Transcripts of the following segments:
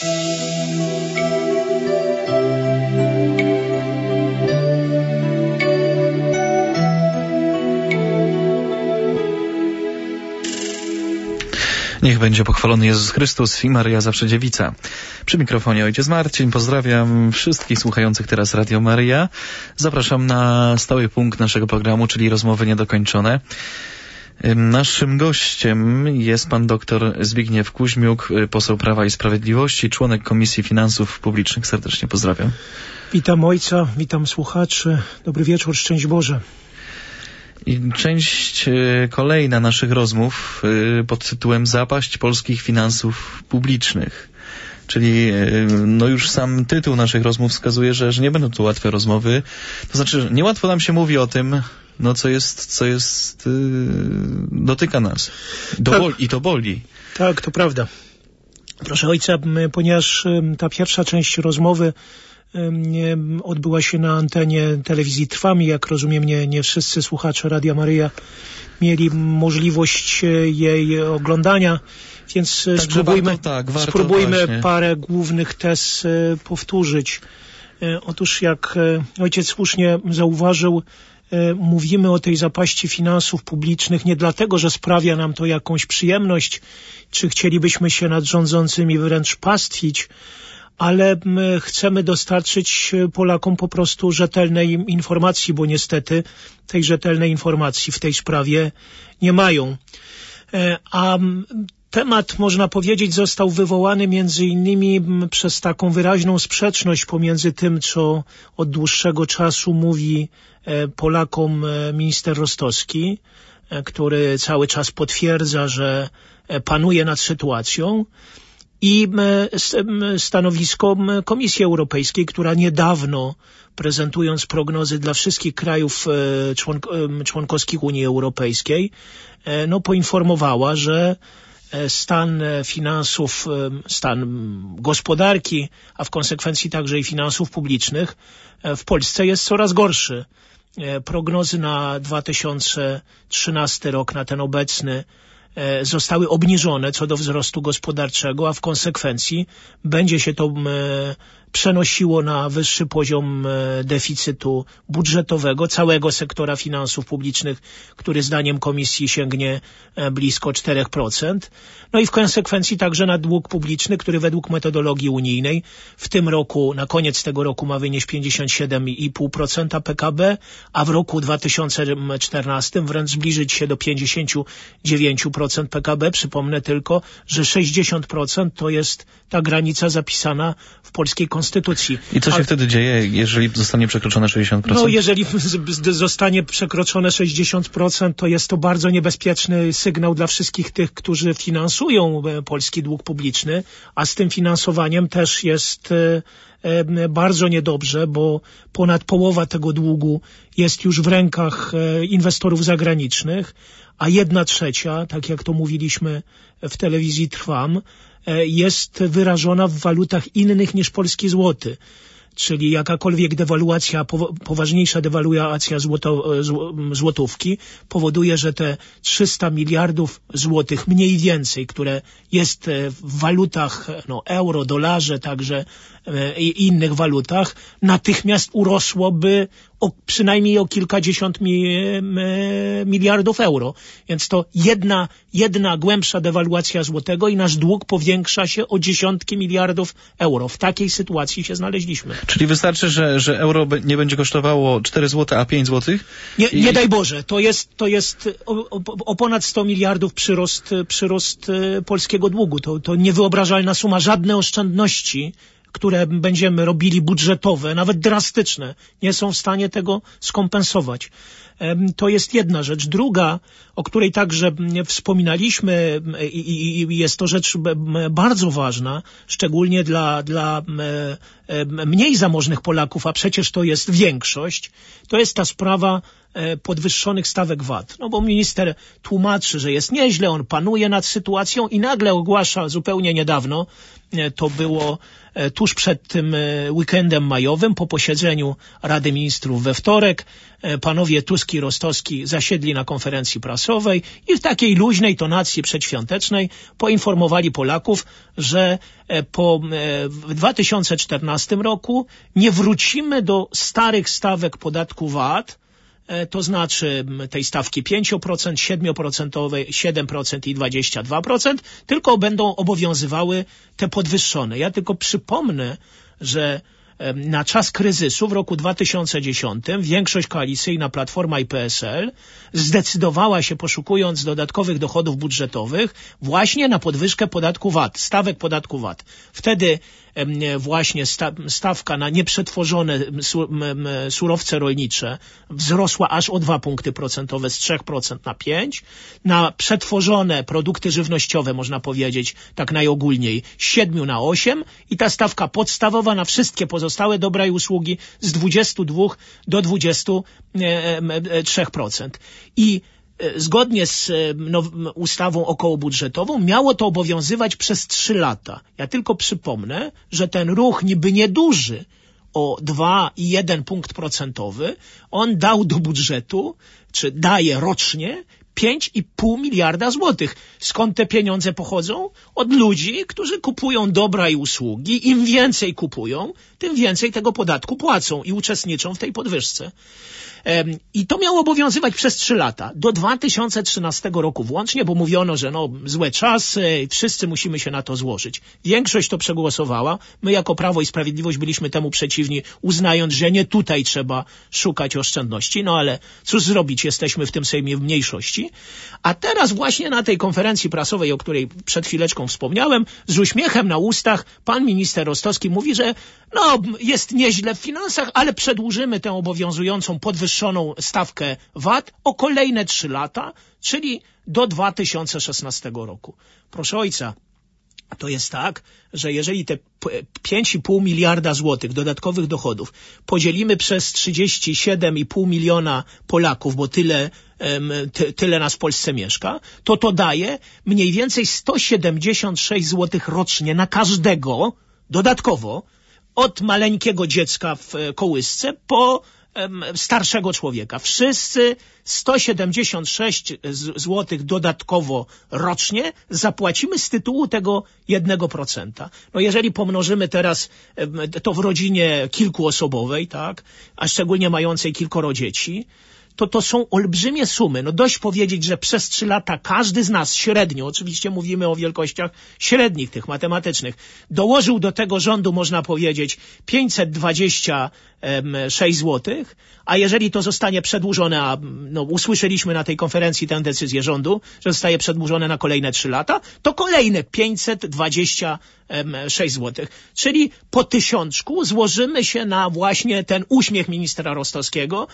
Niech będzie pochwalony Jezus Chrystus i Maryja zawsze dziewica. Przy mikrofonie ojciec Marcin. Pozdrawiam wszystkich słuchających teraz Radio Maryja. Zapraszam na stały punkt naszego programu, czyli rozmowy niedokończone. Naszym gościem jest pan doktor Zbigniew Kuźmiuk, poseł Prawa i Sprawiedliwości, członek Komisji Finansów Publicznych. Serdecznie pozdrawiam. Witam ojca, witam słuchaczy. Dobry wieczór, szczęść Boże. I część kolejna naszych rozmów pod tytułem Zapaść polskich finansów publicznych. Czyli no już sam tytuł naszych rozmów wskazuje, że nie będą to łatwe rozmowy. To znaczy, niełatwo nam się mówi o tym, no co jest dotyka nas. I to boli. Tak, to prawda. Proszę ojca, ponieważ ta pierwsza część rozmowy odbyła się na antenie telewizji Trwam i jak rozumiem nie wszyscy słuchacze Radia Maryja mieli możliwość jej oglądania, więc spróbujmy parę głównych tez powtórzyć. Otóż jak ojciec słusznie zauważył, mówimy o tej zapaści finansów publicznych nie dlatego, że sprawia nam to jakąś przyjemność, czy chcielibyśmy się nad rządzącymi wręcz pastwić, ale chcemy dostarczyć Polakom po prostu rzetelnej informacji, bo niestety tej rzetelnej informacji w tej sprawie nie mają. A temat, można powiedzieć, został wywołany między innymi przez taką wyraźną sprzeczność pomiędzy tym, co od dłuższego czasu mówi Polakom minister Rostowski, który cały czas potwierdza, że panuje nad sytuacją, i stanowisko Komisji Europejskiej, która niedawno, prezentując prognozy dla wszystkich krajów członkowskich Unii Europejskiej, poinformowała, że stan finansów, stan gospodarki, a w konsekwencji także i finansów publicznych w Polsce jest coraz gorszy. Prognozy na 2013 rok, na ten obecny, zostały obniżone co do wzrostu gospodarczego, a w konsekwencji będzie się to przenosiło na wyższy poziom deficytu budżetowego całego sektora finansów publicznych, który zdaniem Komisji sięgnie blisko 4%. No i w konsekwencji także na dług publiczny, który według metodologii unijnej w tym roku, na koniec tego roku ma wynieść 57,5% PKB, a w roku 2014 wręcz zbliżyć się do 59% PKB. Przypomnę tylko, że 60% to jest ta granica zapisana w polskiej konstytucji. I co się wtedy dzieje, jeżeli zostanie przekroczone 60%? No, jeżeli zostanie przekroczone 60%, to jest to bardzo niebezpieczny sygnał dla wszystkich tych, którzy finansują polski dług publiczny, a z tym finansowaniem też jest bardzo niedobrze, bo ponad połowa tego długu jest już w rękach inwestorów zagranicznych, a 1/3, tak jak to mówiliśmy w telewizji Trwam, jest wyrażona w walutach innych niż polski złoty. Czyli jakakolwiek dewaluacja, poważniejsza dewaluacja złotówki powoduje, że te 300 miliardów złotych mniej więcej, które jest w walutach euro, dolarze, także i innych walutach, natychmiast urosłoby przynajmniej o kilkadziesiąt miliardów euro. Więc to jedna głębsza dewaluacja złotego i nasz dług powiększa się o dziesiątki miliardów euro. W takiej sytuacji się znaleźliśmy. Czyli wystarczy, że euro nie będzie kosztowało 4 zł, a 5 zł? Nie daj Boże. To jest o ponad 100 miliardów przyrost polskiego długu. To niewyobrażalna suma. Żadne oszczędności, które będziemy robili budżetowe, nawet drastyczne, nie są w stanie tego skompensować. To jest jedna rzecz. Druga, o której także wspominaliśmy i jest to rzecz bardzo ważna, szczególnie dla mniej zamożnych Polaków, a przecież to jest większość, to jest ta sprawa podwyższonych stawek VAT. No bo minister tłumaczy, że jest nieźle, on panuje nad sytuacją i nagle ogłasza zupełnie niedawno, to było tuż przed tym weekendem majowym, po posiedzeniu Rady Ministrów we wtorek, panowie Tusk i Rostowski zasiedli na konferencji prasowej i w takiej luźnej tonacji przedświątecznej poinformowali Polaków, że w 2014 roku nie wrócimy do starych stawek podatku VAT, to znaczy tej stawki 5%, 7%, 7% i 22%, tylko będą obowiązywały te podwyższone. Ja tylko przypomnę, że na czas kryzysu w roku 2010 większość koalicyjna Platforma i PSL zdecydowała się, poszukując dodatkowych dochodów budżetowych, właśnie na podwyżkę podatku VAT, stawek podatku VAT. Wtedy właśnie stawka na nieprzetworzone surowce rolnicze wzrosła aż o 2 punkty procentowe z 3% na 5%. Na przetworzone produkty żywnościowe, można powiedzieć tak najogólniej, z 7 na 8% i ta stawka podstawowa na wszystkie pozostałe dobra i usługi z 22 do 23%. I zgodnie z ustawą okołobudżetową miało to obowiązywać przez 3 lata. Ja tylko przypomnę, że ten ruch niby nieduży o 2,1 punkt procentowy, on dał do budżetu, czy daje rocznie 5,5 miliarda złotych. Skąd te pieniądze pochodzą? Od ludzi, którzy kupują dobra i usługi. Im więcej kupują, tym więcej tego podatku płacą i uczestniczą w tej podwyżce. I to miało obowiązywać przez 3 lata. Do 2013 roku włącznie, bo mówiono, że złe czasy, wszyscy musimy się na to złożyć. Większość to przegłosowała. My jako Prawo i Sprawiedliwość byliśmy temu przeciwni, uznając, że nie tutaj trzeba szukać oszczędności. No ale cóż zrobić, jesteśmy w tym Sejmie w mniejszości. A teraz właśnie na tej konferencji prasowej, o której przed chwileczką wspomniałem, z uśmiechem na ustach pan minister Rostowski mówi, że jest nieźle w finansach, ale przedłużymy tę obowiązującą podwyższoną stawkę VAT o kolejne 3 lata, czyli do 2016 roku. Proszę ojca, to jest tak, że jeżeli te 5,5 miliarda złotych dodatkowych dochodów podzielimy przez 37,5 miliona Polaków, bo tyle nas w Polsce mieszka, to daje mniej więcej 176 złotych rocznie na każdego dodatkowo, od maleńkiego dziecka w kołysce po starszego człowieka. Wszyscy 176 złotych dodatkowo rocznie zapłacimy z tytułu tego 1%. Jeżeli pomnożymy teraz to w rodzinie kilkuosobowej, tak, a szczególnie mającej kilkoro dzieci, to są olbrzymie sumy. Dość powiedzieć, że przez 3 lata każdy z nas średnio, oczywiście mówimy o wielkościach średnich, tych matematycznych, dołożył do tego rządu, można powiedzieć, 526 złotych, a jeżeli to zostanie przedłużone, a usłyszeliśmy na tej konferencji tę decyzję rządu, że zostaje przedłużone na kolejne 3 lata, to kolejne 526 złotych. Czyli po 1000 złożymy się na właśnie ten uśmiech ministra Rostowskiego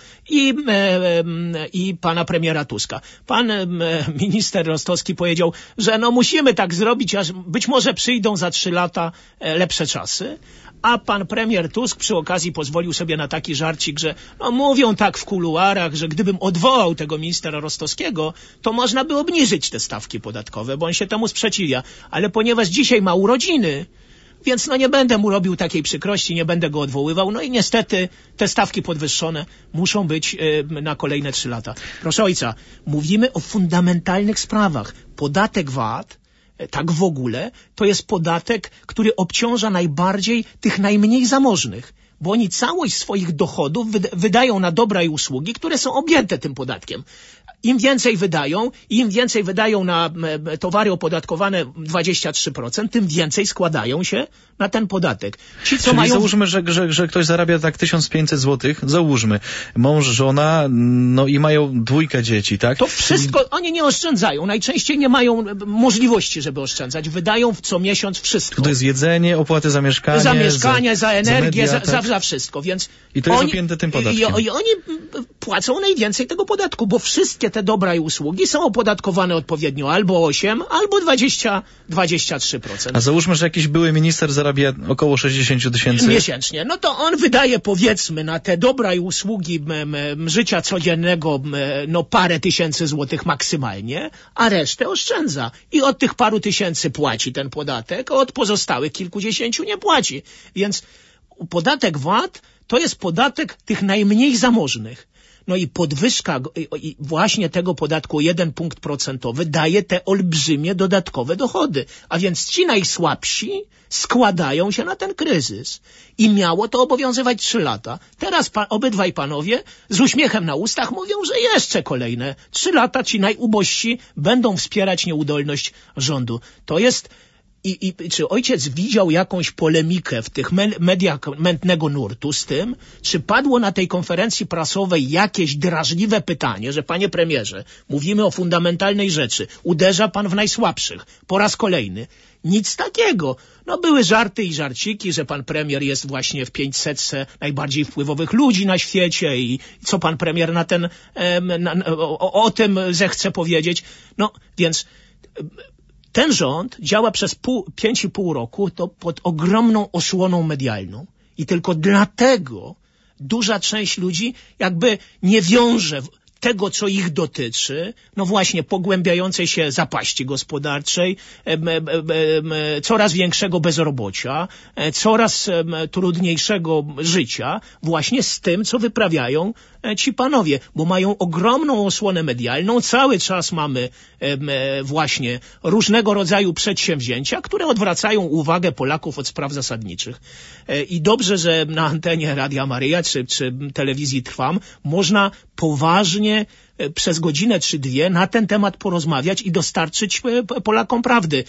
i pana premiera Tuska. Pan minister Rostowski powiedział, że musimy tak zrobić, aż być może przyjdą za 3 lata lepsze czasy. A pan premier Tusk przy okazji pozwolił sobie na taki żarcik, że mówią tak w kuluarach, że gdybym odwołał tego ministra Rostowskiego, to można by obniżyć te stawki podatkowe, bo on się temu sprzeciwia. Ale ponieważ dzisiaj ma urodziny, więc nie będę mu robił takiej przykrości, nie będę go odwoływał. I niestety te stawki podwyższone muszą być na kolejne 3 lata. Proszę ojca, mówimy o fundamentalnych sprawach. Podatek VAT, tak w ogóle, to jest podatek, który obciąża najbardziej tych najmniej zamożnych, bo oni całość swoich dochodów wydają na dobra i usługi, które są objęte tym podatkiem. Im więcej wydają na towary opodatkowane 23%, tym więcej składają się na ten podatek. Czyli załóżmy, że ktoś zarabia tak 1500 złotych, załóżmy, mąż, żona, i mają 2 dzieci, tak? To wszystko, oni nie oszczędzają, najczęściej nie mają możliwości, żeby oszczędzać, wydają co miesiąc wszystko. To jest jedzenie, opłaty za mieszkanie. Za energię, za wszystko, więc... I to jest objęte tym podatkiem. I oni płacą najwięcej tego podatku, bo wszystkie wszystkie te dobra i usługi są opodatkowane odpowiednio albo 8, albo 23%. A załóżmy, że jakiś były minister zarabia około 60 tysięcy miesięcznie. No to on wydaje, powiedzmy, na te dobra i usługi życia codziennego no parę tysięcy złotych maksymalnie, a resztę oszczędza. I od tych paru tysięcy płaci ten podatek, a od pozostałych kilkudziesięciu nie płaci. Więc podatek VAT to jest podatek tych najmniej zamożnych. No i podwyżka właśnie tego podatku o 1 punkt procentowy daje te olbrzymie dodatkowe dochody. A więc ci najsłabsi składają się na ten kryzys. I miało to obowiązywać 3 lata. Teraz obydwaj panowie z uśmiechem na ustach mówią, że jeszcze kolejne 3 lata ci najubożsi będą wspierać nieudolność rządu. To jest... czy ojciec widział jakąś polemikę w tych mediach mętnego nurtu z tym, czy padło na tej konferencji prasowej jakieś drażliwe pytanie, że panie premierze, mówimy o fundamentalnej rzeczy, uderza pan w najsłabszych, po raz kolejny. Nic takiego. No były żarty i żarciki, że pan premier jest właśnie w 500 najbardziej wpływowych ludzi na świecie i co pan premier na ten, o tym zechce powiedzieć. No więc... Ten rząd działa przez 5,5 roku to pod ogromną osłoną medialną i tylko dlatego duża część ludzi jakby nie wiąże tego, co ich dotyczy, no właśnie pogłębiającej się zapaści gospodarczej, coraz większego bezrobocia, coraz trudniejszego życia, właśnie z tym, co wyprawiają ci panowie, bo mają ogromną osłonę medialną, cały czas mamy właśnie różnego rodzaju przedsięwzięcia, które odwracają uwagę Polaków od spraw zasadniczych. I dobrze, że na antenie Radia Maryja czy telewizji Trwam można poważnie przez godzinę czy dwie na ten temat porozmawiać i dostarczyć Polakom prawdy.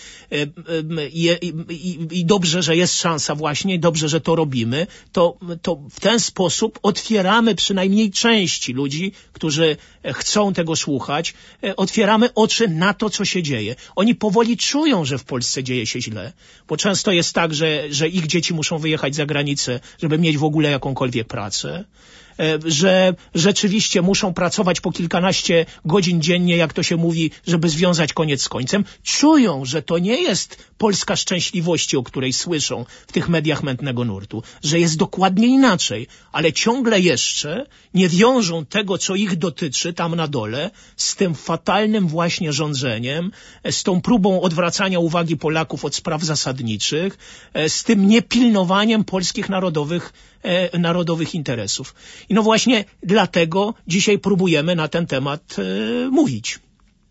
I dobrze, że jest szansa właśnie, i dobrze, że to robimy, to w ten sposób otwieramy przynajmniej części ludzi, którzy chcą tego słuchać, otwieramy oczy na to, co się dzieje. Oni powoli czują, że w Polsce dzieje się źle, bo często jest tak, że ich dzieci muszą wyjechać za granicę, żeby mieć w ogóle jakąkolwiek pracę, że rzeczywiście muszą pracować po kilkanaście godzin dziennie, jak to się mówi, żeby związać koniec z końcem. Czują, że to nie jest Polska szczęśliwości, o której słyszą w tych mediach mętnego nurtu, że jest dokładnie inaczej, ale ciągle jeszcze nie wiążą tego, co ich dotyczy tam na dole, z tym fatalnym właśnie rządzeniem, z tą próbą odwracania uwagi Polaków od spraw zasadniczych, z tym niepilnowaniem polskich narodowych interesów. I no właśnie dlatego dzisiaj próbujemy na ten temat mówić.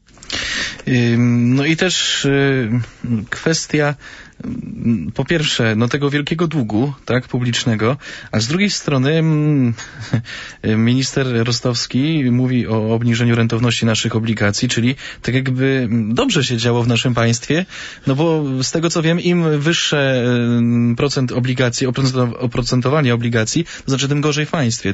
No i też kwestia po pierwsze, no tego wielkiego długu, tak, publicznego, a z drugiej strony minister Rostowski mówi o obniżeniu rentowności naszych obligacji, czyli tak jakby dobrze się działo w naszym państwie, no bo z tego co wiem, im wyższe procent obligacji, oprocentowanie obligacji, to znaczy tym gorzej w państwie,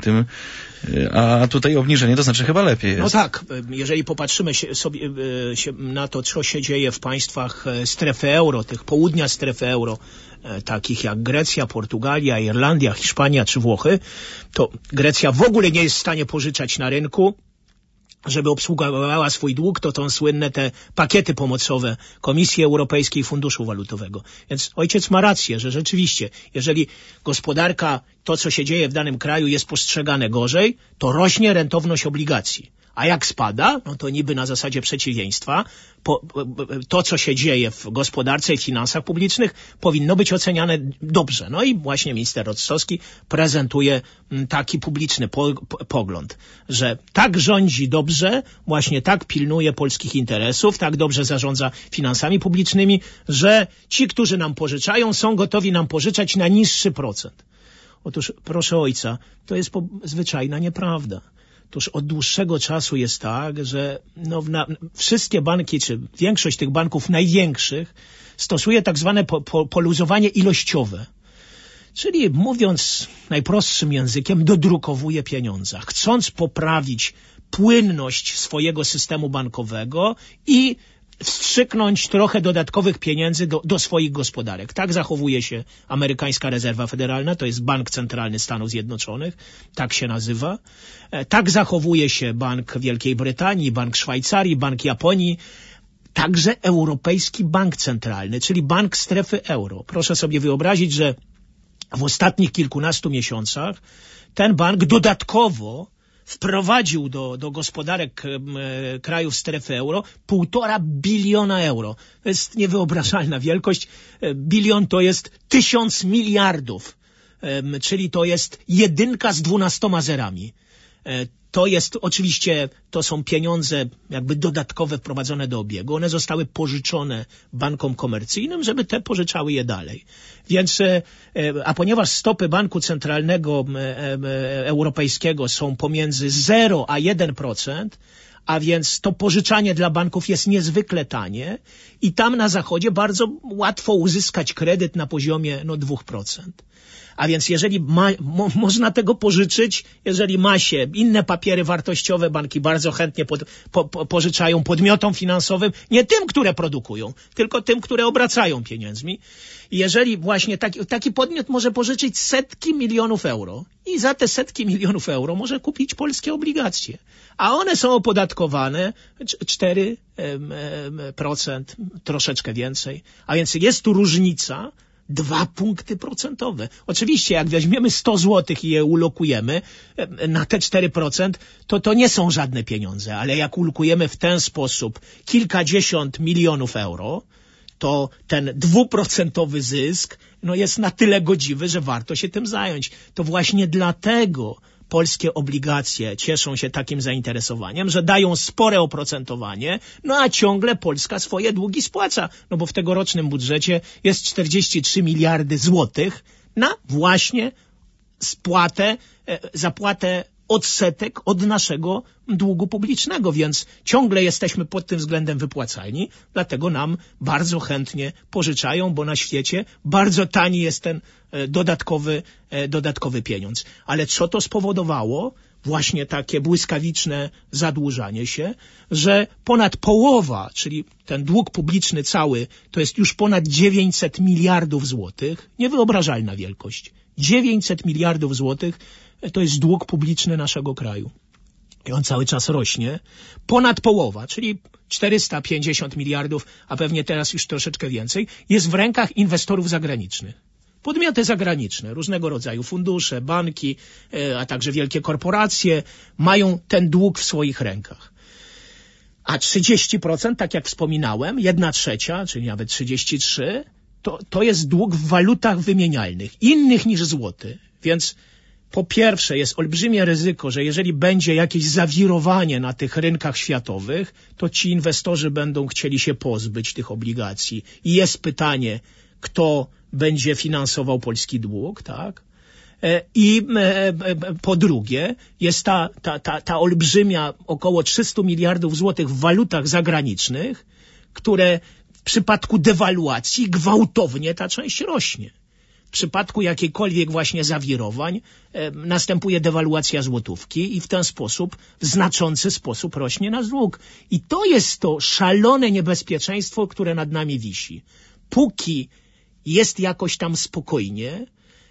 a tutaj obniżenie to znaczy chyba lepiej jest. No tak, jeżeli popatrzymy sobie na to, co się dzieje w państwach strefy euro, tych południa strefy euro, takich jak Grecja, Portugalia, Irlandia, Hiszpania czy Włochy, to Grecja w ogóle nie jest w stanie pożyczać na rynku, żeby obsługowała swój dług, to są słynne te pakiety pomocowe Komisji Europejskiej Funduszu Walutowego. Więc ojciec ma rację, że rzeczywiście, jeżeli gospodarka, to co się dzieje w danym kraju jest postrzegane gorzej, to rośnie rentowność obligacji. A jak spada, no to niby na zasadzie przeciwieństwa, to co się dzieje w gospodarce i finansach publicznych powinno być oceniane dobrze. No i właśnie minister Rostowski prezentuje taki publiczny pogląd, że tak rządzi dobrze, właśnie tak pilnuje polskich interesów, tak dobrze zarządza finansami publicznymi, że ci, którzy nam pożyczają, są gotowi nam pożyczać na niższy procent. Otóż, proszę ojca, to jest zwyczajna nieprawda. Otóż od dłuższego czasu jest tak, że wszystkie banki, czy większość tych banków największych stosuje tak zwane poluzowanie ilościowe. Czyli mówiąc najprostszym językiem, dodrukowuje pieniądze. Chcąc poprawić płynność swojego systemu bankowego i wstrzyknąć trochę dodatkowych pieniędzy do swoich gospodarek. Tak zachowuje się amerykańska rezerwa federalna, to jest Bank Centralny Stanów Zjednoczonych, tak się nazywa. Tak zachowuje się Bank Wielkiej Brytanii, Bank Szwajcarii, Bank Japonii, także Europejski Bank Centralny, czyli bank strefy euro. Proszę sobie wyobrazić, że w ostatnich kilkunastu miesiącach ten bank dodatkowo wprowadził do gospodarek krajów strefy euro 1,5 biliona euro. To jest niewyobrażalna wielkość. Bilion to jest 1000 miliardów, czyli to jest 1 z 12 zerami. To jest oczywiście, to są pieniądze jakby dodatkowe wprowadzone do obiegu. One zostały pożyczone bankom komercyjnym, żeby te pożyczały je dalej. Więc, a ponieważ stopy Banku Centralnego Europejskiego są pomiędzy 0 a 1%, a więc to pożyczanie dla banków jest niezwykle tanie i tam na zachodzie bardzo łatwo uzyskać kredyt na poziomie 2%. A więc jeżeli można tego pożyczyć, jeżeli ma się inne papiery wartościowe, banki bardzo chętnie pożyczają podmiotom finansowym, nie tym, które produkują, tylko tym, które obracają pieniędzmi. I jeżeli właśnie taki podmiot może pożyczyć setki milionów euro i za te setki milionów euro może kupić polskie obligacje. A one są opodatkowane 4%, troszeczkę więcej. A więc jest tu różnica 2 punkty procentowe. Oczywiście, jak weźmiemy 100 złotych i je ulokujemy na te 4%, to nie są żadne pieniądze, ale jak ulokujemy w ten sposób kilkadziesiąt milionów euro, to ten 2% zysk jest na tyle godziwy, że warto się tym zająć. To właśnie dlatego polskie obligacje cieszą się takim zainteresowaniem, że dają spore oprocentowanie, a ciągle Polska swoje długi spłaca, bo w tegorocznym budżecie jest 43 miliardy złotych na właśnie zapłatę odsetek od naszego długu publicznego, więc ciągle jesteśmy pod tym względem wypłacalni, dlatego nam bardzo chętnie pożyczają, bo na świecie bardzo tani jest ten dodatkowy pieniądz. Ale co to spowodowało? Właśnie takie błyskawiczne zadłużanie się, że ponad połowa, czyli ten dług publiczny cały, to jest już ponad 900 miliardów złotych, niewyobrażalna wielkość. 900 miliardów złotych to jest dług publiczny naszego kraju. I on cały czas rośnie. Ponad połowa, czyli 450 miliardów, a pewnie teraz już troszeczkę więcej, jest w rękach inwestorów zagranicznych. Podmioty zagraniczne, różnego rodzaju fundusze, banki, a także wielkie korporacje mają ten dług w swoich rękach. A 30%, tak jak wspominałem, 1/3, czyli nawet 33%, to jest dług w walutach wymienialnych, innych niż złoty. Więc po pierwsze jest olbrzymie ryzyko, że jeżeli będzie jakieś zawirowanie na tych rynkach światowych, to ci inwestorzy będą chcieli się pozbyć tych obligacji. I jest pytanie, kto będzie finansował polski dług, tak? I po drugie jest ta olbrzymia około 300 miliardów złotych w walutach zagranicznych, które w przypadku dewaluacji gwałtownie ta część rośnie. W przypadku jakiejkolwiek właśnie zawirowań następuje dewaluacja złotówki i w ten sposób, w znaczący sposób rośnie nasz dług. I to jest to szalone niebezpieczeństwo, które nad nami wisi. Póki jest jakoś tam spokojnie,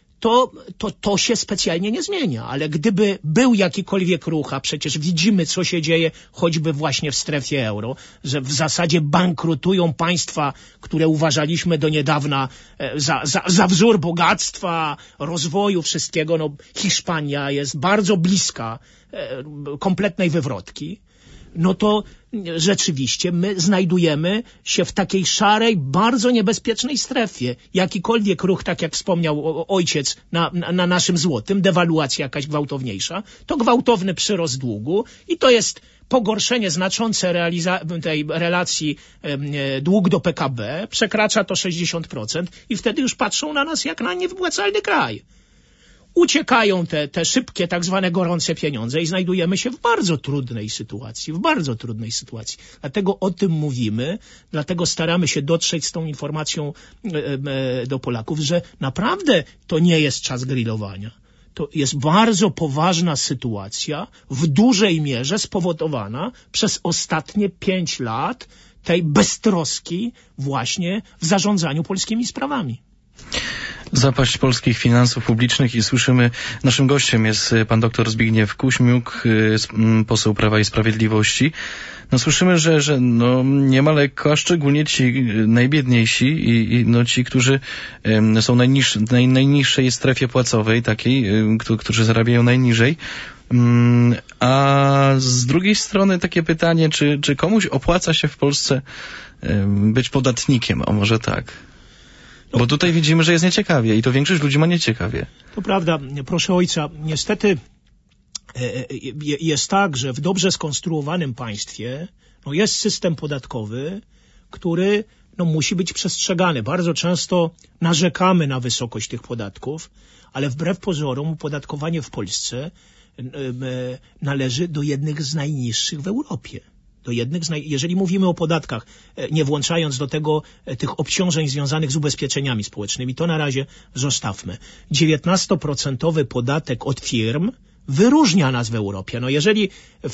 to się specjalnie nie zmienia. Ale gdyby był jakikolwiek ruch, a przecież widzimy, co się dzieje choćby właśnie w strefie euro, że w zasadzie bankrutują państwa, które uważaliśmy do niedawna za wzór bogactwa, rozwoju, wszystkiego. Hiszpania jest bardzo bliska kompletnej wywrotki. To rzeczywiście my znajdujemy się w takiej szarej, bardzo niebezpiecznej strefie. Jakikolwiek ruch, tak jak wspomniał ojciec, na naszym złotym, dewaluacja jakaś gwałtowniejsza, to gwałtowny przyrost długu i to jest pogorszenie znaczące tej relacji dług do PKB, przekracza to 60% i wtedy już patrzą na nas jak na niewypłacalny kraj. Uciekają te szybkie, tak zwane gorące pieniądze i znajdujemy się w bardzo trudnej sytuacji. Dlatego o tym mówimy, dlatego staramy się dotrzeć z tą informacją do Polaków, że naprawdę to nie jest czas grillowania. To jest bardzo poważna sytuacja, w dużej mierze spowodowana przez ostatnie 5 lat tej beztroski właśnie w zarządzaniu polskimi sprawami. Zapaść polskich finansów publicznych i słyszymy, naszym gościem jest pan dr Zbigniew Kuśmiuk, poseł Prawa i Sprawiedliwości. No słyszymy, że nie ma lekko, a szczególnie ci najbiedniejsi i ci, którzy są w najniższej strefie płacowej, takiej, którzy zarabiają najniżej. A z drugiej strony takie pytanie, czy komuś opłaca się w Polsce być podatnikiem? O może tak. Bo tutaj widzimy, że jest nieciekawie i to większość ludzi ma nieciekawie. To prawda, proszę ojca, niestety jest tak, że w dobrze skonstruowanym państwie jest system podatkowy, który musi być przestrzegany. Bardzo często narzekamy na wysokość tych podatków, ale wbrew pozorom opodatkowanie w Polsce należy do jednych z najniższych w Europie. Jeżeli mówimy o podatkach, nie włączając do tego tych obciążeń związanych z ubezpieczeniami społecznymi, to na razie zostawmy. 19% podatek od firm wyróżnia nas w Europie. Jeżeli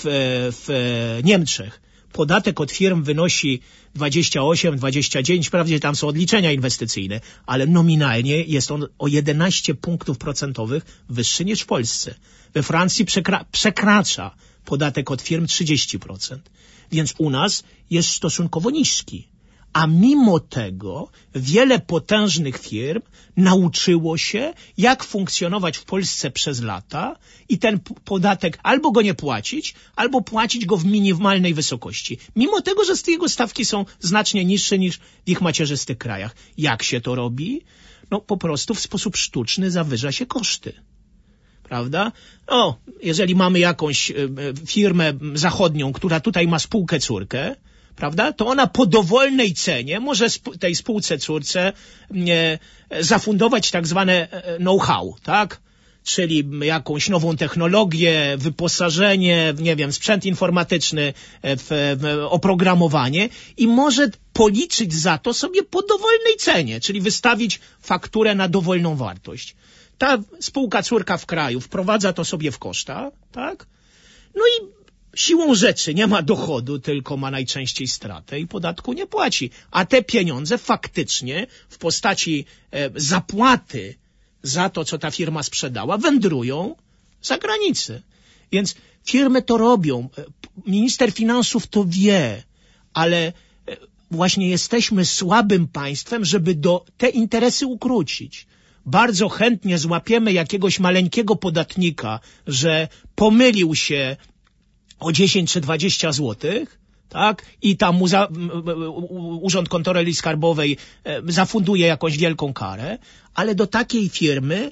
w Niemczech podatek od firm wynosi 28, 29, wprawdzie tam są odliczenia inwestycyjne, ale nominalnie jest on o 11 punktów procentowych wyższy niż w Polsce. We Francji przekracza podatek od firm 30%. Więc u nas jest stosunkowo niski. A mimo tego wiele potężnych firm nauczyło się, jak funkcjonować w Polsce przez lata i ten podatek albo go nie płacić, albo płacić go w minimalnej wysokości. Mimo tego, że jego stawki są znacznie niższe niż w ich macierzystych krajach. Jak się to robi? Po prostu w sposób sztuczny zawyża się koszty. Prawda? Jeżeli mamy jakąś firmę zachodnią, która tutaj ma spółkę córkę, prawda, to ona po dowolnej cenie może tej spółce córce zafundować tak zwane know-how, tak? Czyli jakąś nową technologię, wyposażenie, sprzęt informatyczny, oprogramowanie i może policzyć za to sobie po dowolnej cenie, czyli wystawić fakturę na dowolną wartość. Ta spółka córka w kraju wprowadza to sobie w koszta, tak? I siłą rzeczy nie ma dochodu, tylko ma najczęściej stratę i podatku nie płaci. A te pieniądze faktycznie w postaci zapłaty za to, co ta firma sprzedała, wędrują za granicę. Więc firmy to robią. Minister finansów to wie, ale właśnie jesteśmy słabym państwem, żeby te interesy ukrócić. Bardzo chętnie złapiemy jakiegoś maleńkiego podatnika, że pomylił się o 10 czy 20 złotych, tak? I tam mu Urząd Kontroli Skarbowej zafunduje jakąś wielką karę, ale do takiej firmy,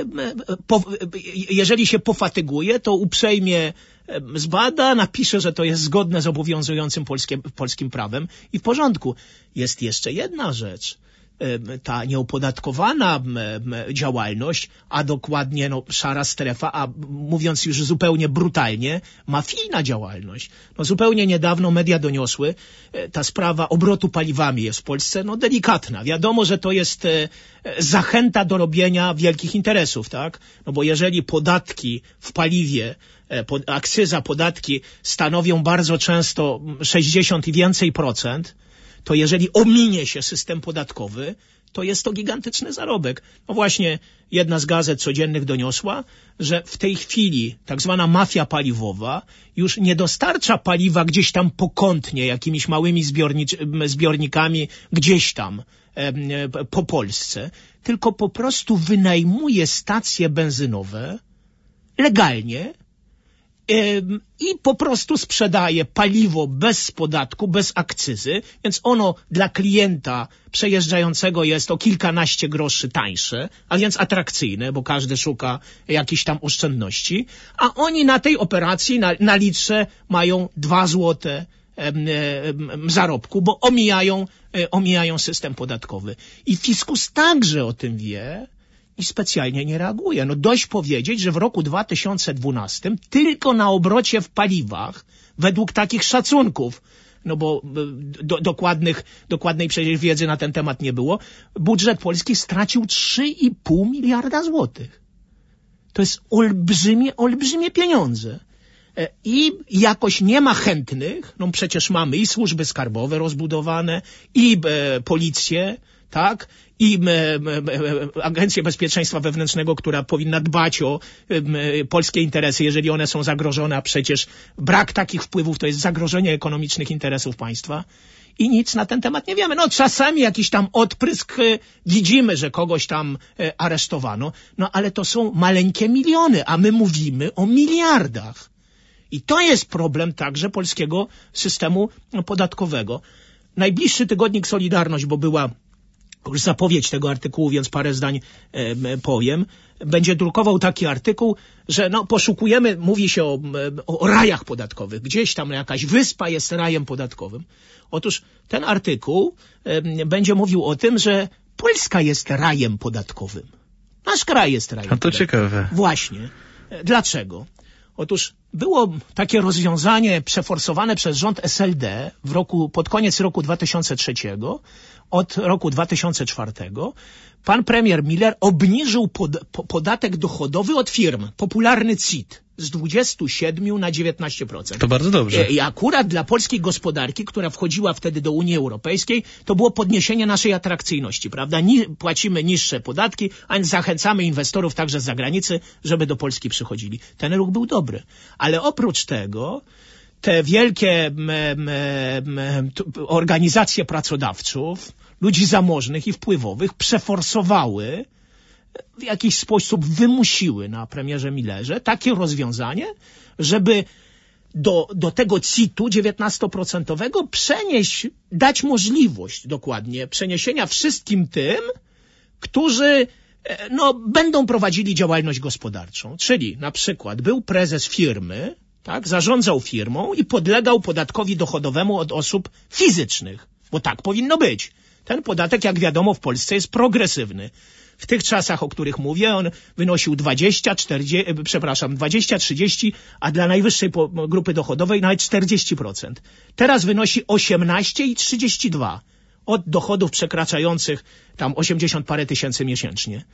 jeżeli się pofatyguje, to uprzejmie zbada, napisze, że to jest zgodne z obowiązującym polskim prawem i w porządku. Jest jeszcze jedna rzecz. Ta nieopodatkowana działalność, a dokładnie szara strefa, a mówiąc już zupełnie brutalnie, mafijna działalność. Zupełnie niedawno media doniosły, ta sprawa obrotu paliwami jest w Polsce delikatna. Wiadomo, że to jest zachęta do robienia wielkich interesów, tak? Bo jeżeli podatki w paliwie, akcyza, podatki stanowią bardzo często 60 i więcej procent, to jeżeli ominie się system podatkowy, to jest to gigantyczny zarobek. Właśnie jedna z gazet codziennych doniosła, że w tej chwili tak zwana mafia paliwowa już nie dostarcza paliwa gdzieś tam pokątnie, jakimiś małymi zbiornikami gdzieś tam po Polsce, tylko po prostu wynajmuje stacje benzynowe legalnie, i po prostu sprzedaje paliwo bez podatku, bez akcyzy, więc ono dla klienta przejeżdżającego jest o kilkanaście groszy tańsze, a więc atrakcyjne, bo każdy szuka jakichś tam oszczędności, a oni na tej operacji, na litrze mają 2 złote zarobku, bo omijają system podatkowy. I fiskus także o tym wie i specjalnie nie reaguje. Dość powiedzieć, że w roku 2012 tylko na obrocie w paliwach, według takich szacunków, bo dokładnej przecież wiedzy na ten temat nie było, budżet polski stracił 3,5 miliarda złotych. To jest olbrzymie pieniądze. i jakoś nie ma chętnych, no przecież mamy i służby skarbowe rozbudowane, i policję, tak, i Agencję Bezpieczeństwa Wewnętrznego, która powinna dbać o polskie interesy, jeżeli one są zagrożone, a przecież brak takich wpływów to jest zagrożenie ekonomicznych interesów państwa. I nic na ten temat nie wiemy. No czasami jakiś tam odprysk widzimy, że kogoś tam aresztowano, no ale to są maleńkie miliony, a my mówimy o miliardach. I to jest problem także polskiego systemu podatkowego. Najbliższy tygodnik Solidarność, bo była już zapowiedź tego artykułu, więc parę zdań powiem, będzie drukował taki artykuł, że no poszukujemy, mówi się o rajach podatkowych. Gdzieś tam jakaś wyspa jest rajem podatkowym. Otóż ten artykuł będzie mówił o tym, że Polska jest rajem podatkowym. Nasz kraj jest rajem podatkowym. A to ciekawe. Właśnie. Dlaczego? Otóż było takie rozwiązanie przeforsowane przez rząd SLD pod koniec roku 2003, od roku 2004. Pan premier Miller obniżył podatek dochodowy od firm, popularny CIT, z 27 na 19%. To bardzo dobrze. I akurat dla polskiej gospodarki, która wchodziła wtedy do Unii Europejskiej, to było podniesienie naszej atrakcyjności, prawda? Płacimy niższe podatki, a więc zachęcamy inwestorów także z zagranicy, żeby do Polski przychodzili. Ten ruch był dobry. Ale oprócz tego te wielkie organizacje pracodawców, ludzi zamożnych i wpływowych przeforsowały, w jakiś sposób wymusiły na premierze Millerze takie rozwiązanie, żeby do tego CIT-u 19% dać możliwość dokładnie przeniesienia wszystkim tym, którzy będą prowadzili działalność gospodarczą. Czyli na przykład był prezes firmy, tak, zarządzał firmą i podlegał podatkowi dochodowemu od osób fizycznych, bo tak powinno być. Ten podatek, jak wiadomo, w Polsce jest progresywny. W tych czasach, o których mówię, on wynosił 20, 30, a dla najwyższej grupy dochodowej nawet 40%. Teraz wynosi 18 i 32 od dochodów przekraczających tam 80 parę tysięcy miesięcznie.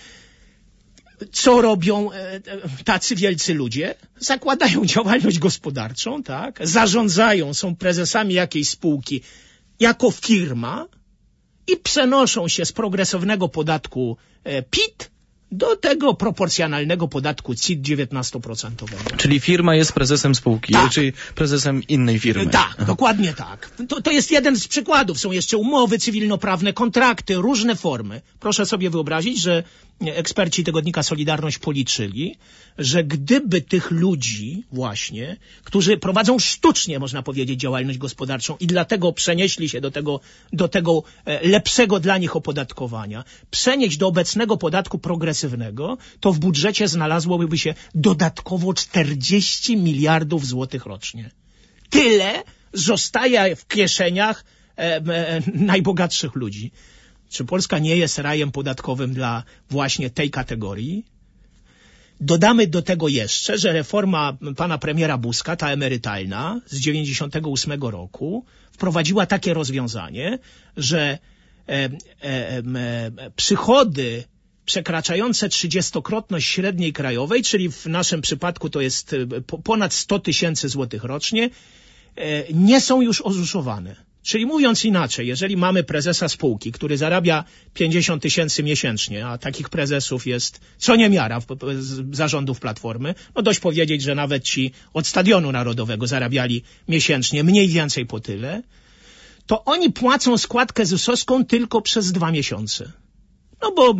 Co robią tacy wielcy ludzie? Zakładają działalność gospodarczą, tak? Zarządzają, są prezesami jakiejś spółki jako firma i przenoszą się z progresywnego podatku PIT do tego proporcjonalnego podatku CIT 19%. Czyli firma jest prezesem spółki, tak. Czyli prezesem innej firmy. Tak, dokładnie tak. To jest jeden z przykładów. Są jeszcze umowy cywilnoprawne, kontrakty, różne formy. Proszę sobie wyobrazić, że eksperci tygodnika Solidarność policzyli, że gdyby tych ludzi właśnie, którzy prowadzą sztucznie, można powiedzieć, działalność gospodarczą i dlatego przenieśli się do tego lepszego dla nich opodatkowania, przenieść do obecnego podatku progresywnego, to w budżecie znalazłoby się dodatkowo 40 miliardów złotych rocznie. Tyle zostaje w kieszeniach najbogatszych ludzi. Czy Polska nie jest rajem podatkowym dla właśnie tej kategorii? Dodamy do tego jeszcze, że reforma pana premiera Buzka, ta emerytalna z 98 roku, wprowadziła takie rozwiązanie, że przychody przekraczające 30-krotność średniej krajowej, czyli w naszym przypadku to jest ponad 100 tysięcy złotych rocznie, nie są już ozusowane. Czyli mówiąc inaczej, jeżeli mamy prezesa spółki, który zarabia 50 tysięcy miesięcznie, a takich prezesów jest co niemiara z zarządów Platformy, no dość powiedzieć, że nawet ci od Stadionu Narodowego zarabiali miesięcznie mniej więcej po tyle, to oni płacą składkę ZUS-owską tylko przez 2 miesiące. No bo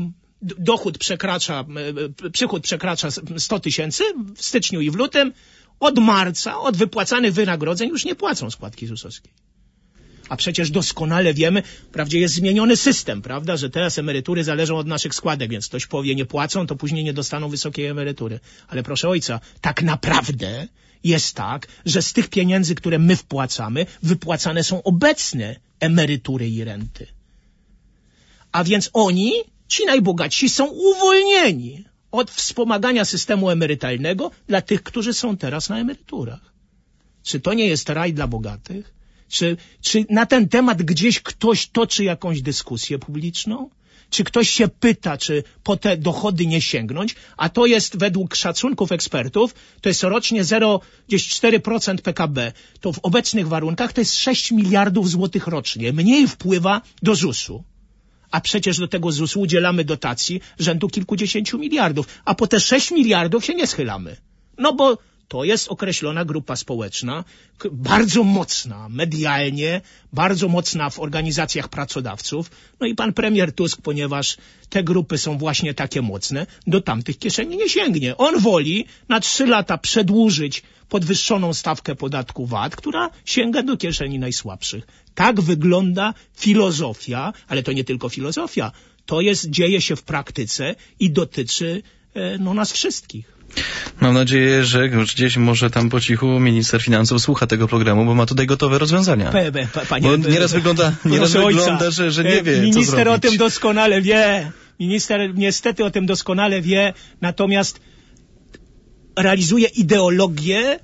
przychód przekracza 100 tysięcy w styczniu i w lutym, od marca, od wypłacanych wynagrodzeń już nie płacą składki ZUS-owskiej. A przecież doskonale wiemy, wprawdzie jest zmieniony system, prawda, że teraz emerytury zależą od naszych składek, więc ktoś powie, nie płacą, to później nie dostaną wysokiej emerytury. Ale proszę ojca, tak naprawdę jest tak, że z tych pieniędzy, które my wpłacamy, wypłacane są obecne emerytury i renty. A więc oni, ci najbogatsi, są uwolnieni od wspomagania systemu emerytalnego dla tych, którzy są teraz na emeryturach. Czy to nie jest raj dla bogatych? Czy na ten temat gdzieś ktoś toczy jakąś dyskusję publiczną? czy ktoś się pyta, czy po te dochody nie sięgnąć, a to jest według szacunków ekspertów, to jest rocznie 0,4% PKB. To w obecnych warunkach to jest 6 miliardów złotych rocznie. Mniej wpływa do ZUS-u. A przecież do tego ZUS-u udzielamy dotacji rzędu kilkudziesięciu miliardów, a po te 6 miliardów się nie schylamy. No bo to jest określona grupa społeczna, bardzo mocna medialnie, bardzo mocna w organizacjach pracodawców. No i pan premier Tusk, ponieważ te grupy są właśnie takie mocne, do tamtych kieszeni nie sięgnie. On woli na 3 lata przedłużyć podwyższoną stawkę podatku VAT, która sięga do kieszeni najsłabszych. Tak wygląda filozofia, ale to nie tylko filozofia, to dzieje się w praktyce i dotyczy nas wszystkich. Mam nadzieję, że już gdzieś może tam po cichu minister finansów słucha tego programu, bo ma tutaj gotowe rozwiązania. Bo nieraz wygląda, że nie wie, minister co zrobić. O tym doskonale wie. Minister niestety o tym doskonale wie, natomiast realizuje ideologię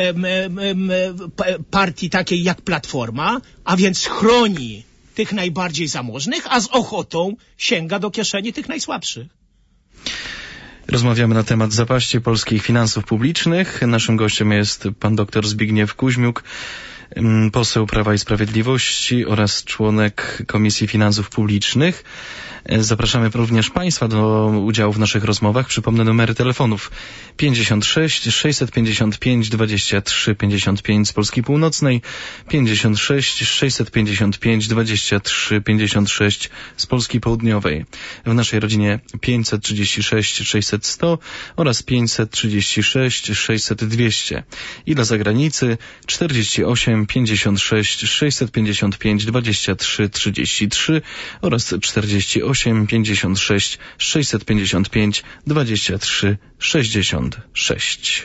partii takiej jak Platforma, a więc chroni tych najbardziej zamożnych, a z ochotą sięga do kieszeni tych najsłabszych. Rozmawiamy na temat zapaści polskich finansów publicznych. Naszym gościem jest pan dr Zbigniew Kuźmiuk, poseł Prawa i Sprawiedliwości oraz członek Komisji Finansów Publicznych. Zapraszamy również Państwa do udziału w naszych rozmowach. Przypomnę numery telefonów 56 655 23 55 z Polski Północnej, 56 655 23 56 z Polski Południowej. W naszej rodzinie 536 600 100 oraz 536 600 200. I dla zagranicy 48 56 655 23 33 oraz 48 56 655 23 66.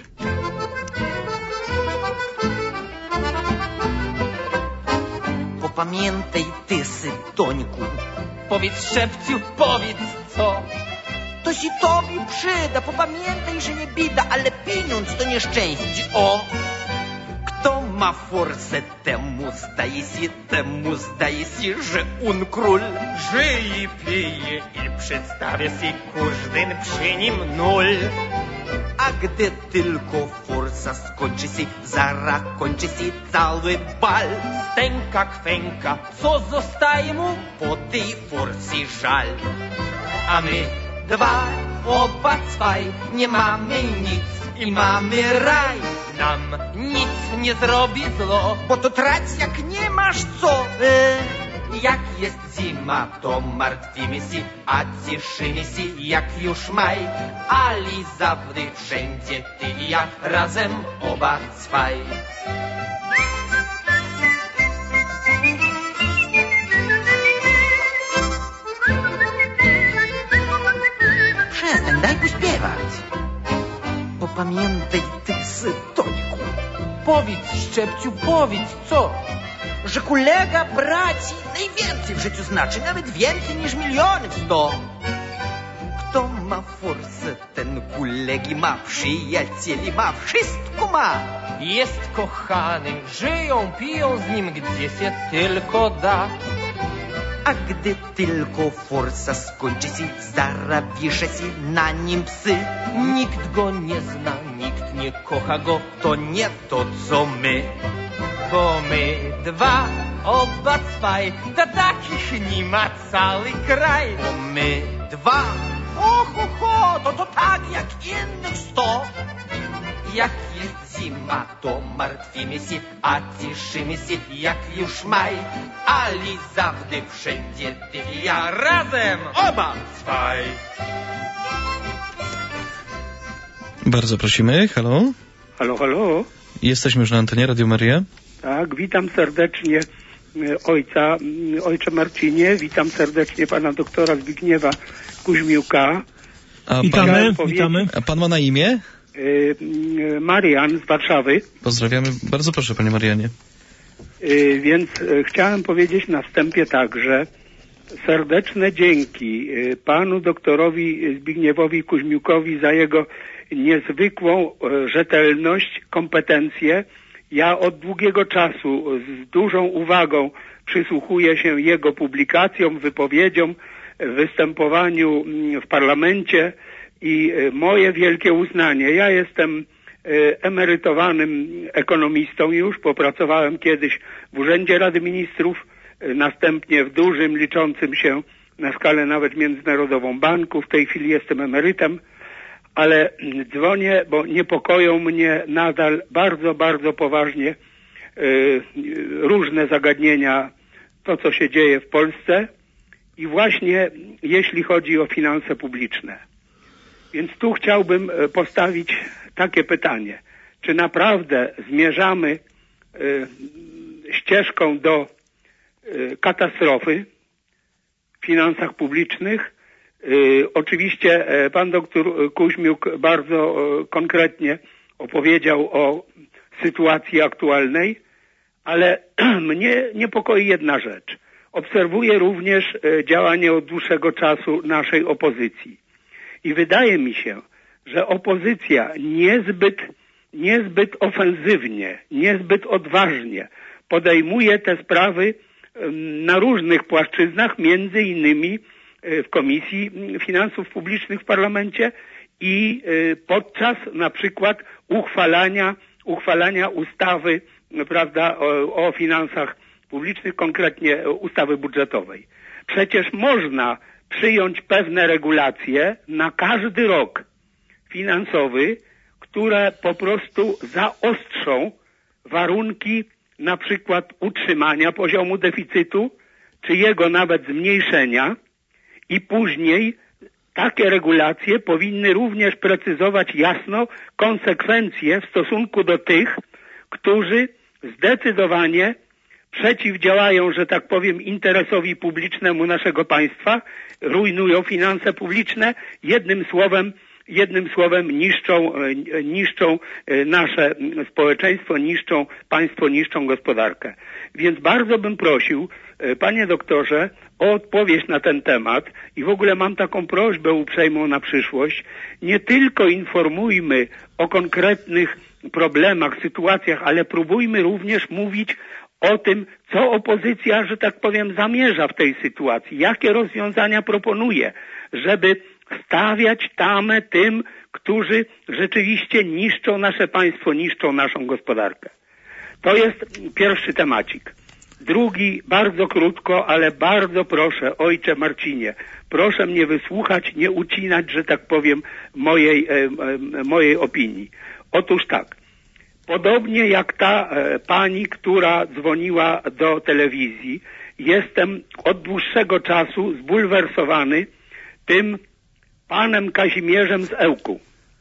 Popamiętaj ty, sytońku. Powiedz szepciu, powiedz co. To się tobie przyda, popamiętaj, że nie bida, ale pieniądz to nieszczęście, o. Kto ma forsę, temu zdaje się, że on król. Żyje, pije i przedstawia się każdym przy nim nul. A gdy tylko forsa skończy się, zaraz kończy się cały bal. Stęka, kwęka, co zostaje mu? Po tej forsy żal. A my Dwa, obacwaj, nie mamy nic i mamy raj. nam nic nie zrobi zło, Bo to trać jak nie masz co. Jak jest zima, to martwimy się, a cieszymy się jak już maj. Ali zawdy wszędzie ty i ja, razem obacwaj. Przestań, daj pośpiewać. Bo pamiętaj ty, sytoniku. Powiedz, Szczepciu, powiedz, co? Że kolega braci najwięcej w życiu znaczy, nawet więcej niż miliony w 100. Kto ma forsę, ten kolegi ma, przyjacieli ma, wszystko ma. Jest kochanym, żyją, piją z nim, gdzie się tylko da. A gdy tylko forsa skończy się, zarawisze się na nim psy. Nikt go nie zna, nikt nie kocha go, To nie to, co my. bo my dwa, obacwaj, to takich nie ma cały kraj. Bo my dwa, ho, to tak jak innych 100. Jak jest zima, to martwimy się, a cieszymy się jak już maj. Ali zawdy wszędzie ty i ja, razem obacwaj. Bardzo prosimy. Halo? Halo, halo. Jesteśmy już na antenie Radio Maria. Tak, witam serdecznie ojcze Marcinie, witam serdecznie pana doktora Zbigniewa Kuźmiuka. Witamy. A pan ma na imię? Marian z Warszawy. Pozdrawiamy. Bardzo proszę, panie Marianie. Więc chciałem powiedzieć na wstępie tak, że serdeczne dzięki panu doktorowi Zbigniewowi Kuźmiukowi za jego niezwykłą rzetelność, kompetencje. Ja od długiego czasu z dużą uwagą przysłuchuję się jego publikacjom, wypowiedziom występowaniu w parlamencie i moje wielkie uznanie. Ja jestem emerytowanym ekonomistą już, popracowałem kiedyś w Urzędzie Rady Ministrów, następnie w dużym, liczącym się na skalę nawet międzynarodową banku. W tej chwili jestem emerytem, ale dzwonię, bo niepokoją mnie nadal bardzo, bardzo poważnie różne zagadnienia, to co się dzieje w Polsce i właśnie jeśli chodzi o finanse publiczne. Więc tu chciałbym postawić takie pytanie. Czy naprawdę zmierzamy ścieżką do katastrofy w finansach publicznych? Oczywiście pan doktor Kuźmiuk bardzo konkretnie opowiedział o sytuacji aktualnej, ale mnie niepokoi jedna rzecz. Obserwuję również działanie od dłuższego czasu naszej opozycji. I wydaje mi się, że opozycja niezbyt ofensywnie, niezbyt odważnie podejmuje te sprawy na różnych płaszczyznach, między innymi w Komisji Finansów Publicznych w Parlamencie i podczas na przykład uchwalania ustawy, prawda, o finansach publicznych, konkretnie ustawy budżetowej. Przecież można przyjąć pewne regulacje na każdy rok finansowy, które po prostu zaostrzą warunki na przykład utrzymania poziomu deficytu, czy jego nawet zmniejszenia i później takie regulacje powinny również precyzować jasno konsekwencje w stosunku do tych, którzy zdecydowanie przeciwdziałają, że tak powiem, interesowi publicznemu naszego państwa, rujnują finanse publiczne, jednym słowem niszczą nasze społeczeństwo, niszczą państwo, niszczą gospodarkę. Więc bardzo bym prosił, panie doktorze, o odpowiedź na ten temat i w ogóle mam taką prośbę uprzejmą na przyszłość. Nie tylko informujmy o konkretnych problemach, sytuacjach, ale próbujmy również mówić o tym, co opozycja, że tak powiem, zamierza w tej sytuacji, jakie rozwiązania proponuje, żeby stawiać tamę tym, którzy rzeczywiście niszczą nasze państwo, niszczą naszą gospodarkę. To jest pierwszy temacik. Drugi, bardzo krótko, ale bardzo proszę, ojcze Marcinie, proszę mnie wysłuchać, nie ucinać, że tak powiem, mojej opinii. Otóż tak, podobnie jak ta pani, która dzwoniła do telewizji, jestem od dłuższego czasu zbulwersowany tym panem Kazimierzem z Ełku.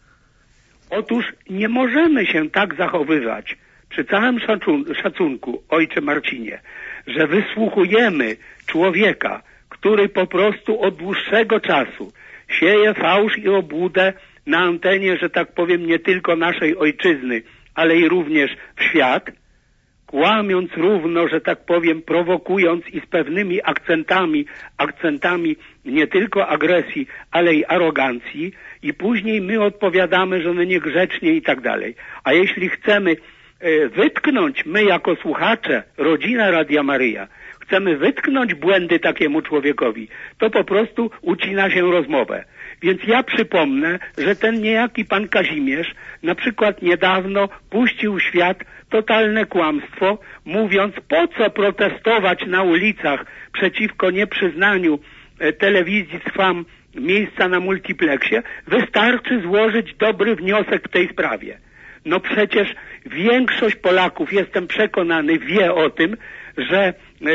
Otóż nie możemy się tak zachowywać, przy całym szacunku, ojcze Marcinie, że wysłuchujemy człowieka, który po prostu od dłuższego czasu sieje fałsz i obłudę na antenie, że tak powiem, nie tylko naszej ojczyzny, ale i również w świat, kłamiąc równo, że tak powiem, prowokując i z pewnymi akcentami nie tylko agresji, ale i arogancji i później my odpowiadamy, że no niegrzecznie i tak dalej. A jeśli chcemy wytknąć, my jako słuchacze, rodzina Radia Maryja, chcemy wytknąć błędy takiemu człowiekowi, to po prostu ucina się rozmowę. Więc ja przypomnę, że ten niejaki pan Kazimierz na przykład niedawno puścił w świat totalne kłamstwo, mówiąc, po co protestować na ulicach przeciwko nieprzyznaniu telewizji Trwam miejsca na multiplexie, wystarczy złożyć dobry wniosek w tej sprawie. No przecież większość Polaków, jestem przekonany, wie o tym, że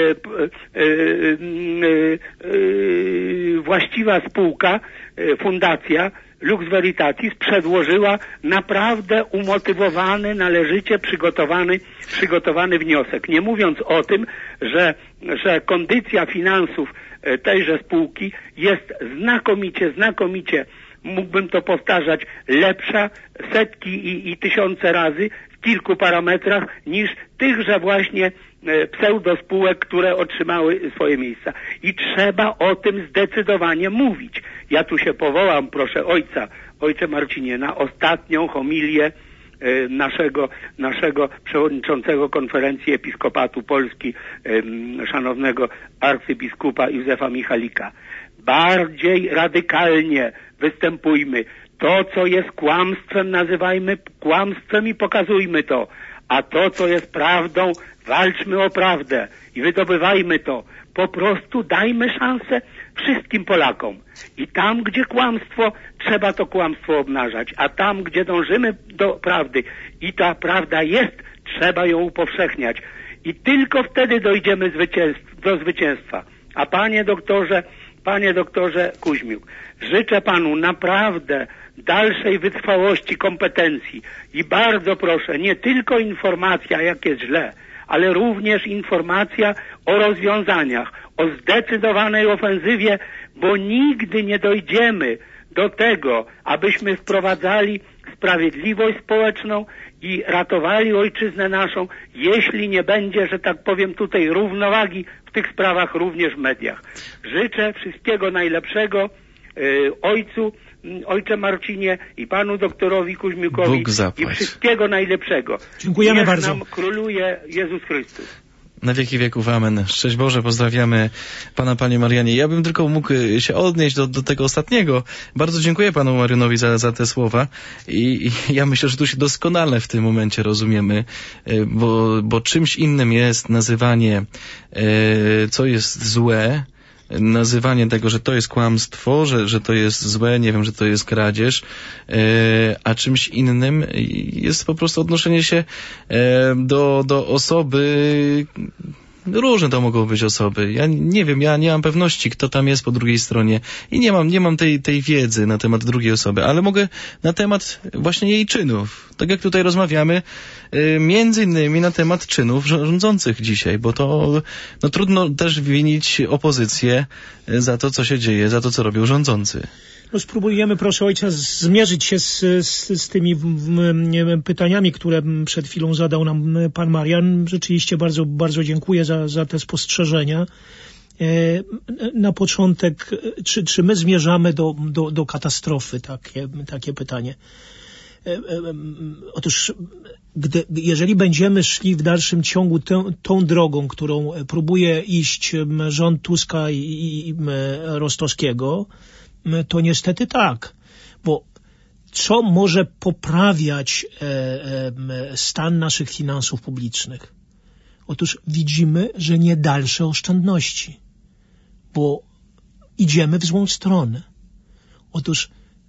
właściwa spółka, fundacja Lux Veritatis przedłożyła naprawdę umotywowany, należycie przygotowany wniosek. Nie mówiąc o tym, że kondycja finansów tejże spółki jest znakomicie, mógłbym to powtarzać, lepsza setki i tysiące razy w kilku parametrach niż tychże właśnie pseudospółek, które otrzymały swoje miejsca. I trzeba o tym zdecydowanie mówić. Ja tu się powołam, proszę ojcze Marcinie, na ostatnią homilię naszego przewodniczącego Konferencji Episkopatu Polski, szanownego arcybiskupa Józefa Michalika. bardziej radykalnie występujmy. To, co jest kłamstwem, nazywajmy kłamstwem i pokazujmy to. A to, co jest prawdą, walczmy o prawdę i wydobywajmy to. Po prostu dajmy szansę wszystkim Polakom. I tam, gdzie kłamstwo, trzeba to kłamstwo obnażać. A tam, gdzie dążymy do prawdy i ta prawda jest, trzeba ją upowszechniać. I tylko wtedy dojdziemy do zwycięstwa. A panie doktorze Kuźmiuk, życzę panu naprawdę dalszej wytrwałości, kompetencji i bardzo proszę, nie tylko informacja, jak jest źle, ale również informacja o rozwiązaniach, o zdecydowanej ofensywie, bo nigdy nie dojdziemy do tego, abyśmy wprowadzali sprawiedliwość społeczną i ratowali ojczyznę naszą, jeśli nie będzie, że tak powiem, tutaj równowagi w tych sprawach również w mediach. Życzę wszystkiego najlepszego ojcze Marcinie i panu doktorowi Kuźmiukowi i wszystkiego najlepszego. Dziękujemy bardzo. Niech nam króluje Jezus Chrystus. Na wieki wieków, amen. Szczęść Boże, pozdrawiamy pana, panie Marianie. Ja bym tylko mógł się odnieść do tego ostatniego. Bardzo dziękuję panu Marianowi za te słowa i ja myślę, że tu się doskonale w tym momencie rozumiemy, bo czymś innym jest nazywanie, co jest złe, nazywanie tego, że to jest kłamstwo, że to jest złe, nie wiem, że to jest kradzież, a czymś innym jest po prostu odnoszenie się do osoby. Różne to mogą być osoby. Ja nie wiem, ja nie mam pewności, kto tam jest po drugiej stronie i nie mam tej wiedzy na temat drugiej osoby, ale mogę na temat właśnie jej czynów. Tak jak tutaj rozmawiamy, między innymi na temat czynów rządzących dzisiaj, bo to trudno też winić opozycję za to, co się dzieje, za to, co robią rządzący. No spróbujemy, proszę ojca, zmierzyć się z tymi pytaniami, które przed chwilą zadał nam pan Marian. Rzeczywiście bardzo, bardzo dziękuję za te spostrzeżenia. Na początek, czy my zmierzamy do katastrofy? Takie pytanie. Otóż, jeżeli będziemy szli w dalszym ciągu tą drogą, którą próbuje iść rząd Tuska i Rostowskiego, to niestety tak, bo co może poprawiać stan naszych finansów publicznych? Otóż widzimy, że nie dalsze oszczędności, bo idziemy w złą stronę. Otóż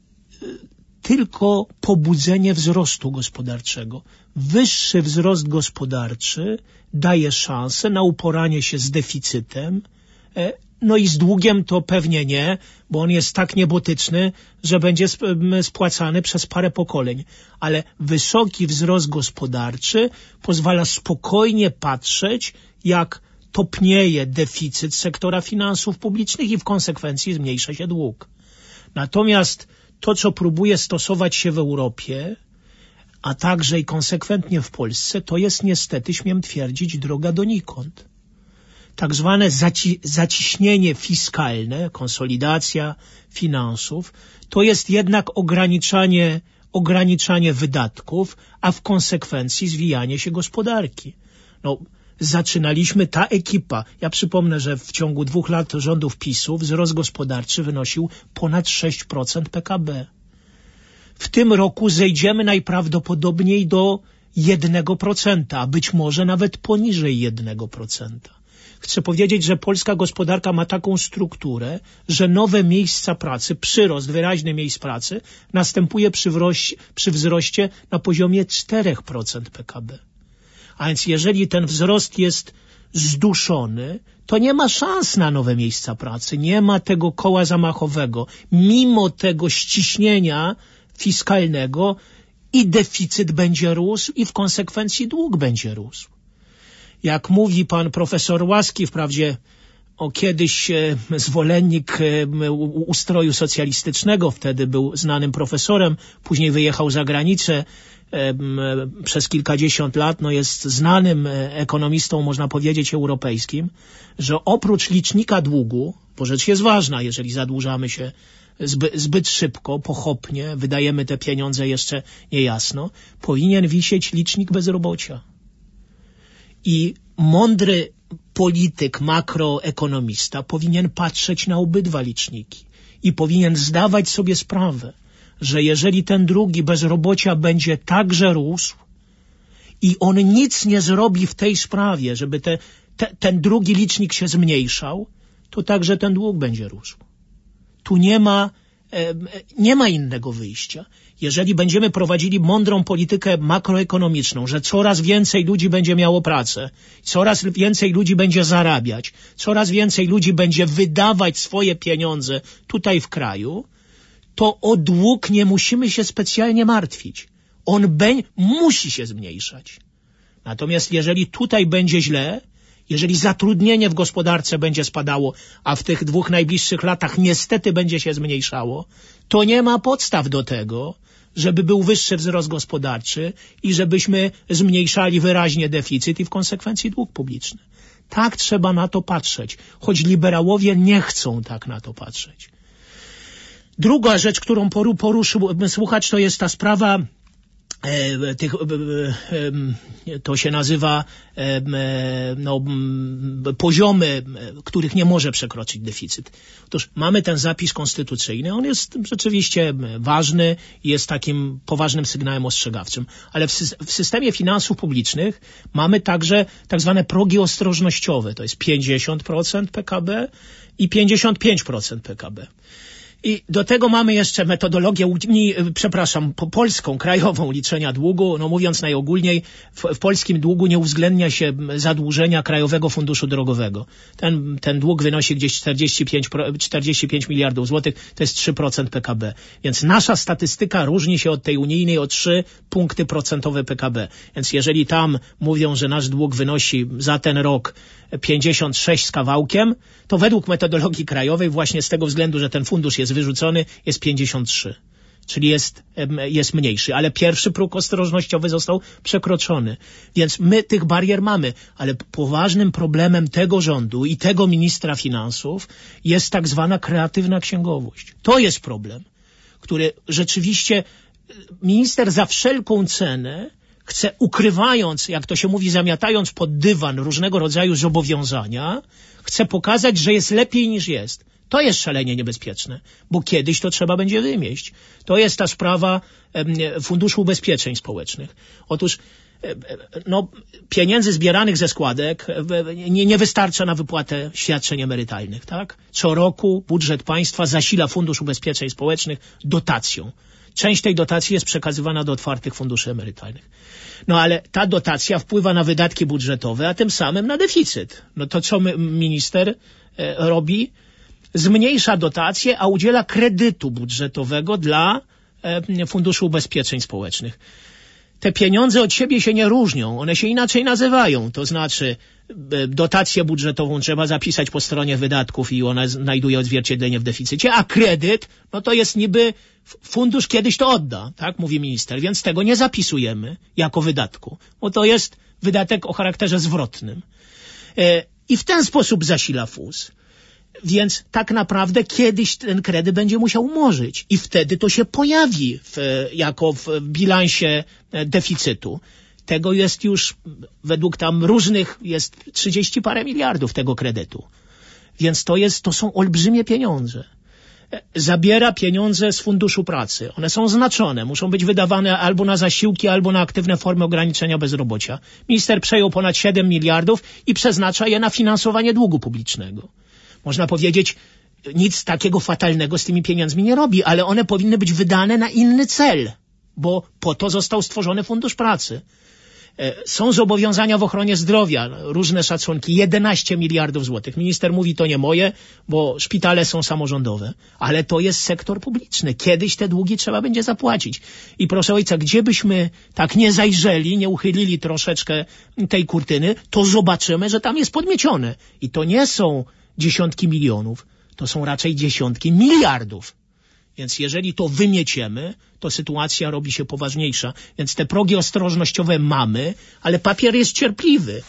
tylko pobudzenie wzrostu gospodarczego. Wyższy wzrost gospodarczy daje szansę na uporanie się z deficytem. No i z długiem to pewnie nie, bo on jest tak niebotyczny, że będzie spłacany przez parę pokoleń. Ale wysoki wzrost gospodarczy pozwala spokojnie patrzeć, jak topnieje deficyt sektora finansów publicznych i w konsekwencji zmniejsza się dług. Natomiast to, co próbuje stosować się w Europie, a także i konsekwentnie w Polsce, to jest niestety, śmiem twierdzić, droga donikąd. Tak zwane zaciśnienie fiskalne, konsolidacja finansów, to jest jednak ograniczanie wydatków, a w konsekwencji zwijanie się gospodarki. Zaczynaliśmy, ta ekipa, ja przypomnę, że w ciągu 2 lat rządów PiS-u wzrost gospodarczy wynosił ponad 6% PKB. W tym roku zejdziemy najprawdopodobniej do 1%, a być może nawet poniżej 1%. Chcę powiedzieć, że polska gospodarka ma taką strukturę, że nowe miejsca pracy, przyrost wyraźny miejsc pracy następuje przy wzroście na poziomie 4% PKB. A więc jeżeli ten wzrost jest zduszony, to nie ma szans na nowe miejsca pracy, nie ma tego koła zamachowego. Mimo tego ściśnienia fiskalnego i deficyt będzie rósł i w konsekwencji dług będzie rósł. Jak mówi pan profesor Łaski, wprawdzie kiedyś zwolennik ustroju socjalistycznego, wtedy był znanym profesorem, później wyjechał za granicę przez kilkadziesiąt lat, jest znanym ekonomistą, można powiedzieć, europejskim, że oprócz licznika długu, bo rzecz jest ważna, jeżeli zadłużamy się zbyt szybko, pochopnie, wydajemy te pieniądze jeszcze niejasno, powinien wisieć licznik bezrobocia. I polityk, makroekonomista powinien patrzeć na obydwa liczniki i powinien zdawać sobie sprawę, że jeżeli ten drugi bezrobocia będzie także rósł i on nic nie zrobi w tej sprawie, żeby ten drugi licznik się zmniejszał, to także ten dług będzie rósł. Tu nie ma innego wyjścia. Jeżeli będziemy prowadzili mądrą politykę makroekonomiczną, że coraz więcej ludzi będzie miało pracę, coraz więcej ludzi będzie zarabiać, coraz więcej ludzi będzie wydawać swoje pieniądze tutaj w kraju, to o dług nie musimy się specjalnie martwić. On musi się zmniejszać. Natomiast jeżeli tutaj będzie źle, jeżeli zatrudnienie w gospodarce będzie spadało, a w tych 2 najbliższych latach niestety będzie się zmniejszało, to nie ma podstaw do tego, żeby był wyższy wzrost gospodarczy i żebyśmy zmniejszali wyraźnie deficyt i w konsekwencji dług publiczny. Tak trzeba na to patrzeć, choć liberałowie nie chcą tak na to patrzeć. Druga rzecz, którą poruszył słuchacz, to jest ta sprawa to się nazywa poziomy, których nie może przekroczyć deficyt. Otóż mamy ten zapis konstytucyjny, on jest rzeczywiście ważny i jest takim poważnym sygnałem ostrzegawczym, ale w systemie finansów publicznych mamy także tak zwane progi ostrożnościowe, to jest 50% PKB i 55% PKB. I do tego mamy jeszcze metodologię polską, krajową liczenia długu. No mówiąc najogólniej, w polskim długu nie uwzględnia się zadłużenia Krajowego Funduszu Drogowego. Ten dług wynosi gdzieś 45 miliardów złotych, to jest 3% PKB. Więc nasza statystyka różni się od tej unijnej o 3 punkty procentowe PKB. Więc jeżeli tam mówią, że nasz dług wynosi za ten rok 56 z kawałkiem, to według metodologii krajowej właśnie z tego względu, że ten fundusz jest wyrzucony, jest 53. Czyli jest mniejszy. Ale pierwszy próg ostrożnościowy został przekroczony. Więc my tych barier mamy. Ale poważnym problemem tego rządu i tego ministra finansów jest tak zwana kreatywna księgowość. To jest problem, który rzeczywiście minister za wszelką cenę chce, ukrywając, jak to się mówi, zamiatając pod dywan różnego rodzaju zobowiązania, chce pokazać, że jest lepiej niż jest. To jest szalenie niebezpieczne, bo kiedyś to trzeba będzie wymieść. To jest ta sprawa Funduszu Ubezpieczeń Społecznych. Otóż pieniędzy zbieranych ze składek nie wystarcza na wypłatę świadczeń emerytalnych, tak? Co roku budżet państwa zasila Fundusz Ubezpieczeń Społecznych dotacją. Część tej dotacji jest przekazywana do otwartych funduszy emerytalnych. No ale ta dotacja wpływa na wydatki budżetowe, a tym samym na deficyt. No to co minister robi? Zmniejsza dotację, a udziela kredytu budżetowego dla Funduszu Ubezpieczeń Społecznych. Te pieniądze od siebie się nie różnią, one się inaczej nazywają. To znaczy dotację budżetową trzeba zapisać po stronie wydatków i ona znajduje odzwierciedlenie w deficycie, a kredyt, no to jest niby fundusz kiedyś to odda, tak mówi minister, więc tego nie zapisujemy jako wydatku, bo to jest wydatek o charakterze zwrotnym. I w ten sposób zasila FUS. Więc tak naprawdę kiedyś ten kredyt będzie musiał umorzyć i wtedy to się pojawi jako w bilansie deficytu. Tego jest już, według tam różnych, jest 30 parę miliardów tego kredytu. Więc to są olbrzymie pieniądze. Zabiera pieniądze z Funduszu Pracy. One są znaczone, muszą być wydawane albo na zasiłki, albo na aktywne formy ograniczenia bezrobocia. Minister przejął ponad 7 miliardów i przeznacza je na finansowanie długu publicznego. Można powiedzieć, nic takiego fatalnego z tymi pieniędzmi nie robi, ale one powinny być wydane na inny cel, bo po to został stworzony Fundusz Pracy. Są zobowiązania w ochronie zdrowia, różne szacunki, 11 miliardów złotych. Minister mówi, to nie moje, bo szpitale są samorządowe, ale to jest sektor publiczny. Kiedyś te długi trzeba będzie zapłacić. I proszę ojca, gdzie byśmy tak nie zajrzeli, nie uchylili troszeczkę tej kurtyny, to zobaczymy, że tam jest podmiecione. I to nie są dziesiątki milionów, to są raczej dziesiątki miliardów. Więc jeżeli to wymieciemy, to sytuacja robi się poważniejsza. Więc te progi ostrożnościowe mamy, ale papier jest cierpliwy.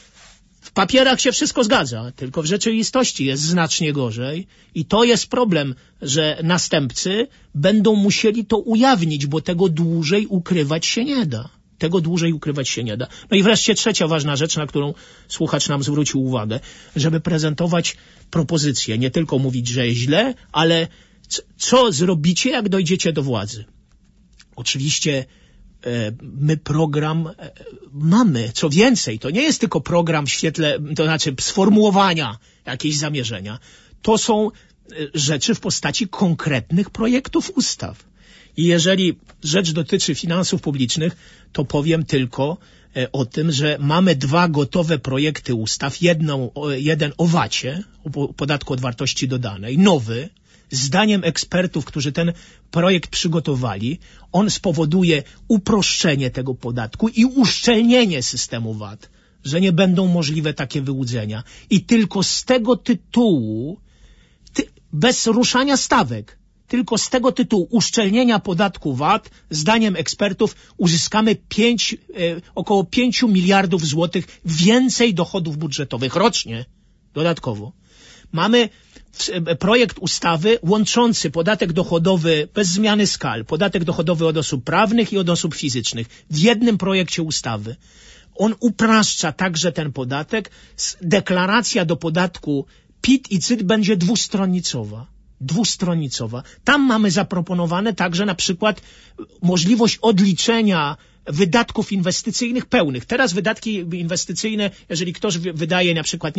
W papierach się wszystko zgadza, tylko w rzeczywistości jest znacznie gorzej. I to jest problem, że następcy będą musieli to ujawnić, bo tego dłużej ukrywać się nie da. Tego dłużej ukrywać się nie da. No i wreszcie trzecia ważna rzecz, na którą słuchacz nam zwrócił uwagę, żeby prezentować propozycje, nie tylko mówić, że jest źle, ale co zrobicie, jak dojdziecie do władzy. Oczywiście my program mamy. Co więcej, to nie jest tylko program w świetle, to znaczy sformułowania jakieś zamierzenia. To są rzeczy w postaci konkretnych projektów ustaw. I jeżeli rzecz dotyczy finansów publicznych, to powiem tylko o tym, że mamy 2 gotowe projekty ustaw. Jeden o VAT-ie, o podatku od wartości dodanej, nowy. Zdaniem ekspertów, którzy ten projekt przygotowali, on spowoduje uproszczenie tego podatku i uszczelnienie systemu VAT, że nie będą możliwe takie wyłudzenia. I tylko z tego tytułu, bez ruszania stawek, tylko z tego tytułu uszczelnienia podatku VAT, zdaniem ekspertów, uzyskamy około 5 miliardów złotych więcej dochodów budżetowych rocznie, dodatkowo. Mamy projekt ustawy łączący podatek dochodowy bez zmiany skal, podatek dochodowy od osób prawnych i od osób fizycznych w jednym projekcie ustawy. On upraszcza także ten podatek. Deklaracja do podatku PIT i CIT będzie dwustronnicowa. Tam mamy zaproponowane także na przykład możliwość odliczenia wydatków inwestycyjnych pełnych. Teraz wydatki inwestycyjne, jeżeli ktoś wydaje na przykład,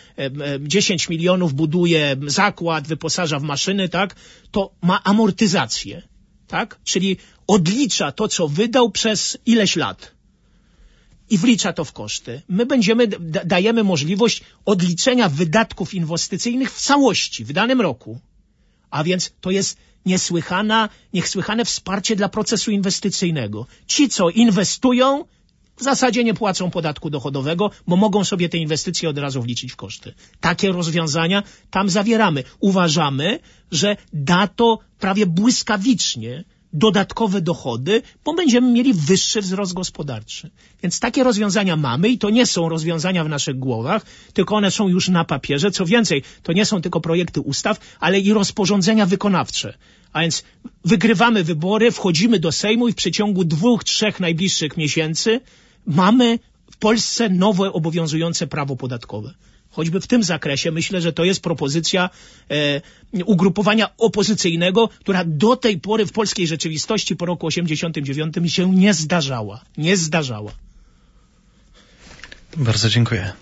10 milionów, buduje zakład, wyposaża w maszyny, tak, to ma amortyzację, tak? Czyli odlicza to, co wydał przez ileś lat i wlicza to w koszty. My dajemy możliwość odliczenia wydatków inwestycyjnych w całości, w danym roku. A więc to jest niesłychane wsparcie dla procesu inwestycyjnego. Ci, co inwestują, w zasadzie nie płacą podatku dochodowego, bo mogą sobie te inwestycje od razu wliczyć w koszty. Takie rozwiązania tam zawieramy. Uważamy, że da to prawie błyskawicznie dodatkowe dochody, bo będziemy mieli wyższy wzrost gospodarczy. Więc takie rozwiązania mamy i to nie są rozwiązania w naszych głowach, tylko one są już na papierze. Co więcej, to nie są tylko projekty ustaw, ale i rozporządzenia wykonawcze. A więc wygrywamy wybory, wchodzimy do Sejmu i w przeciągu 2-3 najbliższych miesięcy mamy w Polsce nowe obowiązujące prawo podatkowe. Choćby w tym zakresie myślę, że to jest propozycja ugrupowania opozycyjnego, która do tej pory w polskiej rzeczywistości po roku 1989 się nie zdarzała. Nie zdarzała. Bardzo dziękuję.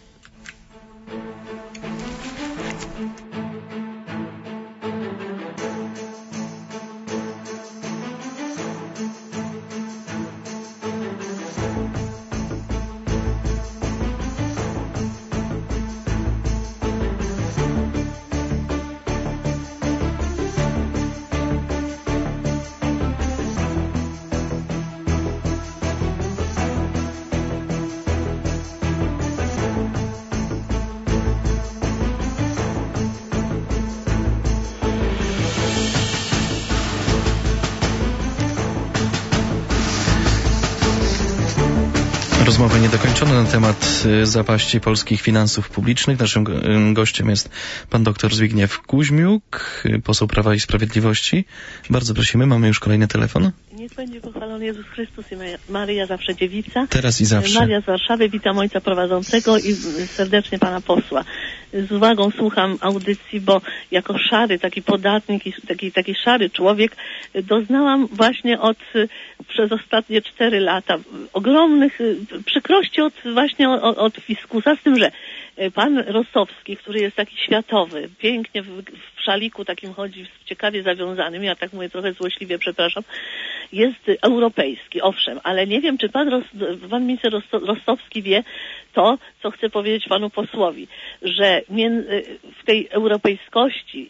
Rozmowa niedokończona na temat zapaści polskich finansów publicznych. Naszym gościem jest pan dr Zbigniew Kuźmiuk, poseł Prawa i Sprawiedliwości. Bardzo prosimy, mamy już kolejny telefon. Niech będzie pochwalony Jezus Chrystus i Maryja zawsze dziewica. Teraz i zawsze. Maria z Warszawy, witam ojca prowadzącego i serdecznie pana posła. Z uwagą słucham audycji, bo jako szary taki podatnik i taki szary człowiek doznałam właśnie przez ostatnie 4 lata ogromnych przykrości od fiskusa, z tym, że pan Rostowski, który jest taki światowy, pięknie w szaliku takim chodzi, ciekawie zawiązanym, ja tak mówię trochę złośliwie, przepraszam, jest europejski, owszem, ale nie wiem, czy pan minister Rostowski wie to, co chcę powiedzieć panu posłowi, że w tej europejskości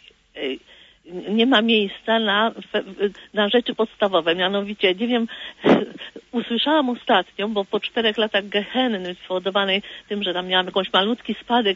nie ma miejsca na rzeczy podstawowe. Mianowicie, nie wiem, usłyszałam ostatnio, bo po 4 latach gehenny spowodowanej tym, że tam miałam jakiś malutki spadek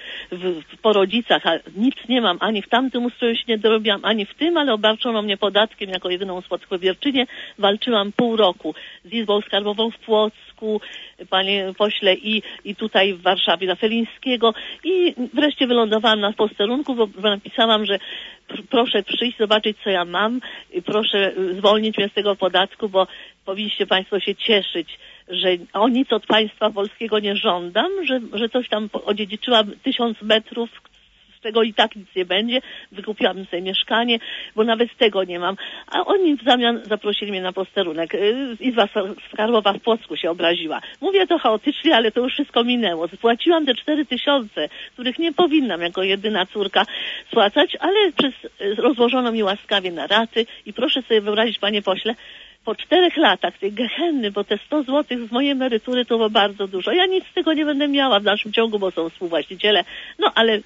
po rodzicach, a nic nie mam, ani w tamtym ustroju się nie dorobiłam, ani w tym, ale obarczono mnie podatkiem jako jedyną spadkobierczynię. Walczyłam pół roku z Izbą Skarbową w Płocku, panie pośle, i tutaj w Warszawie na Felińskiego i wreszcie wylądowałam na posterunku, bo napisałam, że proszę przyjść, zobaczyć, co ja mam, proszę zwolnić mnie z tego podatku, bo powinniście państwo się cieszyć, że o nic od państwa polskiego nie żądam, że coś tam odziedziczyłam 1000 metrów, z czego i tak nic nie będzie, wykupiłam sobie mieszkanie, bo nawet tego nie mam. A oni w zamian zaprosili mnie na posterunek. Izba Skarbowa w Płocku się obraziła. Mówię to chaotycznie, ale to już wszystko minęło. Spłaciłam te 4000, których nie powinnam jako jedyna córka spłacać, ale rozłożono mi łaskawie na raty i proszę sobie wyobrazić, panie pośle, po 4 latach tej gehenny, bo te 100 zł z mojej emerytury to było bardzo dużo. Ja nic z tego nie będę miała w dalszym ciągu, bo są współwłaściciele. No ale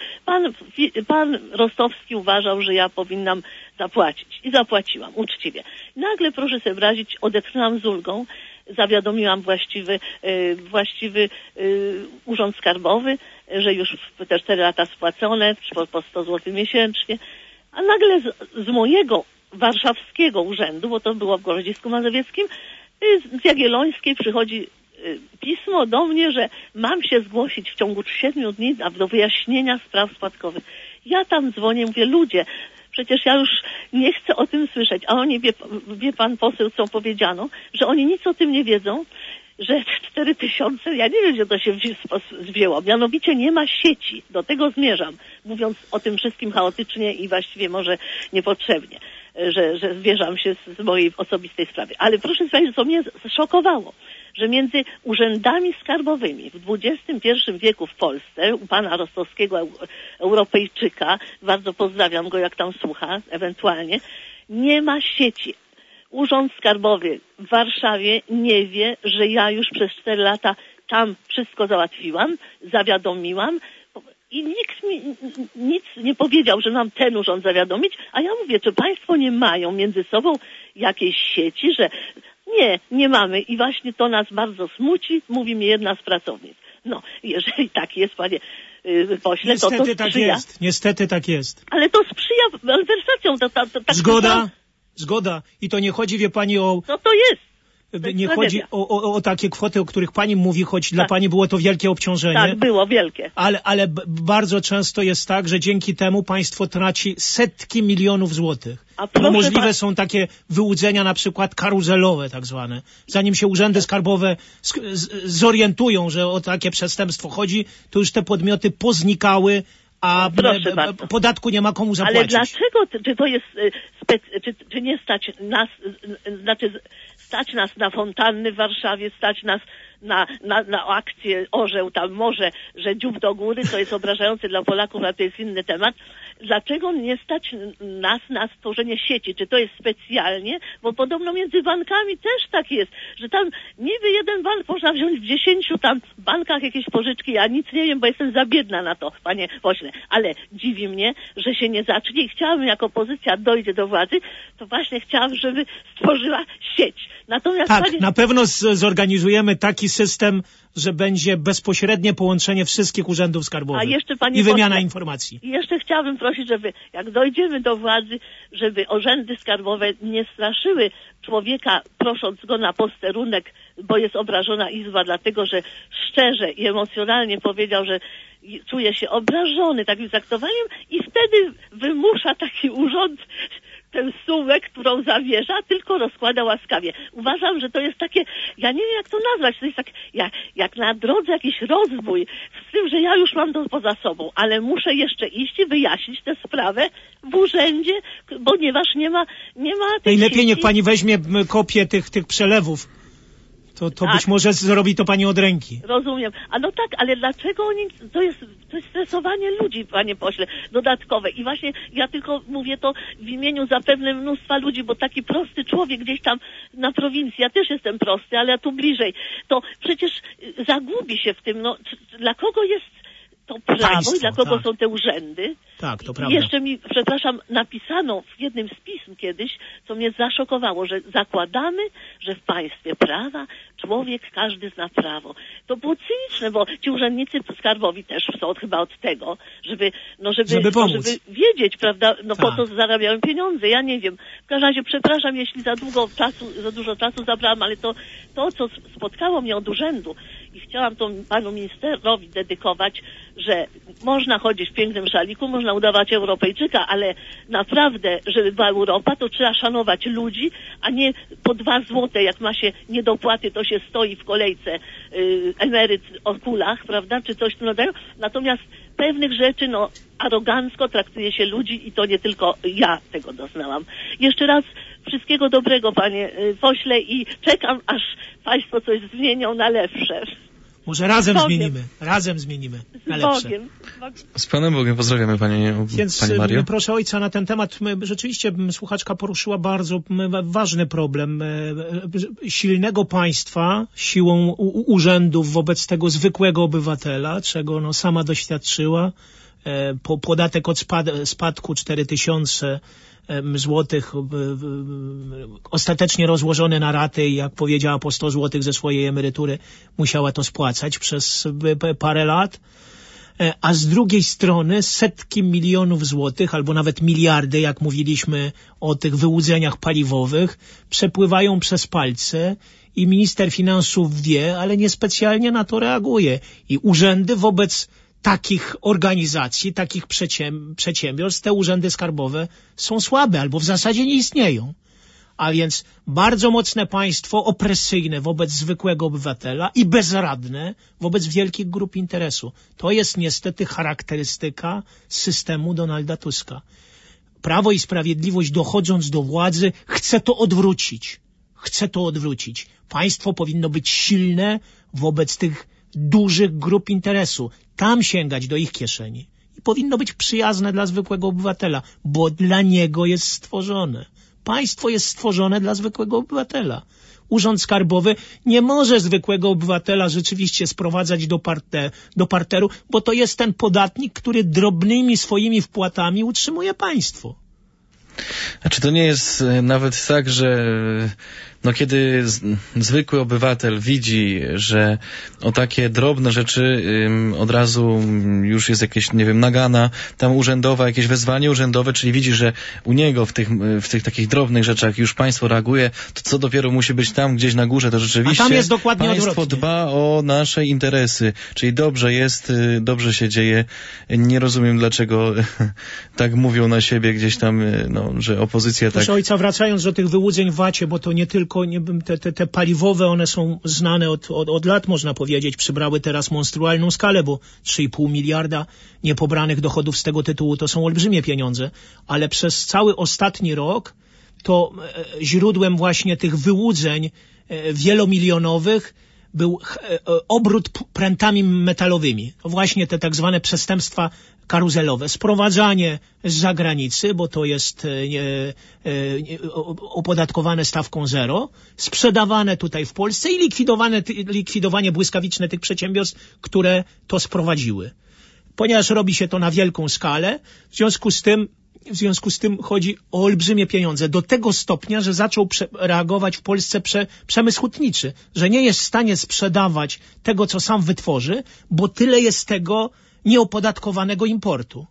pan Rostowski uważał, że ja powinnam zapłacić. I zapłaciłam uczciwie. Nagle, proszę sobie wyobrazić, odetchnęłam z ulgą, zawiadomiłam właściwy urząd skarbowy, że już te 4 lata spłacone, po 100 zł miesięcznie. A nagle z mojego warszawskiego urzędu, bo to było w Grodzisku Mazowieckim, z Jagiellońskiej przychodzi pismo do mnie, że mam się zgłosić w ciągu 7 dni do wyjaśnienia spraw spadkowych. Ja tam dzwonię, mówię, ludzie, przecież ja już nie chcę o tym słyszeć, a oni, wie pan poseł, co powiedziano, że oni nic o tym nie wiedzą, że 4000, ja nie wiem, gdzie to się wzięło. Mianowicie nie ma sieci. Do tego zmierzam, mówiąc o tym wszystkim chaotycznie i właściwie może niepotrzebnie, że zwierzam się z mojej osobistej sprawy. Ale proszę powiedzieć, co mnie szokowało, że między urzędami skarbowymi w XXI wieku w Polsce, u pana Rostowskiego, Europejczyka, bardzo pozdrawiam go, jak tam słucha, ewentualnie, nie ma sieci. Urząd Skarbowy w Warszawie nie wie, że ja już przez 4 lata tam wszystko załatwiłam, zawiadomiłam i nikt mi nic nie powiedział, że mam ten urząd zawiadomić, a ja mówię, czy państwo nie mają między sobą jakiejś sieci, że nie mamy i właśnie to nas bardzo smuci, mówi mi jedna z pracownic. No, jeżeli tak jest, panie pośle, niestety to sprzyja. Tak jest. Niestety tak jest. Ale to sprzyja malwersacjom. Tak Zgoda. I to nie chodzi, wie pani, o... Co to jest? Nie chodzi o takie kwoty, o których pani mówi, choć dla pani było to wielkie obciążenie. Tak, było wielkie. Ale bardzo często jest tak, że dzięki temu państwo traci setki milionów złotych. Bo możliwe są takie wyłudzenia, na przykład karuzelowe tak zwane. Zanim się urzędy skarbowe zorientują, że o takie przestępstwo chodzi, to już te podmioty poznikały, a podatku nie ma komu zapłacić. Ale dlaczego, czy to jest, czy nie stać nas, stać nas na fontanny w Warszawie, stać nas na akcję Orzeł, tam może, że dziób do góry, to jest obrażające dla Polaków, ale to jest inny temat. Dlaczego nie stać nas na stworzenie sieci? Czy to jest specjalnie? Bo podobno między bankami też tak jest, że tam niby jeden bank można wziąć w 10 tam bankach jakieś pożyczki. Ja nic nie wiem, bo jestem za biedna na to, panie pośle. Ale dziwi mnie, że się nie zacznie i chciałabym, jak opozycja dojdzie do władzy, to właśnie chciałabym, żeby stworzyła sieć. Natomiast tak, na pewno zorganizujemy taki system, że będzie bezpośrednie połączenie wszystkich urzędów skarbowych i wymiana informacji. I jeszcze chciałabym prosić, żeby jak dojdziemy do władzy, żeby urzędy skarbowe nie straszyły człowieka, prosząc go na posterunek, bo jest obrażona izba, dlatego że szczerze i emocjonalnie powiedział, że czuje się obrażony takim traktowaniem i wtedy wymusza taki urząd tę sumę, którą zawierza, tylko rozkłada łaskawie. Uważam, że to jest takie, ja nie wiem jak to nazwać, to jest tak jak na drodze jakiś rozwój, z tym, że ja już mam to poza sobą, ale muszę jeszcze iść i wyjaśnić tę sprawę w urzędzie, ponieważ nie ma tej najlepiej sieci. Niech pani weźmie kopię tych przelewów. To tak. Być może zrobi to pani od ręki. Rozumiem. A no tak, ale dlaczego oni... To jest stresowanie ludzi, panie pośle, dodatkowe. I właśnie ja tylko mówię to w imieniu zapewne mnóstwa ludzi, bo taki prosty człowiek gdzieś tam na prowincji, ja też jestem prosty, ale ja tu bliżej, to przecież zagubi się w tym, no dla kogo jest to prawo państwo, i dla kogo są te urzędy. Tak, to prawda. I jeszcze mi, przepraszam, napisano w jednym z pism kiedyś, co mnie zaszokowało, że zakładamy, że w państwie prawa człowiek każdy zna prawo. To było cyniczne, bo ci urzędnicy skarbowi też są chyba od tego, żeby wiedzieć, prawda, no tak. Po to zarabiałem pieniądze, ja nie wiem. W każdym razie przepraszam, jeśli za dużo czasu zabrałam, ale to, co spotkało mnie od urzędu i chciałam to panu ministrowi dedykować, że można chodzić w pięknym szaliku, można udawać Europejczyka, ale naprawdę, żeby była Europa, to trzeba szanować ludzi, a nie po 2 złote, jak ma się niedopłaty, to się stoi w kolejce emeryt o kulach, prawda, czy coś w tym rodzaju. Natomiast pewnych rzeczy, arogancko traktuje się ludzi i to nie tylko ja tego doznałam. Jeszcze raz wszystkiego dobrego, panie pośle, i czekam, aż państwo coś zmienią na lepsze. Może razem zmienimy na lepsze. Z Panem Bogiem pozdrawiamy, Pani Mario. Proszę ojca, na ten temat rzeczywiście słuchaczka poruszyła bardzo ważny problem silnego państwa, siłą urzędów wobec tego zwykłego obywatela, czego sama doświadczyła. Podatek od spadku 4000 złotych, ostatecznie rozłożone na raty, jak powiedziała, po 100 złotych ze swojej emerytury musiała to spłacać przez parę lat, a z drugiej strony setki milionów złotych, albo nawet miliardy, jak mówiliśmy o tych wyłudzeniach paliwowych, przepływają przez palce i minister finansów wie, ale niespecjalnie na to reaguje. I urzędy wobec takich organizacji, takich przedsiębiorstw, te urzędy skarbowe są słabe albo w zasadzie nie istnieją. A więc bardzo mocne państwo, opresyjne wobec zwykłego obywatela i bezradne wobec wielkich grup interesu. To jest niestety charakterystyka systemu Donalda Tuska. Prawo i Sprawiedliwość, dochodząc do władzy, chce to odwrócić. Państwo powinno być silne wobec tych dużych grup interesu. Tam sięgać do ich kieszeni. I powinno być przyjazne dla zwykłego obywatela, bo dla niego jest stworzone. Państwo jest stworzone dla zwykłego obywatela. Urząd Skarbowy nie może zwykłego obywatela rzeczywiście sprowadzać do parteru, bo to jest ten podatnik, który drobnymi swoimi wpłatami utrzymuje państwo. Znaczy to nie jest nawet tak, że kiedy zwykły obywatel widzi, że o takie drobne rzeczy od razu już jest jakieś, nagana tam urzędowa, jakieś wezwanie urzędowe, czyli widzi, że u niego w tych takich drobnych rzeczach już państwo reaguje, to co dopiero musi być tam gdzieś na górze, to rzeczywiście a tam jest dokładnie państwo odwrotnie. Dba o nasze interesy, czyli dobrze jest, dobrze się dzieje. Nie rozumiem, dlaczego tak mówią na siebie gdzieś tam, że opozycja tak... Proszę ojca, wracając do tych wyłudzeń w VAT-ie, bo to nie tylko te paliwowe, one są znane od lat, można powiedzieć, przybrały teraz monstrualną skalę, bo 3,5 miliarda niepobranych dochodów z tego tytułu to są olbrzymie pieniądze, ale przez cały ostatni rok to źródłem właśnie tych wyłudzeń wielomilionowych był obrót prętami metalowymi. To właśnie te tak zwane przestępstwa karuzelowe. Sprowadzanie z zagranicy, bo to jest opodatkowane stawką 0, sprzedawane tutaj w Polsce i likwidowanie błyskawiczne tych przedsiębiorstw, które to sprowadziły. Ponieważ robi się to na wielką skalę, w związku z tym chodzi o olbrzymie pieniądze. Do tego stopnia, że zaczął reagować w Polsce przemysł hutniczy, że nie jest w stanie sprzedawać tego, co sam wytworzy, bo tyle jest tego nieopodatkowanego importu.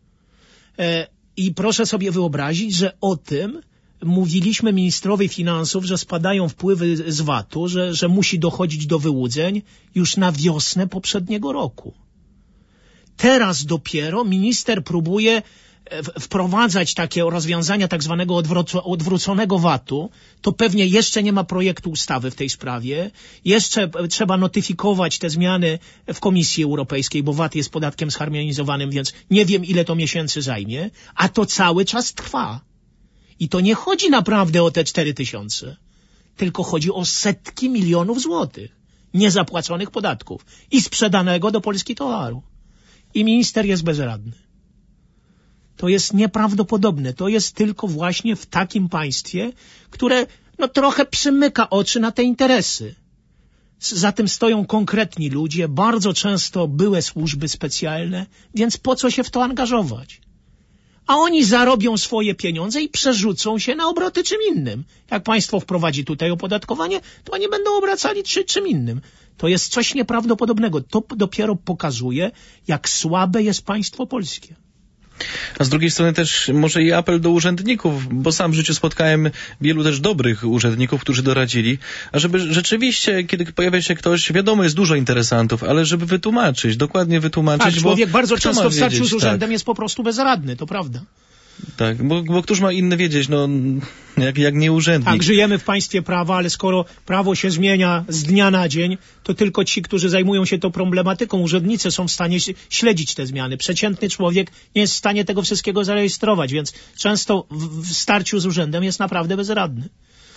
I proszę sobie wyobrazić, że o tym mówiliśmy ministrowi finansów, że spadają wpływy z VAT-u, że musi dochodzić do wyłudzeń już na wiosnę poprzedniego roku. Teraz dopiero minister próbuje wprowadzać takie rozwiązania tak zwanego odwróconego VAT-u, to pewnie jeszcze nie ma projektu ustawy w tej sprawie. Jeszcze trzeba notyfikować te zmiany w Komisji Europejskiej, bo VAT jest podatkiem zharmonizowanym, więc nie wiem, ile to miesięcy zajmie, a to cały czas trwa. I to nie chodzi naprawdę o te 4000, tylko chodzi o setki milionów złotych niezapłaconych podatków i sprzedanego do Polski towaru. I minister jest bezradny. To jest nieprawdopodobne. To jest tylko właśnie w takim państwie, które trochę przymyka oczy na te interesy. Za tym stoją konkretni ludzie, bardzo często były służby specjalne, więc po co się w to angażować? A oni zarobią swoje pieniądze i przerzucą się na obroty czym innym. Jak państwo wprowadzi tutaj opodatkowanie, to oni będą obracali czym innym. To jest coś nieprawdopodobnego. To dopiero pokazuje, jak słabe jest państwo polskie. A z drugiej strony też może i apel do urzędników, bo sam w życiu spotkałem wielu też dobrych urzędników, którzy doradzili, a żeby rzeczywiście, kiedy pojawia się ktoś, wiadomo, jest dużo interesantów, ale żeby wytłumaczyć, dokładnie wytłumaczyć. Tak, człowiek bardzo często w starciu z urzędem tak. jest po prostu bezradny, to prawda. Tak, bo któż ma inny wiedzieć, no, jak nie urzędnik. Tak, żyjemy w państwie prawa, ale skoro prawo się zmienia z dnia na dzień, to tylko ci, którzy zajmują się tą problematyką, urzędnicy są w stanie śledzić te zmiany. Przeciętny człowiek nie jest w stanie tego wszystkiego zarejestrować, więc często w starciu z urzędem jest naprawdę bezradny.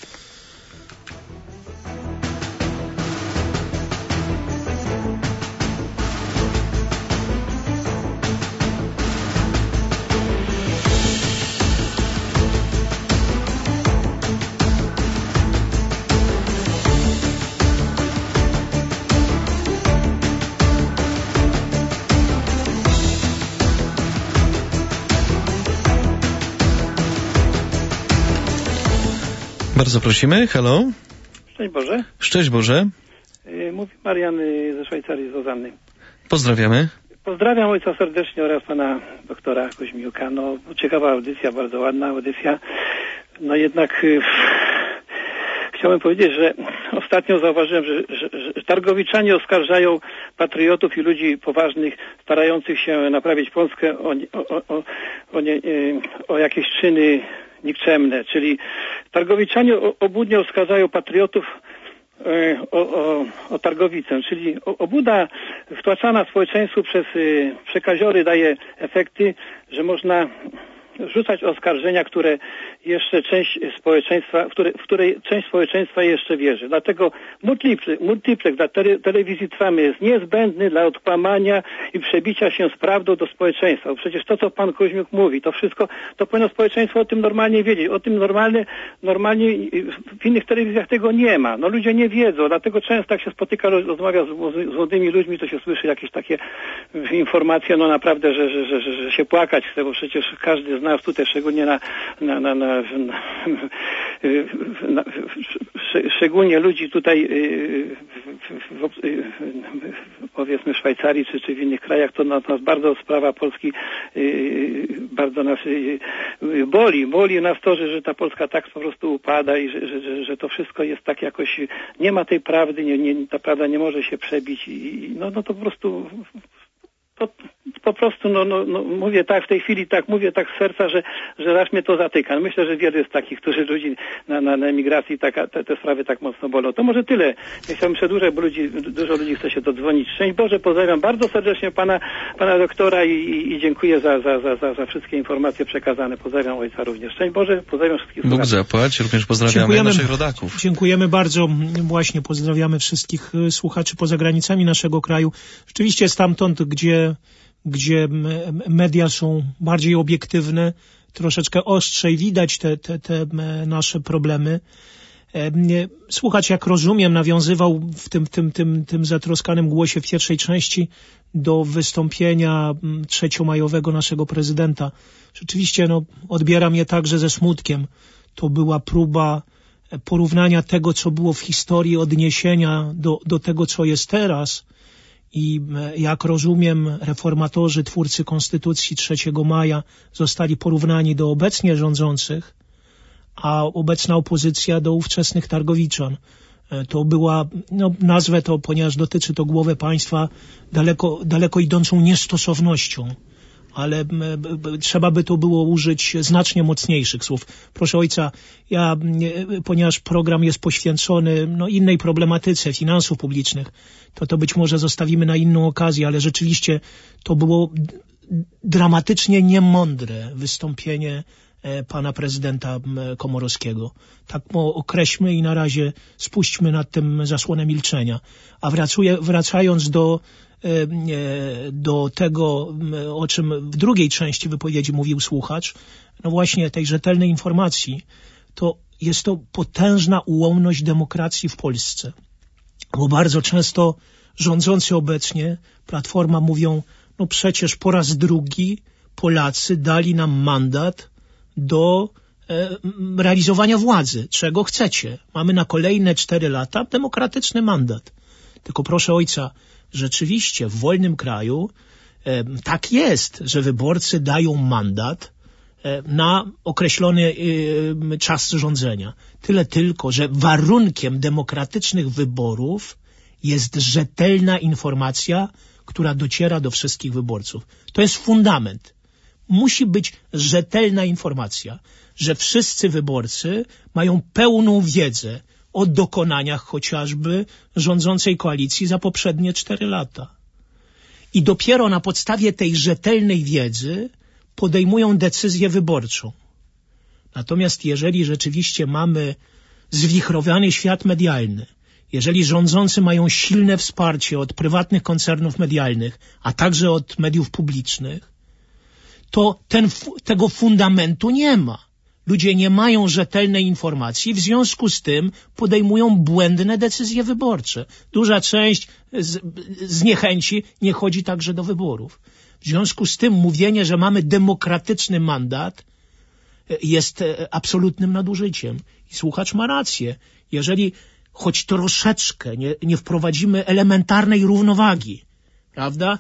Bardzo prosimy, halo. Szczęść Boże. Szczęść Boże. Mówi Marian ze Szwajcarii, z Lozanny. Pozdrawiamy. Pozdrawiam ojca serdecznie oraz pana doktora Koźmiuka. No, ciekawa audycja, bardzo ładna audycja. No jednak chciałem powiedzieć, że ostatnio zauważyłem, że targowiczanie oskarżają patriotów i ludzi poważnych, starających się naprawić Polskę o jakieś czyny nikczemne, czyli targowiczanie obłudnie oskarżają patriotów o targowicę, czyli obłuda wtłaczana społeczeństwu przez przekaziory daje efekty, że można rzucać oskarżenia, które jeszcze część społeczeństwa, w której część społeczeństwa jeszcze wierzy. Dlatego multiplex dla telewizji Trwamy jest niezbędny dla odkłamania i przebicia się z prawdą do społeczeństwa. Bo przecież to, co pan Koźmiuk mówi, to wszystko, to powinno społeczeństwo o tym normalnie wiedzieć. O tym normalnie w innych telewizjach tego nie ma. No ludzie nie wiedzą, dlatego często jak się spotyka, rozmawia z młodymi ludźmi, to się słyszy jakieś takie informacje, no naprawdę, że się płakać chce, bo przecież każdy z nas tutaj, szczególnie szczególnie ludzi tutaj powiedzmy w Szwajcarii czy w innych krajach, to nas bardzo sprawa Polski bardzo nas boli nas to, że ta Polska tak po prostu upada i że to wszystko jest tak jakoś, nie ma tej prawdy, ta prawda nie może się przebić i no to po prostu mówię tak w tej chwili, tak mówię tak z serca, że aż mnie to zatyka. Myślę, że wielu jest takich, którzy ludzi na emigracji te sprawy tak mocno bolą. To może tyle. Nie chciałbym przedłużać, bo dużo ludzi chce się dodzwonić. Szczęść Boże, pozdrawiam bardzo serdecznie pana doktora i dziękuję za wszystkie informacje przekazane. Pozdrawiam ojca również. Szczęść Boże, pozdrawiam wszystkich. Bóg zapłać, również pozdrawiamy naszych rodaków. Dziękujemy bardzo. Właśnie pozdrawiamy wszystkich słuchaczy poza granicami naszego kraju. Rzeczywiście stamtąd, gdzie media są bardziej obiektywne, troszeczkę ostrzej widać te nasze problemy. Słuchacz, jak rozumiem, nawiązywał w tym zatroskanym głosie w pierwszej części do wystąpienia trzeciomajowego naszego prezydenta. Rzeczywiście, odbieram je także ze smutkiem. To była próba porównania tego, co było w historii, odniesienia do tego, co jest teraz. I jak rozumiem, reformatorzy, twórcy Konstytucji 3 maja zostali porównani do obecnie rządzących, a obecna opozycja do ówczesnych targowiczan. To była, nazwę to, ponieważ dotyczy to głowy państwa, daleko idącą niestosownością. Ale trzeba by to było użyć znacznie mocniejszych słów. Proszę ojca, ponieważ program jest poświęcony innej problematyce finansów publicznych, to być może zostawimy na inną okazję, ale rzeczywiście to było dramatycznie niemądre wystąpienie pana prezydenta Komorowskiego. Tak określmy i na razie spuśćmy nad tym zasłonę milczenia. A wracając do tego, o czym w drugiej części wypowiedzi mówił słuchacz, właśnie tej rzetelnej informacji, to jest to potężna ułomność demokracji w Polsce. Bo bardzo często rządzący obecnie, Platforma, mówią, przecież po raz drugi Polacy dali nam mandat do realizowania władzy. Czego chcecie? Mamy na kolejne 4 lata demokratyczny mandat. Tylko proszę ojca, rzeczywiście w wolnym kraju Tak jest, że wyborcy dają mandat na określony czas rządzenia. Tyle tylko, że warunkiem demokratycznych wyborów jest rzetelna informacja, która dociera do wszystkich wyborców. To jest fundament. Musi być rzetelna informacja, że wszyscy wyborcy mają pełną wiedzę o dokonaniach chociażby rządzącej koalicji za poprzednie 4 lata. I dopiero na podstawie tej rzetelnej wiedzy podejmują decyzję wyborczą. Natomiast jeżeli rzeczywiście mamy zwichrowany świat medialny, jeżeli rządzący mają silne wsparcie od prywatnych koncernów medialnych, a także od mediów publicznych, to tego fundamentu nie ma. Ludzie nie mają rzetelnej informacji, w związku z tym podejmują błędne decyzje wyborcze. Duża część z niechęci nie chodzi także do wyborów. W związku z tym mówienie, że mamy demokratyczny mandat, jest absolutnym nadużyciem. I słuchacz ma rację. Jeżeli choć troszeczkę nie wprowadzimy elementarnej równowagi, prawda?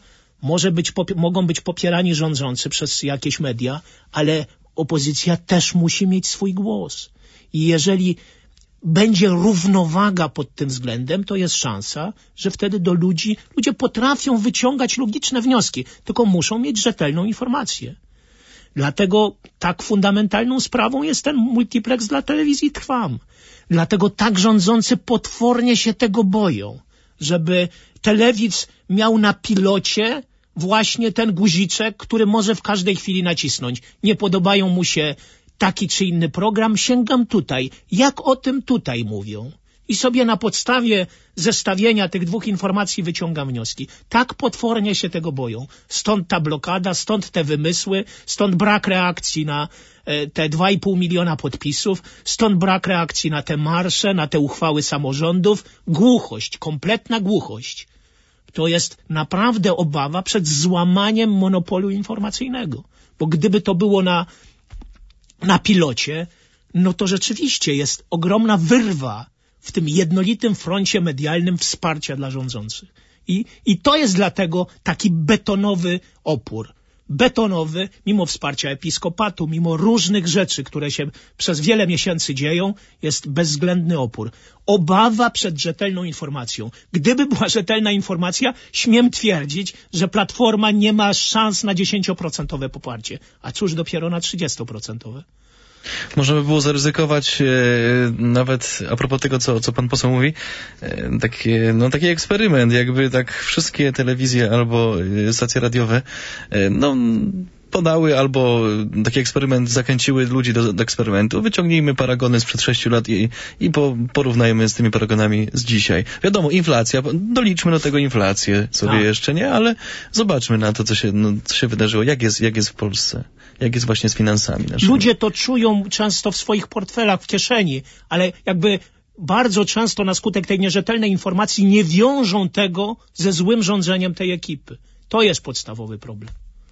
Mogą być popierani rządzący przez jakieś media, ale opozycja też musi mieć swój głos. I jeżeli będzie równowaga pod tym względem, to jest szansa, że wtedy ludzie potrafią wyciągać logiczne wnioski, tylko muszą mieć rzetelną informację. Dlatego tak fundamentalną sprawą jest ten multiplex dla telewizji Trwam. Dlatego tak rządzący potwornie się tego boją, żeby telewidz miał na pilocie właśnie ten guziczek, który może w każdej chwili nacisnąć. Nie podobają mu się taki czy inny program, sięgam tutaj. Jak o tym tutaj mówią? I sobie na podstawie zestawienia tych 2 informacji wyciągam wnioski. Tak potwornie się tego boją. Stąd ta blokada, stąd te wymysły, stąd brak reakcji na te 2,5 miliona podpisów, stąd brak reakcji na te marsze, na te uchwały samorządów. Głuchość, kompletna głuchość. To jest naprawdę obawa przed złamaniem monopolu informacyjnego. Bo gdyby to było na pilocie, no to rzeczywiście jest ogromna wyrwa w tym jednolitym froncie medialnym wsparcia dla rządzących. I to jest dlatego taki betonowy opór. Betonowy, mimo wsparcia episkopatu, mimo różnych rzeczy, które się przez wiele miesięcy dzieją, jest bezwzględny opór. Obawa przed rzetelną informacją. Gdyby była rzetelna informacja, śmiem twierdzić, że Platforma nie ma szans na 10% poparcie. A cóż dopiero na 30%. Można by było zaryzykować nawet a propos tego, co pan poseł mówi, taki eksperyment, jakby tak wszystkie telewizje albo stacje radiowe podały albo taki eksperyment zachęciły ludzi do eksperymentu. Wyciągnijmy paragony sprzed 6 lat i porównajmy z tymi paragonami z dzisiaj. Wiadomo, inflacja, doliczmy do tego inflację sobie jeszcze, nie? Ale zobaczmy na to, co się wydarzyło. Jak jest w Polsce? Jak jest właśnie z finansami naszymi? Ludzie to czują często w swoich portfelach, w kieszeni, ale jakby bardzo często na skutek tej nierzetelnej informacji nie wiążą tego ze złym rządzeniem tej ekipy. To jest podstawowy problem.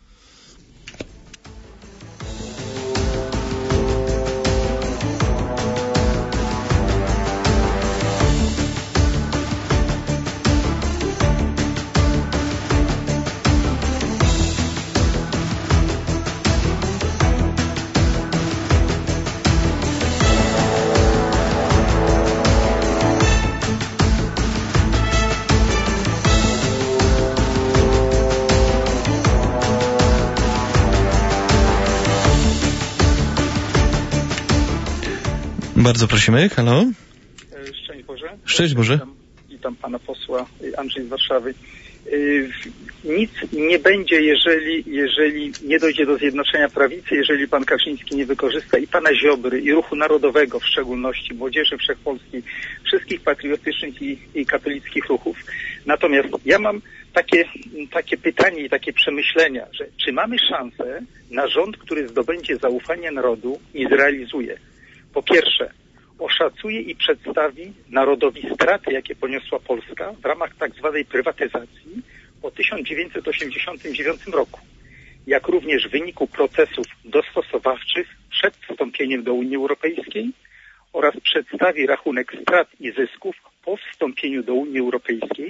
Bardzo prosimy. Halo? Szczęść Boże. Szczęść Boże. Witam pana posła, Andrzej z Warszawy. Nic nie będzie, jeżeli nie dojdzie do zjednoczenia prawicy, jeżeli pan Kaczyński nie wykorzysta i pana Ziobry, i Ruchu Narodowego w szczególności, Młodzieży Wszechpolskiej, wszystkich patriotycznych i katolickich ruchów. Natomiast ja mam takie pytanie i takie przemyślenia, że czy mamy szansę na rząd, który zdobędzie zaufanie narodu i zrealizuje? Po pierwsze, oszacuje i przedstawi narodowi straty, jakie poniosła Polska w ramach tak zwanej prywatyzacji po 1989 roku, jak również w wyniku procesów dostosowawczych przed wstąpieniem do Unii Europejskiej oraz przedstawi rachunek strat i zysków po wstąpieniu do Unii Europejskiej,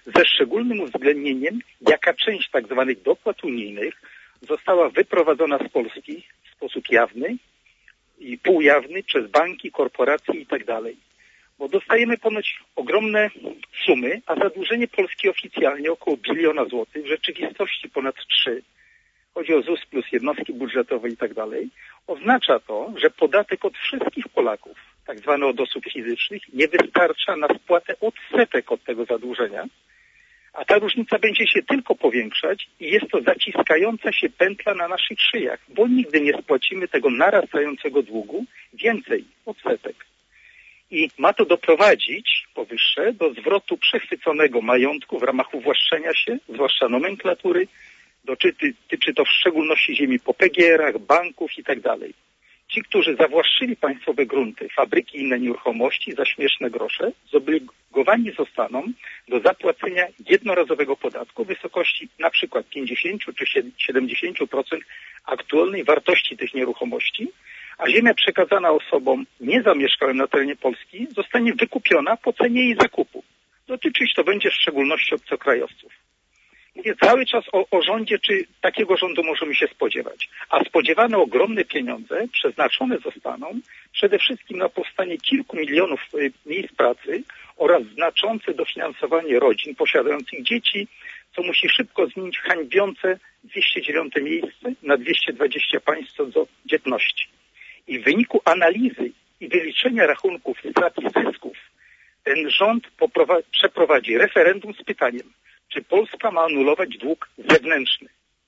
ze szczególnym uwzględnieniem, jaka część tak zwanych dopłat unijnych została wyprowadzona z Polski w sposób jawny i półjawny przez banki, korporacje i tak dalej. Bo dostajemy ponoć ogromne sumy, a zadłużenie Polski oficjalnie około 1 biliona złotych, w rzeczywistości ponad 3. Chodzi o ZUS plus jednostki budżetowe i tak dalej. Oznacza to, że podatek od wszystkich Polaków, tak zwany od osób fizycznych, nie wystarcza na spłatę odsetek od tego zadłużenia, a ta różnica będzie się tylko powiększać i jest to zaciskająca się pętla na naszych szyjach, bo nigdy nie spłacimy tego narastającego długu więcej odsetek. I ma to doprowadzić powyższe do zwrotu przechwyconego majątku w ramach uwłaszczenia się, zwłaszcza nomenklatury, dotyczy to w szczególności ziemi po PGR-ach, banków i tak dalej. Ci, którzy zawłaszczyli państwowe grunty, fabryki i inne nieruchomości za śmieszne grosze, zobligowani zostaną do zapłacenia jednorazowego podatku w wysokości na przykład 50 czy 70% aktualnej wartości tych nieruchomości, a ziemia przekazana osobom niezamieszkałym na terenie Polski zostanie wykupiona po cenie jej zakupu. Dotyczyć to będzie w szczególności obcokrajowców. Mówię cały czas o rządzie, czy takiego rządu możemy się spodziewać. A spodziewane ogromne pieniądze przeznaczone zostaną przede wszystkim na powstanie kilku milionów miejsc pracy oraz znaczące dofinansowanie rodzin posiadających dzieci, co musi szybko zmienić hańbiące 209 miejsce na 220 państw co do dzietności. I w wyniku analizy i wyliczenia rachunków strat i zysków ten rząd przeprowadzi referendum z pytaniem, czy Polska ma anulować dług zewnętrzny.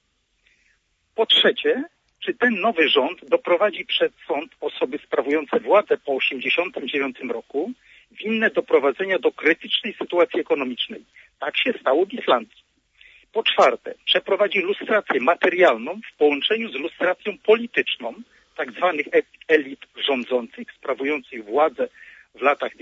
Po trzecie, czy ten nowy rząd doprowadzi przed sąd osoby sprawujące władzę po 1989 roku winne doprowadzenia do krytycznej sytuacji ekonomicznej. Tak się stało w Islandii. Po czwarte, przeprowadzi lustrację materialną w połączeniu z lustracją polityczną tak zwanych elit rządzących sprawujących władzę w latach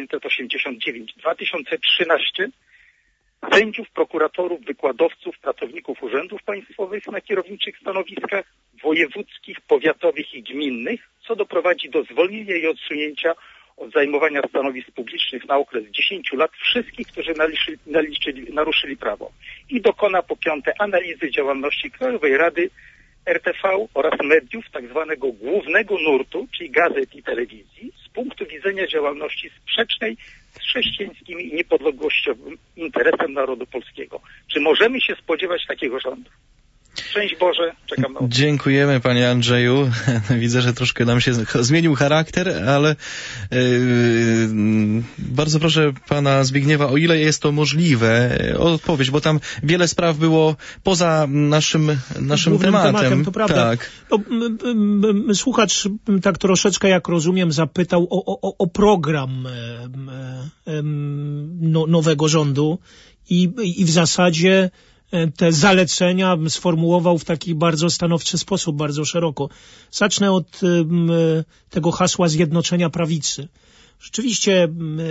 1989-2013, sędziów, prokuratorów, wykładowców, pracowników urzędów państwowych na kierowniczych stanowiskach wojewódzkich, powiatowych i gminnych, co doprowadzi do zwolnienia i odsunięcia od zajmowania stanowisk publicznych na okres 10 lat wszystkich, którzy naruszyli prawo. I dokona po piąte analizy działalności Krajowej Rady, RTV oraz mediów tak zwanego głównego nurtu, czyli gazet i telewizji, z punktu widzenia działalności sprzecznej z chrześcijańskim i niepodległościowym interesem narodu polskiego. Czy możemy się spodziewać takiego rządu? Szczęść Boże, czekam na odpowiedź. Dziękujemy panie Andrzeju. Widzę, że troszkę nam się zmienił charakter, ale bardzo proszę pana Zbigniewa, o ile jest to możliwe, o odpowiedź, bo tam wiele spraw było poza naszym tematem. To prawda. Tak. No, słuchacz tak troszeczkę, jak rozumiem, zapytał o program nowego rządu i w zasadzie te zalecenia sformułował w taki bardzo stanowczy sposób, bardzo szeroko. Zacznę od tego hasła zjednoczenia prawicy. Rzeczywiście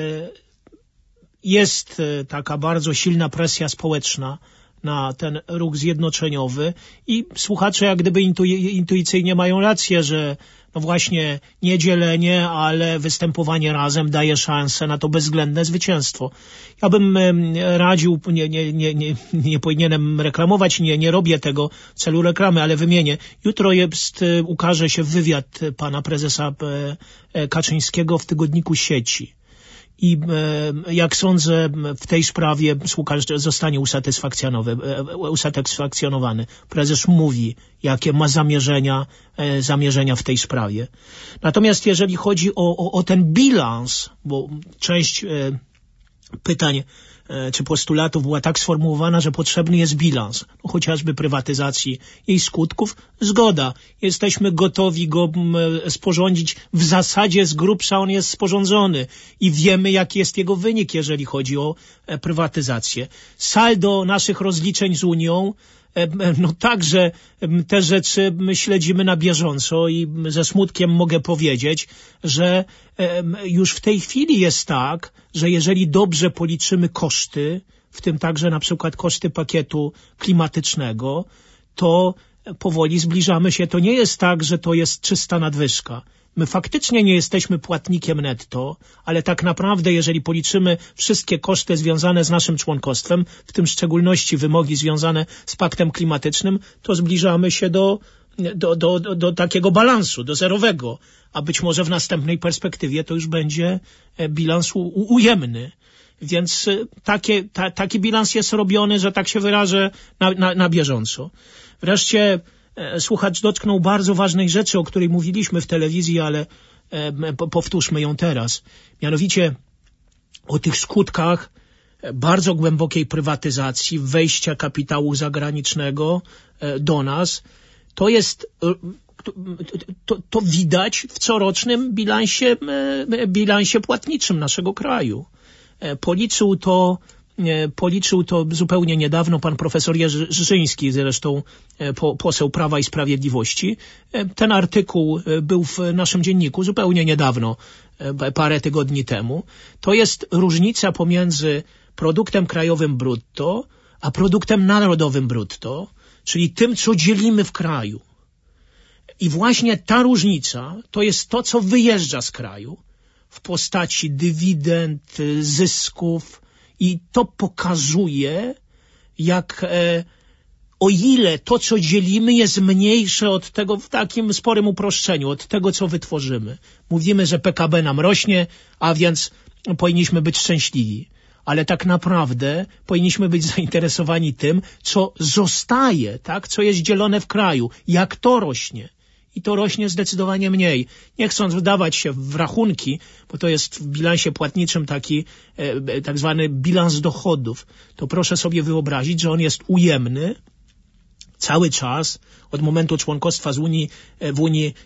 jest taka bardzo silna presja społeczna na ten ruch zjednoczeniowy i słuchacze jak gdyby intuicyjnie mają rację, że no właśnie nie dzielenie, ale występowanie razem daje szansę na to bezwzględne zwycięstwo. Ja bym radził, nie powinienem reklamować, nie robię tego w celu reklamy, ale wymienię. Jutro ukaże się wywiad pana prezesa Kaczyńskiego w tygodniku Sieci. I jak sądzę, w tej sprawie słuchacz zostanie usatysfakcjonowany. Prezes mówi, jakie ma zamierzenia w tej sprawie. Natomiast jeżeli chodzi o ten bilans, bo część pytań czy postulatów była tak sformułowana, że potrzebny jest bilans, no, chociażby prywatyzacji, jej skutków, zgoda. Jesteśmy gotowi go sporządzić. W zasadzie z grubsza on jest sporządzony i wiemy, jaki jest jego wynik, jeżeli chodzi o prywatyzację. Saldo naszych rozliczeń z Unią, no także te rzeczy śledzimy na bieżąco i ze smutkiem mogę powiedzieć, że już w tej chwili jest tak, że jeżeli dobrze policzymy koszty, w tym także na przykład koszty pakietu klimatycznego, to powoli zbliżamy się. To nie jest tak, że to jest czysta nadwyżka. My faktycznie nie jesteśmy płatnikiem netto, ale tak naprawdę, jeżeli policzymy wszystkie koszty związane z naszym członkostwem, w tym w szczególności wymogi związane z paktem klimatycznym, to zbliżamy się do takiego balansu, do zerowego, a być może w następnej perspektywie to już będzie bilans ujemny. Więc taki bilans jest robiony, że tak się wyrażę, na bieżąco. Wreszcie słuchacz dotknął bardzo ważnej rzeczy, o której mówiliśmy w telewizji, ale powtórzmy ją teraz. Mianowicie o tych skutkach bardzo głębokiej prywatyzacji, wejścia kapitału zagranicznego do nas. To widać w corocznym bilansie płatniczym naszego kraju. Policzył to zupełnie niedawno pan profesor Jerzy Żyżyński, zresztą poseł Prawa i Sprawiedliwości. Ten artykuł był w naszym dzienniku zupełnie niedawno, parę tygodni temu. To jest różnica pomiędzy produktem krajowym brutto, a produktem narodowym brutto, czyli tym, co dzielimy w kraju. I właśnie ta różnica to jest to, co wyjeżdża z kraju w postaci dywidend, zysków, i to pokazuje, o ile to, co dzielimy, jest mniejsze od tego, w takim sporym uproszczeniu, od tego, co wytworzymy. Mówimy, że PKB nam rośnie, a więc powinniśmy być szczęśliwi. Ale tak naprawdę powinniśmy być zainteresowani tym, co zostaje, tak? Co jest dzielone w kraju, jak to rośnie. I to rośnie zdecydowanie mniej. Nie chcąc wdawać się w rachunki, bo to jest w bilansie płatniczym taki tak zwany bilans dochodów, to proszę sobie wyobrazić, że on jest ujemny cały czas. Od momentu członkostwa w Unii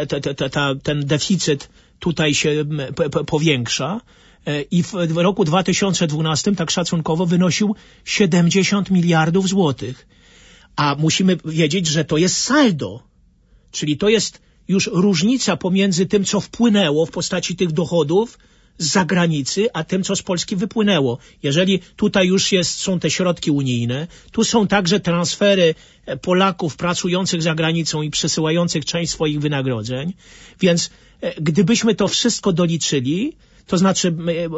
ten deficyt tutaj się powiększa i w roku 2012 tak szacunkowo wynosił 70 miliardów złotych. A musimy wiedzieć, że to jest saldo. Czyli to jest już różnica pomiędzy tym, co wpłynęło w postaci tych dochodów z zagranicy, a tym, co z Polski wypłynęło. Jeżeli tutaj już są te środki unijne, tu są także transfery Polaków pracujących za granicą i przesyłających część swoich wynagrodzeń. Więc gdybyśmy to wszystko doliczyli, to znaczy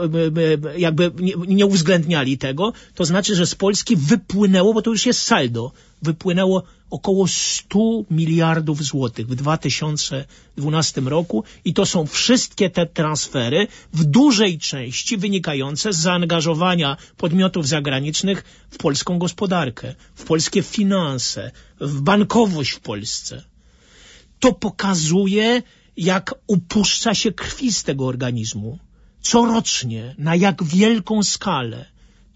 jakby nie uwzględniali tego, to znaczy, że z Polski wypłynęło, bo to już jest saldo, wypłynęło około 100 miliardów złotych w 2012 roku i to są wszystkie te transfery w dużej części wynikające z zaangażowania podmiotów zagranicznych w polską gospodarkę, w polskie finanse, w bankowość w Polsce. To pokazuje, jak upuszcza się krwi z tego organizmu. Corocznie, na jak wielką skalę.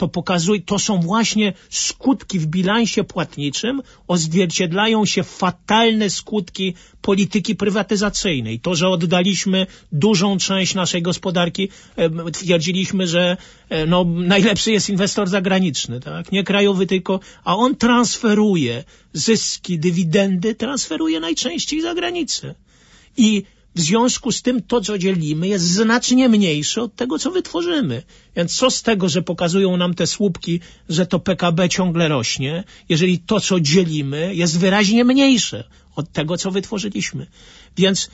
To są właśnie skutki w bilansie płatniczym, odzwierciedlają się fatalne skutki polityki prywatyzacyjnej. To, że oddaliśmy dużą część naszej gospodarki, twierdziliśmy, że najlepszy jest inwestor zagraniczny, tak? Nie krajowy tylko, a on transferuje zyski, dywidendy, transferuje najczęściej za granicę. I w związku z tym to, co dzielimy, jest znacznie mniejsze od tego, co wytworzymy. Więc co z tego, że pokazują nam te słupki, że to PKB ciągle rośnie, jeżeli to, co dzielimy, jest wyraźnie mniejsze od tego, co wytworzyliśmy. Więc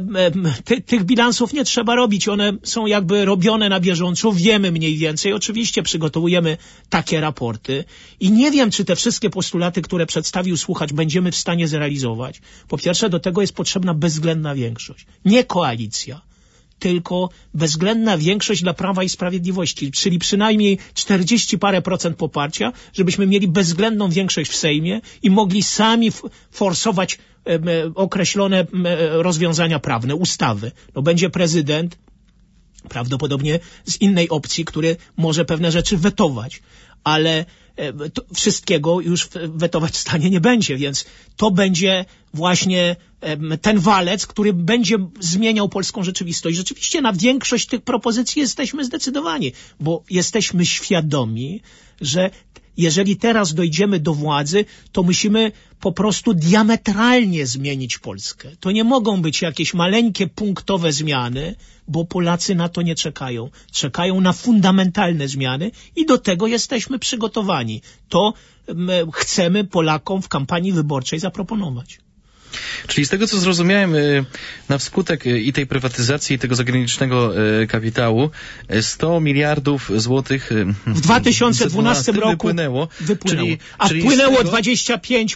tych bilansów nie trzeba robić. One są jakby robione na bieżąco. Wiemy mniej więcej. Oczywiście przygotowujemy takie raporty. I nie wiem, czy te wszystkie postulaty, które przedstawił słuchacz, będziemy w stanie zrealizować. Po pierwsze, do tego jest potrzebna bezwzględna większość. Nie koalicja, tylko bezwzględna większość dla Prawa i Sprawiedliwości, czyli przynajmniej 40 parę procent poparcia, żebyśmy mieli bezwzględną większość w Sejmie i mogli sami forsować określone rozwiązania prawne, ustawy. Będzie prezydent, prawdopodobnie z innej opcji, który może pewne rzeczy wetować, ale wszystkiego już wetować w stanie nie będzie, więc to będzie właśnie ten walec, który będzie zmieniał polską rzeczywistość. Rzeczywiście na większość tych propozycji jesteśmy zdecydowani, bo jesteśmy świadomi, że jeżeli teraz dojdziemy do władzy, to musimy po prostu diametralnie zmienić Polskę. To nie mogą być jakieś maleńkie, punktowe zmiany, bo Polacy na to nie czekają. Czekają na fundamentalne zmiany i do tego jesteśmy przygotowani. To chcemy Polakom w kampanii wyborczej zaproponować. Czyli z tego, co zrozumiałem, na wskutek i tej prywatyzacji, i tego zagranicznego kapitału, 100 miliardów złotych w 2012 roku wypłynęło. A wpłynęło tego 25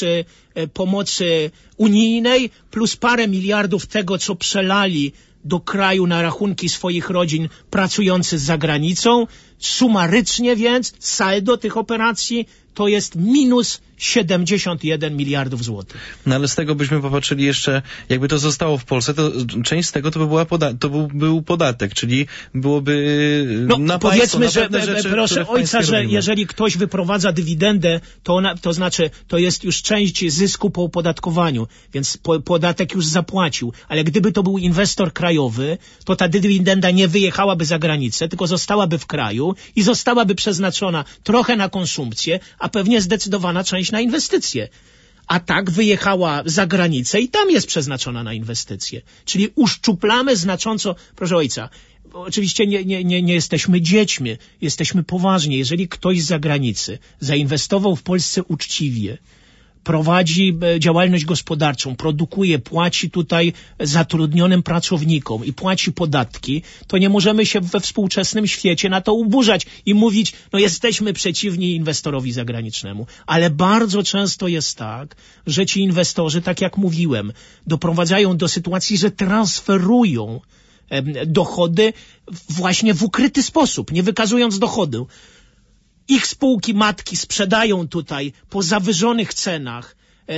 pomocy unijnej, plus parę miliardów tego, co przelali do kraju na rachunki swoich rodzin pracujący za granicą. Sumarycznie więc saldo tych operacji to jest minus 71 miliardów złotych. No ale z tego byśmy popatrzyli jeszcze, jakby to zostało w Polsce, to część z tego to był podatek, czyli byłoby na powiedzmy, państwo, że na rzeczy, proszę ojca, że jeżeli ktoś wyprowadza dywidendę, to znaczy to jest już część zysku po opodatkowaniu, więc podatek już zapłacił. Ale gdyby to był inwestor krajowy, to ta dywidenda nie wyjechałaby za granicę, tylko zostałaby w kraju i zostałaby przeznaczona trochę na konsumpcję, a pewnie zdecydowana część na inwestycje. A tak wyjechała za granicę i tam jest przeznaczona na inwestycje. Czyli uszczuplamy znacząco, proszę ojca, oczywiście nie jesteśmy dziećmi, jesteśmy poważni. Jeżeli ktoś z zagranicy zainwestował w Polsce uczciwie, prowadzi działalność gospodarczą, produkuje, płaci tutaj zatrudnionym pracownikom i płaci podatki, to nie możemy się we współczesnym świecie na to uburzać i mówić, jesteśmy przeciwni inwestorowi zagranicznemu. Ale bardzo często jest tak, że ci inwestorzy, tak jak mówiłem, doprowadzają do sytuacji, że transferują dochody właśnie w ukryty sposób, nie wykazując dochodu. Ich spółki matki sprzedają tutaj po zawyżonych cenach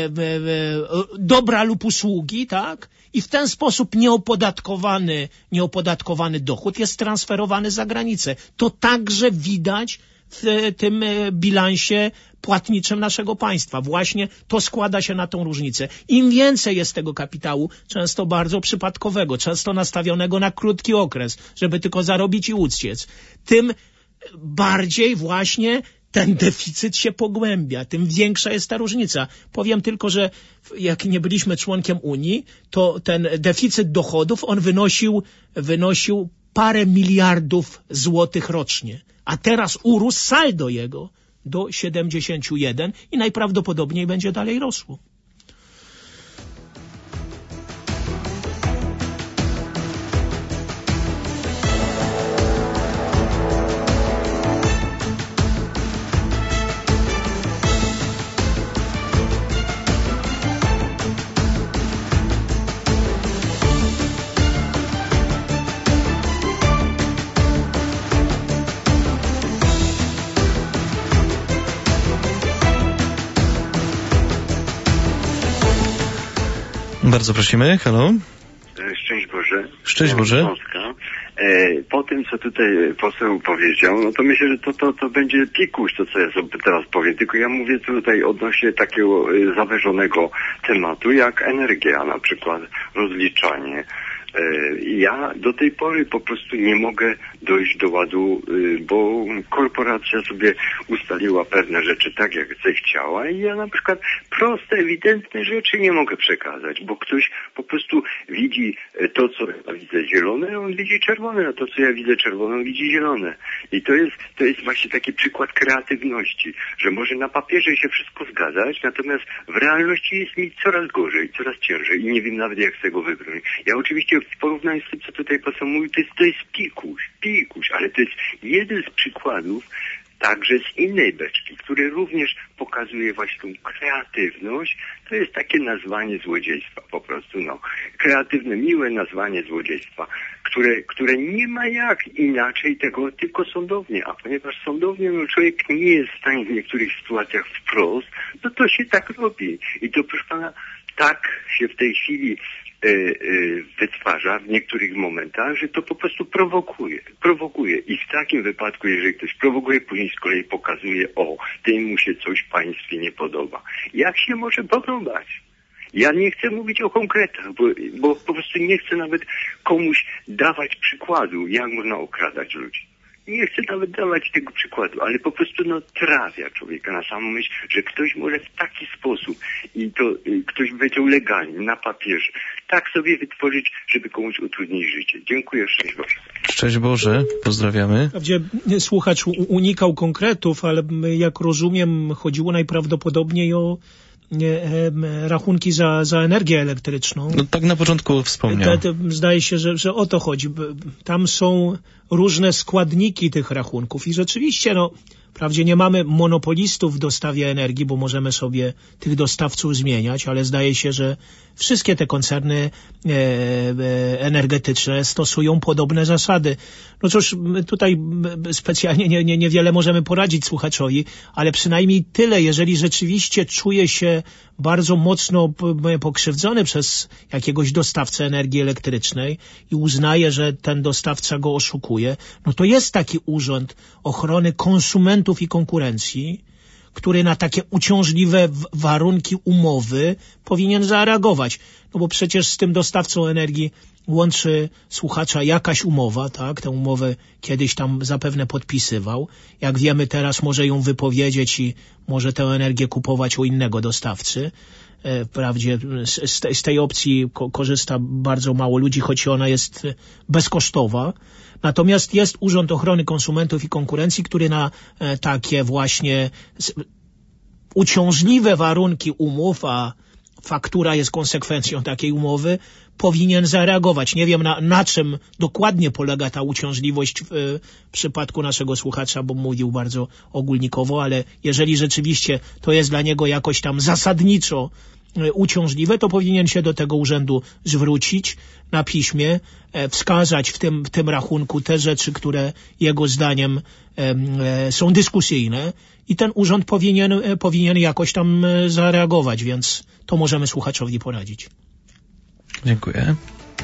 dobra lub usługi, tak? I w ten sposób nieopodatkowany dochód jest transferowany za granicę. To także widać w tym bilansie płatniczym naszego państwa. Właśnie to składa się na tą różnicę. Im więcej jest tego kapitału, często bardzo przypadkowego, często nastawionego na krótki okres, żeby tylko zarobić i uciec, tym bardziej właśnie ten deficyt się pogłębia, tym większa jest ta różnica. Powiem tylko, że jak nie byliśmy członkiem Unii, to ten deficyt dochodów, on wynosił parę miliardów złotych rocznie. A teraz urósł saldo jego do 71 i najprawdopodobniej będzie dalej rosło. Bardzo prosimy, halo. Szczęść Boże. Szczęść Boże. Polska. Po tym, co tutaj poseł powiedział, no to myślę, że to będzie pikuś, to co ja sobie teraz powiem. Tylko ja mówię tutaj odnośnie takiego zawyżonego tematu, jak energia, na przykład rozliczanie. Ja do tej pory po prostu nie mogę dojść do ładu, bo korporacja sobie ustaliła pewne rzeczy tak, jak chciała i ja na przykład proste, ewidentne rzeczy nie mogę przekazać, bo ktoś po prostu widzi to, co ja widzę zielone, on widzi czerwone, a to, co ja widzę czerwone, on widzi zielone. I to jest właśnie taki przykład kreatywności, że może na papierze się wszystko zgadzać, natomiast w realności jest mi coraz gorzej, coraz ciężej i nie wiem nawet, jak z tego wybrnąć. Ja oczywiście w porównaniu z tym, co tutaj poseł mówił, to jest pikuś, ale to jest jeden z przykładów także z innej beczki, który również pokazuje właśnie tą kreatywność. To jest takie nazwanie złodziejstwa po prostu, kreatywne, miłe nazwanie złodziejstwa, które nie ma jak inaczej tego, tylko sądownie, a ponieważ sądownie człowiek nie jest w stanie w niektórych sytuacjach wprost, to się tak robi. I to, proszę pana, tak się w tej chwili wytwarza w niektórych momentach, że to po prostu prowokuje. I w takim wypadku, jeżeli ktoś prowokuje, później z kolei pokazuje, tym mu się coś w państwie nie podoba. Jak się może podobać? Ja nie chcę mówić o konkretach, bo po prostu nie chcę nawet komuś dawać przykładu, jak można okradać ludzi. Nie chcę nawet dawać tego przykładu, ale po prostu trafia człowieka na samą myśl, że ktoś może w taki sposób i to ktoś powiedział legalnie, na papierze, tak sobie wytworzyć, żeby komuś utrudnić życie. Dziękuję, szczęść Boże. Szczęść Boże, pozdrawiamy. Wprawdzie słuchacz unikał konkretów, ale jak rozumiem, chodziło najprawdopodobniej o rachunki za energię elektryczną. No tak na początku wspomniał. Zdaje się, że o to chodzi. Tam są różne składniki tych rachunków i rzeczywiście, wprawdzie nie mamy monopolistów w dostawie energii, bo możemy sobie tych dostawców zmieniać, ale zdaje się, że wszystkie te koncerny energetyczne stosują podobne zasady. No cóż, tutaj specjalnie niewiele możemy poradzić słuchaczowi, ale przynajmniej tyle, jeżeli rzeczywiście czuje się bardzo mocno pokrzywdzony przez jakiegoś dostawcę energii elektrycznej i uznaje, że ten dostawca go oszukuje, no to jest taki Urząd Ochrony Konsumentów i Konkurencji, który na takie uciążliwe warunki umowy powinien zareagować. No bo przecież z tym dostawcą energii łączy słuchacza jakaś umowa, tak? Tę umowę kiedyś tam zapewne podpisywał. Jak wiemy, teraz może ją wypowiedzieć i może tę energię kupować u innego dostawcy. Wprawdzie z tej opcji korzysta bardzo mało ludzi, choć ona jest bezkosztowa. Natomiast jest Urząd Ochrony Konsumentów i Konkurencji, który na takie właśnie uciążliwe warunki umów, a faktura jest konsekwencją takiej umowy, powinien zareagować. Nie wiem na czym dokładnie polega ta uciążliwość w przypadku naszego słuchacza, bo mówił bardzo ogólnikowo, ale jeżeli rzeczywiście to jest dla niego jakoś tam zasadniczo uciążliwe, to powinien się do tego urzędu zwrócić na piśmie, wskazać w tym rachunku te rzeczy, które jego zdaniem są dyskusyjne i ten urząd powinien jakoś tam zareagować, więc to możemy słuchaczowi poradzić. Dziękuję.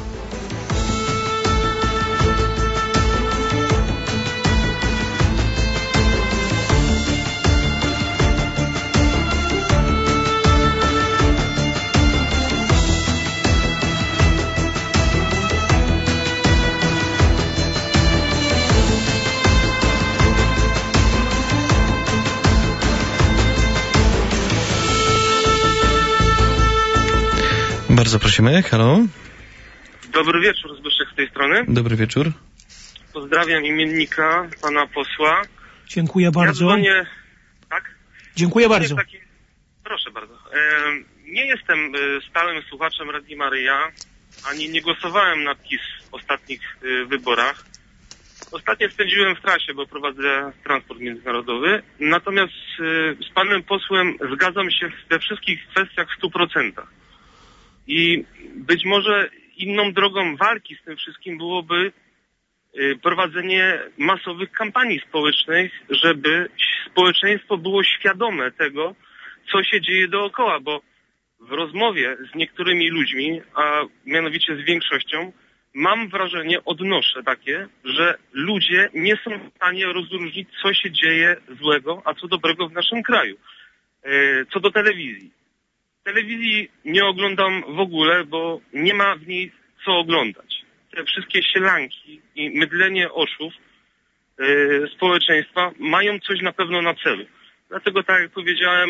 Bardzo prosimy. Halo. Dobry wieczór, Zbyszek z tej strony. Dobry wieczór. Pozdrawiam imiennika, pana posła. Dziękuję bardzo. Ja dzwonię... Tak? Dziękuję bardzo. Proszę bardzo. Nie jestem stałym słuchaczem Radii Maryja, ani nie głosowałem na PiS w ostatnich wyborach. Ostatnio spędziłem w trasie, bo prowadzę transport międzynarodowy. Natomiast z panem posłem zgadzam się we wszystkich kwestiach w 100%. I być może inną drogą walki z tym wszystkim byłoby prowadzenie masowych kampanii społecznych, żeby społeczeństwo było świadome tego, co się dzieje dookoła, bo w rozmowie z niektórymi ludźmi, a mianowicie z większością, mam wrażenie, odnoszę takie, że ludzie nie są w stanie rozróżnić, co się dzieje złego, a co dobrego w naszym kraju. Co do telewizji. Telewizji nie oglądam w ogóle, bo nie ma w niej co oglądać. Te wszystkie sielanki i mydlenie oczów społeczeństwa mają coś na pewno na celu. Dlatego, tak jak powiedziałem,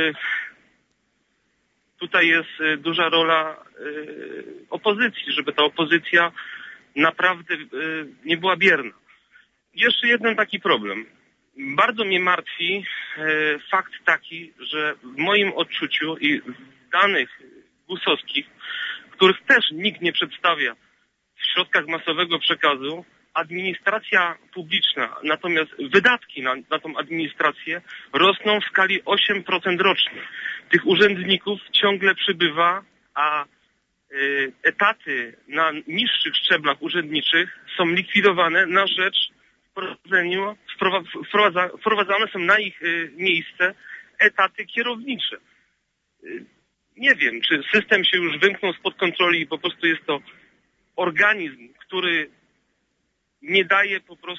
tutaj jest duża rola opozycji, żeby ta opozycja naprawdę nie była bierna. Jeszcze jeden taki problem. Bardzo mnie martwi fakt taki, że w moim odczuciu i w danych GUS-owskich, których też nikt nie przedstawia w środkach masowego przekazu, administracja publiczna, natomiast wydatki na tą administrację rosną w skali 8% rocznie. Tych urzędników ciągle przybywa, a etaty na niższych szczeblach urzędniczych są likwidowane na rzecz wprowadzane są na ich miejsce etaty kierownicze. Nie wiem, czy system się już wymknął spod kontroli i po prostu jest to organizm, który nie daje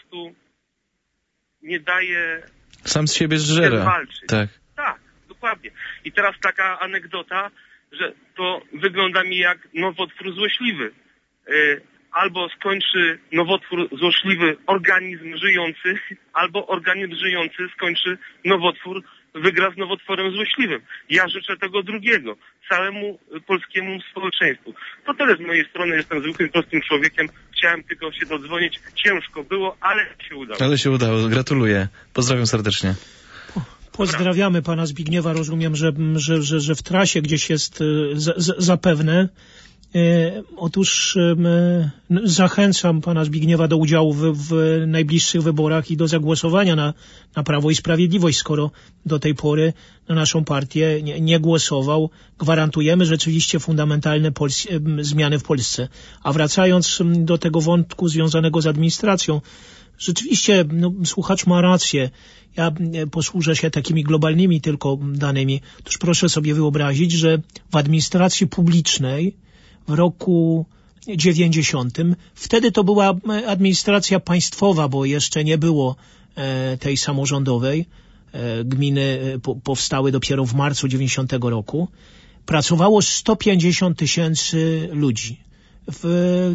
sam z siebie zżera. Walczyć. Tak, dokładnie. I teraz taka anegdota, że to wygląda mi jak nowotwór złośliwy. Albo skończy nowotwór złośliwy organizm żyjący, albo organizm żyjący skończy nowotwór, wygra z nowotworem złośliwym. Ja życzę tego drugiego, całemu polskiemu społeczeństwu. To tyle z mojej strony, jestem zwykłym, prostym człowiekiem. Chciałem tylko się dodzwonić. Ciężko było, ale się udało. Ale się udało, gratuluję. Pozdrawiam serdecznie. Pozdrawiamy pana Zbigniewa. Rozumiem, że w trasie gdzieś jest zapewne. Otóż zachęcam pana Zbigniewa do udziału w najbliższych wyborach i do zagłosowania na Prawo i Sprawiedliwość, skoro do tej pory na naszą partię nie głosował. Gwarantujemy rzeczywiście fundamentalne zmiany w Polsce. A wracając do tego wątku związanego z administracją, rzeczywiście słuchacz ma rację. Ja posłużę się takimi globalnymi tylko danymi. Otóż proszę sobie wyobrazić, że w administracji publicznej w roku 90. wtedy to była administracja państwowa, bo jeszcze nie było tej samorządowej. Gminy powstały dopiero w marcu 90 roku. Pracowało 150 000 ludzi. W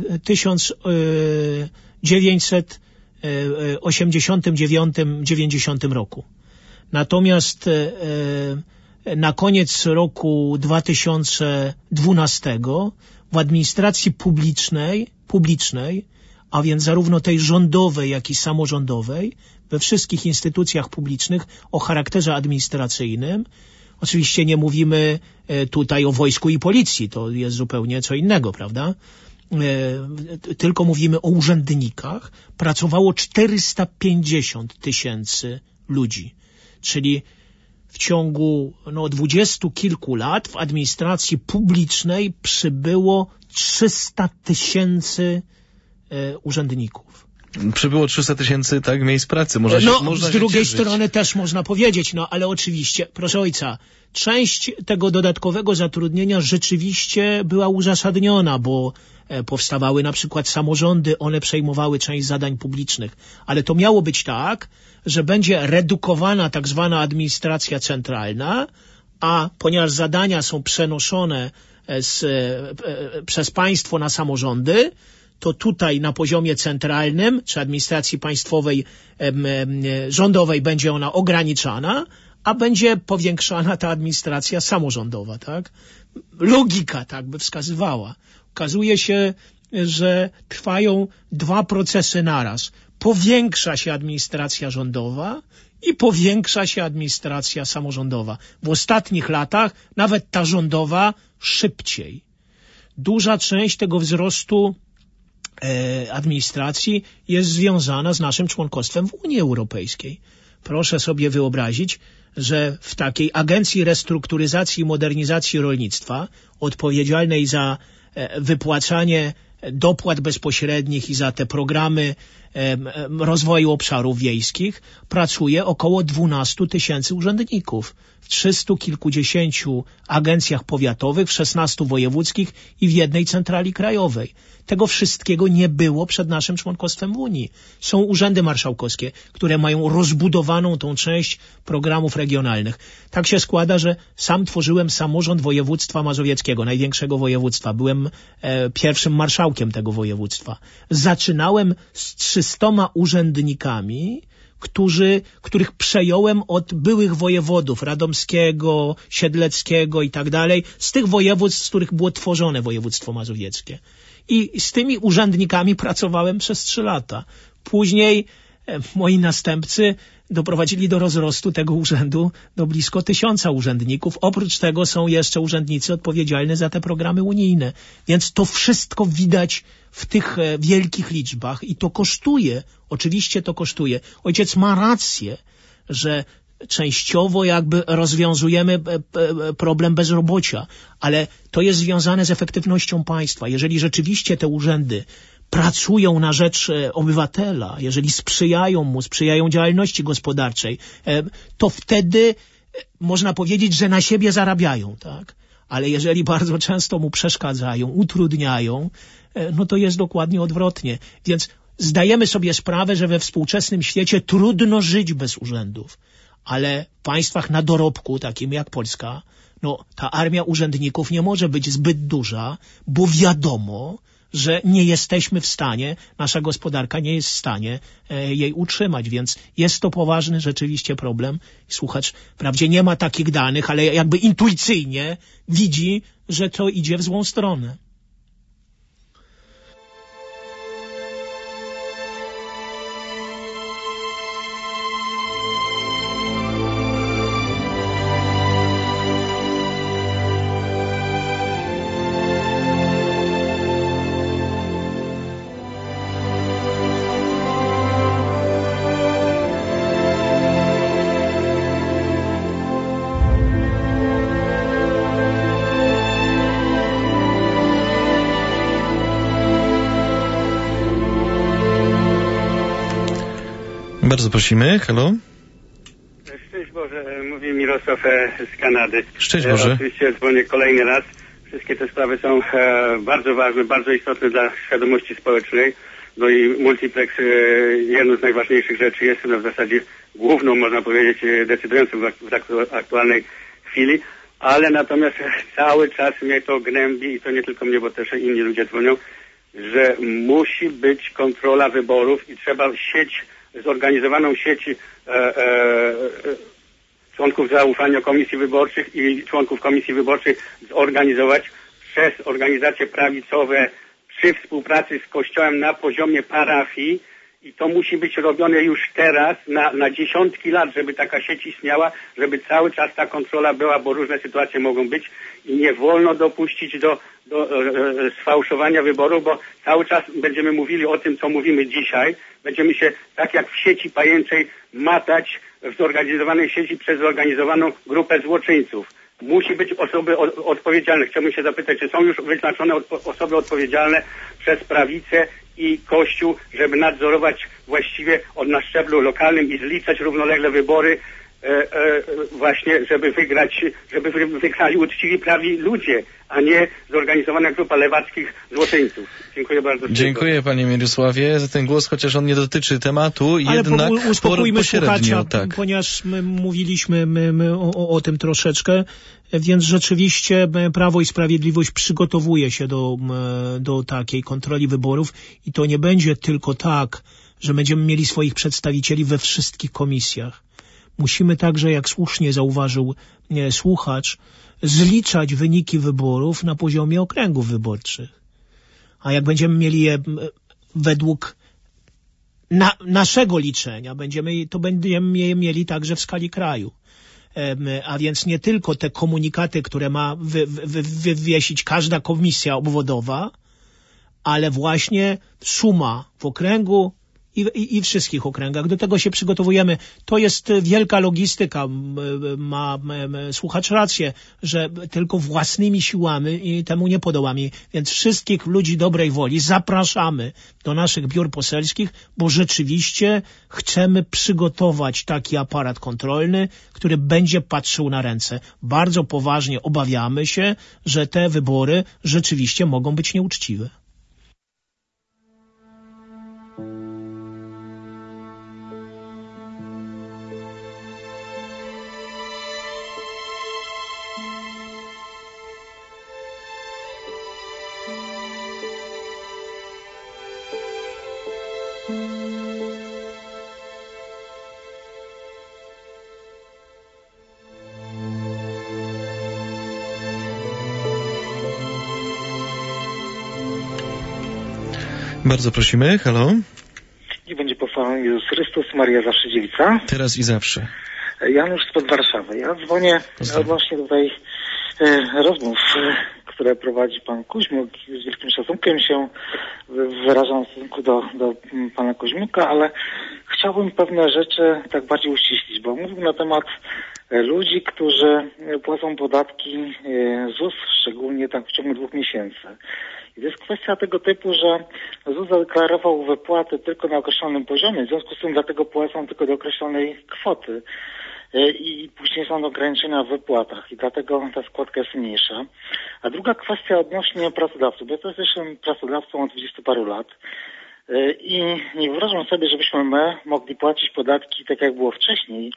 1989-90 roku. Natomiast na koniec roku 2012 w administracji publicznej, a więc zarówno tej rządowej, jak i samorządowej, we wszystkich instytucjach publicznych o charakterze administracyjnym, oczywiście nie mówimy tutaj o wojsku i policji, to jest zupełnie co innego, prawda? Tylko mówimy o urzędnikach, pracowało 450 000 ludzi, czyli w ciągu 20 kilku lat w administracji publicznej przybyło 300 000 urzędników. Przybyło 300 000 miejsc pracy. Można z drugiej strony też można powiedzieć, ale oczywiście, proszę ojca, część tego dodatkowego zatrudnienia rzeczywiście była uzasadniona, bo powstawały na przykład samorządy, one przejmowały część zadań publicznych, ale to miało być tak, że będzie redukowana tak zwana administracja centralna, a ponieważ zadania są przenoszone przez państwo na samorządy, to tutaj na poziomie centralnym, czy administracji państwowej, rządowej będzie ona ograniczana, a będzie powiększana ta administracja samorządowa, tak? Logika tak by wskazywała. Okazuje się, że trwają dwa procesy naraz. Powiększa się administracja rządowa i powiększa się administracja samorządowa. W ostatnich latach nawet ta rządowa szybciej. Duża część tego wzrostu administracji jest związana z naszym członkostwem w Unii Europejskiej. Proszę sobie wyobrazić, że w takiej Agencji Restrukturyzacji i Modernizacji Rolnictwa, odpowiedzialnej za wypłacanie dopłat bezpośrednich i za te programy rozwoju obszarów wiejskich, pracuje około 12 000 urzędników w 300 kilkudziesięciu agencjach powiatowych, w 16 wojewódzkich i w jednej centrali krajowej. Tego wszystkiego nie było przed naszym członkostwem w Unii. Są urzędy marszałkowskie, które mają rozbudowaną tą część programów regionalnych. Tak się składa, że sam tworzyłem samorząd województwa mazowieckiego, największego województwa. Byłem pierwszym marszałkiem tego województwa. Zaczynałem z 300 urzędnikami, których przejąłem od byłych wojewodów radomskiego, siedleckiego i tak dalej, z tych województw, z których było tworzone województwo mazowieckie. I z tymi urzędnikami pracowałem przez 3 lata. Później moi następcy doprowadzili do rozrostu tego urzędu do blisko 1000 urzędników. Oprócz tego są jeszcze urzędnicy odpowiedzialni za te programy unijne. Więc to wszystko widać w tych wielkich liczbach i to kosztuje. Oczywiście to kosztuje. Ojciec ma rację, że częściowo jakby rozwiązujemy problem bezrobocia, ale to jest związane z efektywnością państwa. Jeżeli rzeczywiście te urzędy pracują na rzecz obywatela, jeżeli sprzyjają działalności gospodarczej, to wtedy można powiedzieć, że na siebie zarabiają, tak? Ale jeżeli bardzo często mu przeszkadzają, utrudniają, no to jest dokładnie odwrotnie. Więc zdajemy sobie sprawę, że we współczesnym świecie trudno żyć bez urzędów. Ale w państwach na dorobku, takim jak Polska, ta armia urzędników nie może być zbyt duża, bo wiadomo, że nie jesteśmy w stanie, nasza gospodarka nie jest w stanie jej utrzymać, więc jest to poważny rzeczywiście problem. Słuchacz wprawdzie nie ma takich danych, ale jakby intuicyjnie widzi, że to idzie w złą stronę. Bardzo prosimy, halo. Szczęść Boże, mówi Mirosław z Kanady. Szczęść Boże. Oczywiście dzwonię kolejny raz. Wszystkie te sprawy są bardzo ważne, bardzo istotne dla świadomości społecznej. No i multiplex jedną z najważniejszych rzeczy jest, no w zasadzie główną, można powiedzieć, decydującą w aktualnej chwili. Ale natomiast cały czas mnie to gnębi i to nie tylko mnie, bo też inni ludzie dzwonią, że musi być kontrola wyborów i trzeba zorganizowaną sieć członków zaufania komisji wyborczych i członków komisji wyborczych zorganizować przez organizacje prawicowe przy współpracy z Kościołem na poziomie parafii i to musi być robione już teraz na dziesiątki lat, żeby taka sieć istniała, żeby cały czas ta kontrola była, bo różne sytuacje mogą być i nie wolno dopuścić do sfałszowania wyborów, bo cały czas będziemy mówili o tym, co mówimy dzisiaj. Będziemy się tak jak w sieci pajęczej matać w zorganizowanej sieci przez zorganizowaną grupę złoczyńców. Musi być osoby odpowiedzialne. Chciałbym się zapytać, czy są już wyznaczone osoby odpowiedzialne przez prawicę i Kościół, żeby nadzorować właściwie na szczeblu lokalnym i zliczać równolegle wybory właśnie, żeby wygrali uczciwi, prawi ludzie, a nie zorganizowana grupa lewackich złoczyńców. Dziękuję bardzo. Dziękuję panie Mirosławie za ten głos, chociaż on nie dotyczy tematu, ale jednak uspokójmy słuchacza, tak. Ponieważ my mówiliśmy o tym troszeczkę, więc rzeczywiście Prawo i Sprawiedliwość przygotowuje się do takiej kontroli wyborów i to nie będzie tylko tak, że będziemy mieli swoich przedstawicieli we wszystkich komisjach. Musimy także, jak słusznie zauważył słuchacz, zliczać wyniki wyborów na poziomie okręgów wyborczych. A jak będziemy mieli je według naszego liczenia, będziemy je mieli także w skali kraju. A więc nie tylko te komunikaty, które ma wywiesić każda komisja obwodowa, ale właśnie suma w okręgu i wszystkich okręgach. Do tego się przygotowujemy. To jest wielka logistyka. Ma słuchacz rację, że tylko własnymi siłami i temu nie podołamy. Więc wszystkich ludzi dobrej woli zapraszamy do naszych biur poselskich, bo rzeczywiście chcemy przygotować taki aparat kontrolny, który będzie patrzył na ręce. Bardzo poważnie obawiamy się, że te wybory rzeczywiście mogą być nieuczciwe. Bardzo prosimy, halo. I będzie pochwalony Jezus Chrystus, Maria zawsze dziewica. Teraz i zawsze. Janusz spod Warszawy. Ja dzwonię odnośnie tutaj rozmów, które prowadzi pan Kuźmiuk. Z wielkim szacunkiem się wyrażam w stosunku do pana Kuźmiuka, ale chciałbym pewne rzeczy tak bardziej uściślić, bo mówił na temat ludzi, którzy płacą podatki ZUS, szczególnie tak w ciągu 2 miesięcy. I to jest kwestia tego typu, że ZUS zadeklarował wypłaty tylko na określonym poziomie, w związku z tym dlatego płacą tylko do określonej kwoty i później są ograniczenia w wypłatach i dlatego ta składka jest mniejsza. A druga kwestia odnośnie pracodawców, bo ja jestem pracodawcą od 20 paru lat i nie wyobrażam sobie, żebyśmy my mogli płacić podatki tak jak było wcześniej,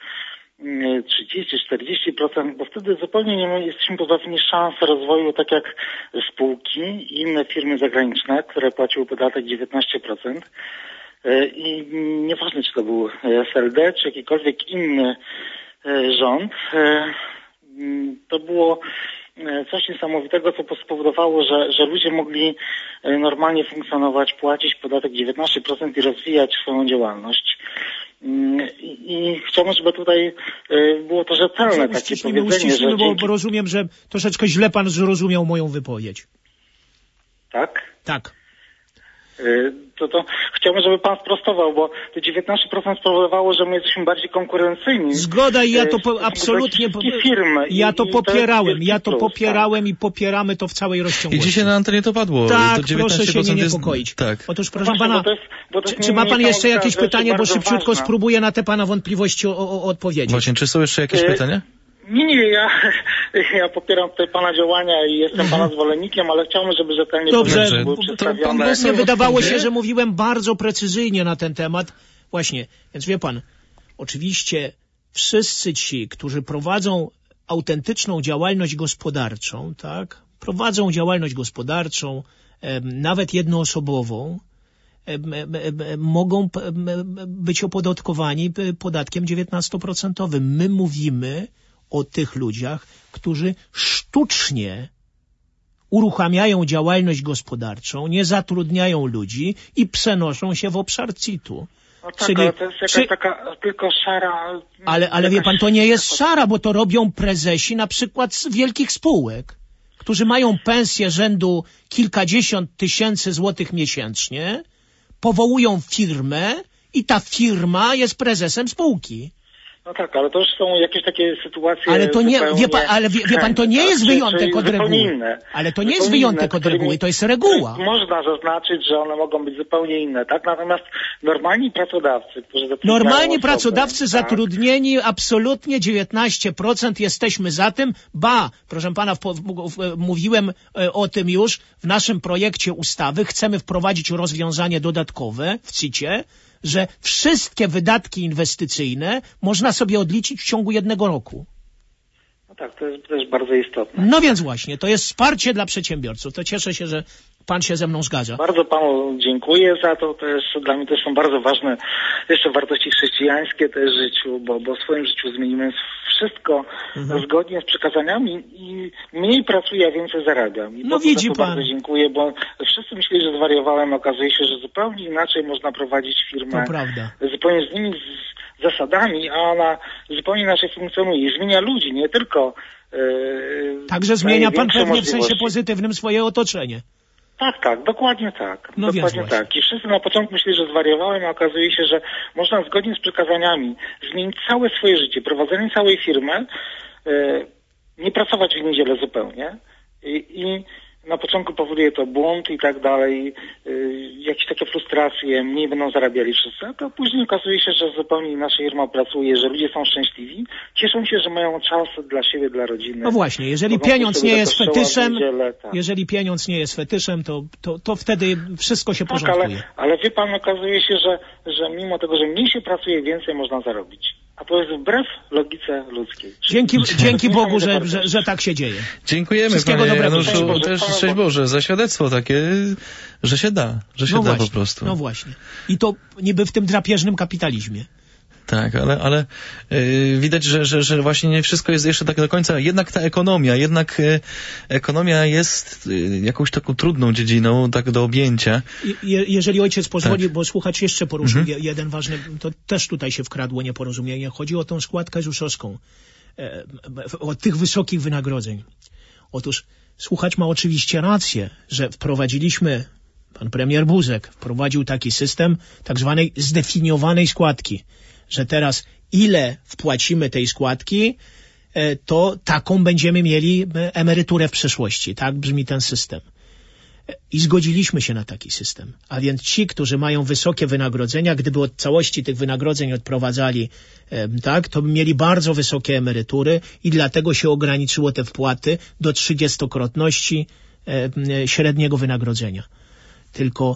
30-40%, bo wtedy zupełnie nie jesteśmy pozbawieni szansy rozwoju, tak jak spółki i inne firmy zagraniczne, które płaciły podatek 19%. I nieważne, czy to był SLD, czy jakikolwiek inny rząd, to było coś niesamowitego, co spowodowało, że ludzie mogli normalnie funkcjonować, płacić podatek 19% i rozwijać swoją działalność. I chciałbym, żeby tutaj było to rzetelne takie powiedzenie, że bo rozumiem, że troszeczkę źle pan zrozumiał moją wypowiedź. Tak? Tak. To chciałbym, żeby pan sprostował, bo te 19% spowodowało, że my jesteśmy bardziej konkurencyjni. Zgoda i ja to absolutnie... Ja to popierałem i popieramy to w całej rozciągłości. I dzisiaj na antenie to padło. Tak, to 19% proszę się nie niepokoić. Tak. Otóż, proszę pana, czy ma pan jeszcze jakieś pytanie, bo szybciutko ważna. spróbuję na te pana wątpliwości odpowiedzieć. Właśnie, czy są jeszcze jakieś pytania? Nie, ja popieram tutaj pana działania i jestem pana zwolennikiem, ale chciałbym, żeby rzetelnie były przedstawione. Nie wydawało się, że mówiłem bardzo precyzyjnie na ten temat. Właśnie, więc wie pan, oczywiście wszyscy ci, którzy prowadzą autentyczną działalność gospodarczą, tak, prowadzą działalność gospodarczą, nawet jednoosobową, mogą być opodatkowani podatkiem 19%. My mówimy o tych ludziach, którzy sztucznie uruchamiają działalność gospodarczą, nie zatrudniają ludzi i przenoszą się w obszar CIT-u. No tak, czyli, ale to jest jakaś taka tylko szara... Ale wie pan, to nie jest szara, bo to robią prezesi na przykład z wielkich spółek, którzy mają pensję rzędu kilkadziesiąt tysięcy złotych miesięcznie, powołują firmę i ta firma jest prezesem spółki. No tak, ale to już są jakieś takie sytuacje... Ale to nie, wie pan, to nie jest wyjątek od reguły. Inne. Ale to nie jest wyjątek od reguły, to jest reguła. Można zaznaczyć, że one mogą być zupełnie inne, tak? Natomiast normalni pracodawcy, którzy pracodawcy zatrudnieni, absolutnie 19% jesteśmy za tym. Proszę pana, mówiłem o tym już, w naszym projekcie ustawy chcemy wprowadzić rozwiązanie dodatkowe w CIT-cie, że wszystkie wydatki inwestycyjne można sobie odliczyć w ciągu 1 roku. No tak, to jest też bardzo istotne. No więc właśnie, to jest wsparcie dla przedsiębiorców. To cieszę się, że pan się ze mną zgadza. Bardzo panu dziękuję za to. To jest, dla mnie też są bardzo ważne jeszcze wartości chrześcijańskie też w życiu, bo w swoim życiu zmieniłem wszystko zgodnie z przekazaniami i mniej pracuję, a więcej zarabiam. I widzi pan. Bardzo dziękuję, bo wszyscy myśleli, że zwariowałem. Okazuje się, że zupełnie inaczej można prowadzić firmę. To prawda. Zupełnie z innymi zasadami, a ona zupełnie inaczej funkcjonuje. I zmienia ludzi, nie tylko... Także zmienia pan pewnie w sensie pozytywnym swoje otoczenie. Tak, dokładnie tak. No dokładnie tak. I wszyscy na początku myśleli, że zwariowałem, a okazuje się, że można zgodnie z przekazaniami zmienić całe swoje życie, prowadzenie całej firmy, nie pracować w niedzielę zupełnie i na początku powoduje to błąd i tak dalej, jakieś takie frustracje, mniej będą zarabiali wszyscy, a to później okazuje się, że zupełnie inaczej firma pracuje, że ludzie są szczęśliwi, cieszą się, że mają czas dla siebie, dla rodziny. No właśnie, jeżeli pieniądz nie jest fetyszem, to wtedy wszystko się porządkuje. Tak, ale wie pan, okazuje się, że mimo tego, że mniej się pracuje, więcej można zarobić. A to jest wbrew logice ludzkiej. Dzięki Bogu, że tak się dzieje. Dziękujemy panie Januszu, też szczęść Boże, za świadectwo takie, że się da, po prostu. No właśnie. I to niby w tym drapieżnym kapitalizmie. Tak, ale widać, że właśnie nie wszystko jest jeszcze tak do końca. Jednak ta ekonomia jest jakąś taką trudną dziedziną, tak do objęcia. Jeżeli ojciec pozwoli, bo słuchacz jeszcze poruszył jeden ważny, to też tutaj się wkradło nieporozumienie. Chodzi o tą składkę ZUS-owską, o tych wysokich wynagrodzeń. Otóż słuchacz ma oczywiście rację, że pan premier Buzek wprowadził taki system tak zwanej zdefiniowanej składki, że teraz ile wpłacimy tej składki, to taką będziemy mieli emeryturę w przyszłości. Tak brzmi ten system. I zgodziliśmy się na taki system. A więc ci, którzy mają wysokie wynagrodzenia, gdyby od całości tych wynagrodzeń odprowadzali, tak, to by mieli bardzo wysokie emerytury i dlatego się ograniczyło te wpłaty do 30-krotności średniego wynagrodzenia. Tylko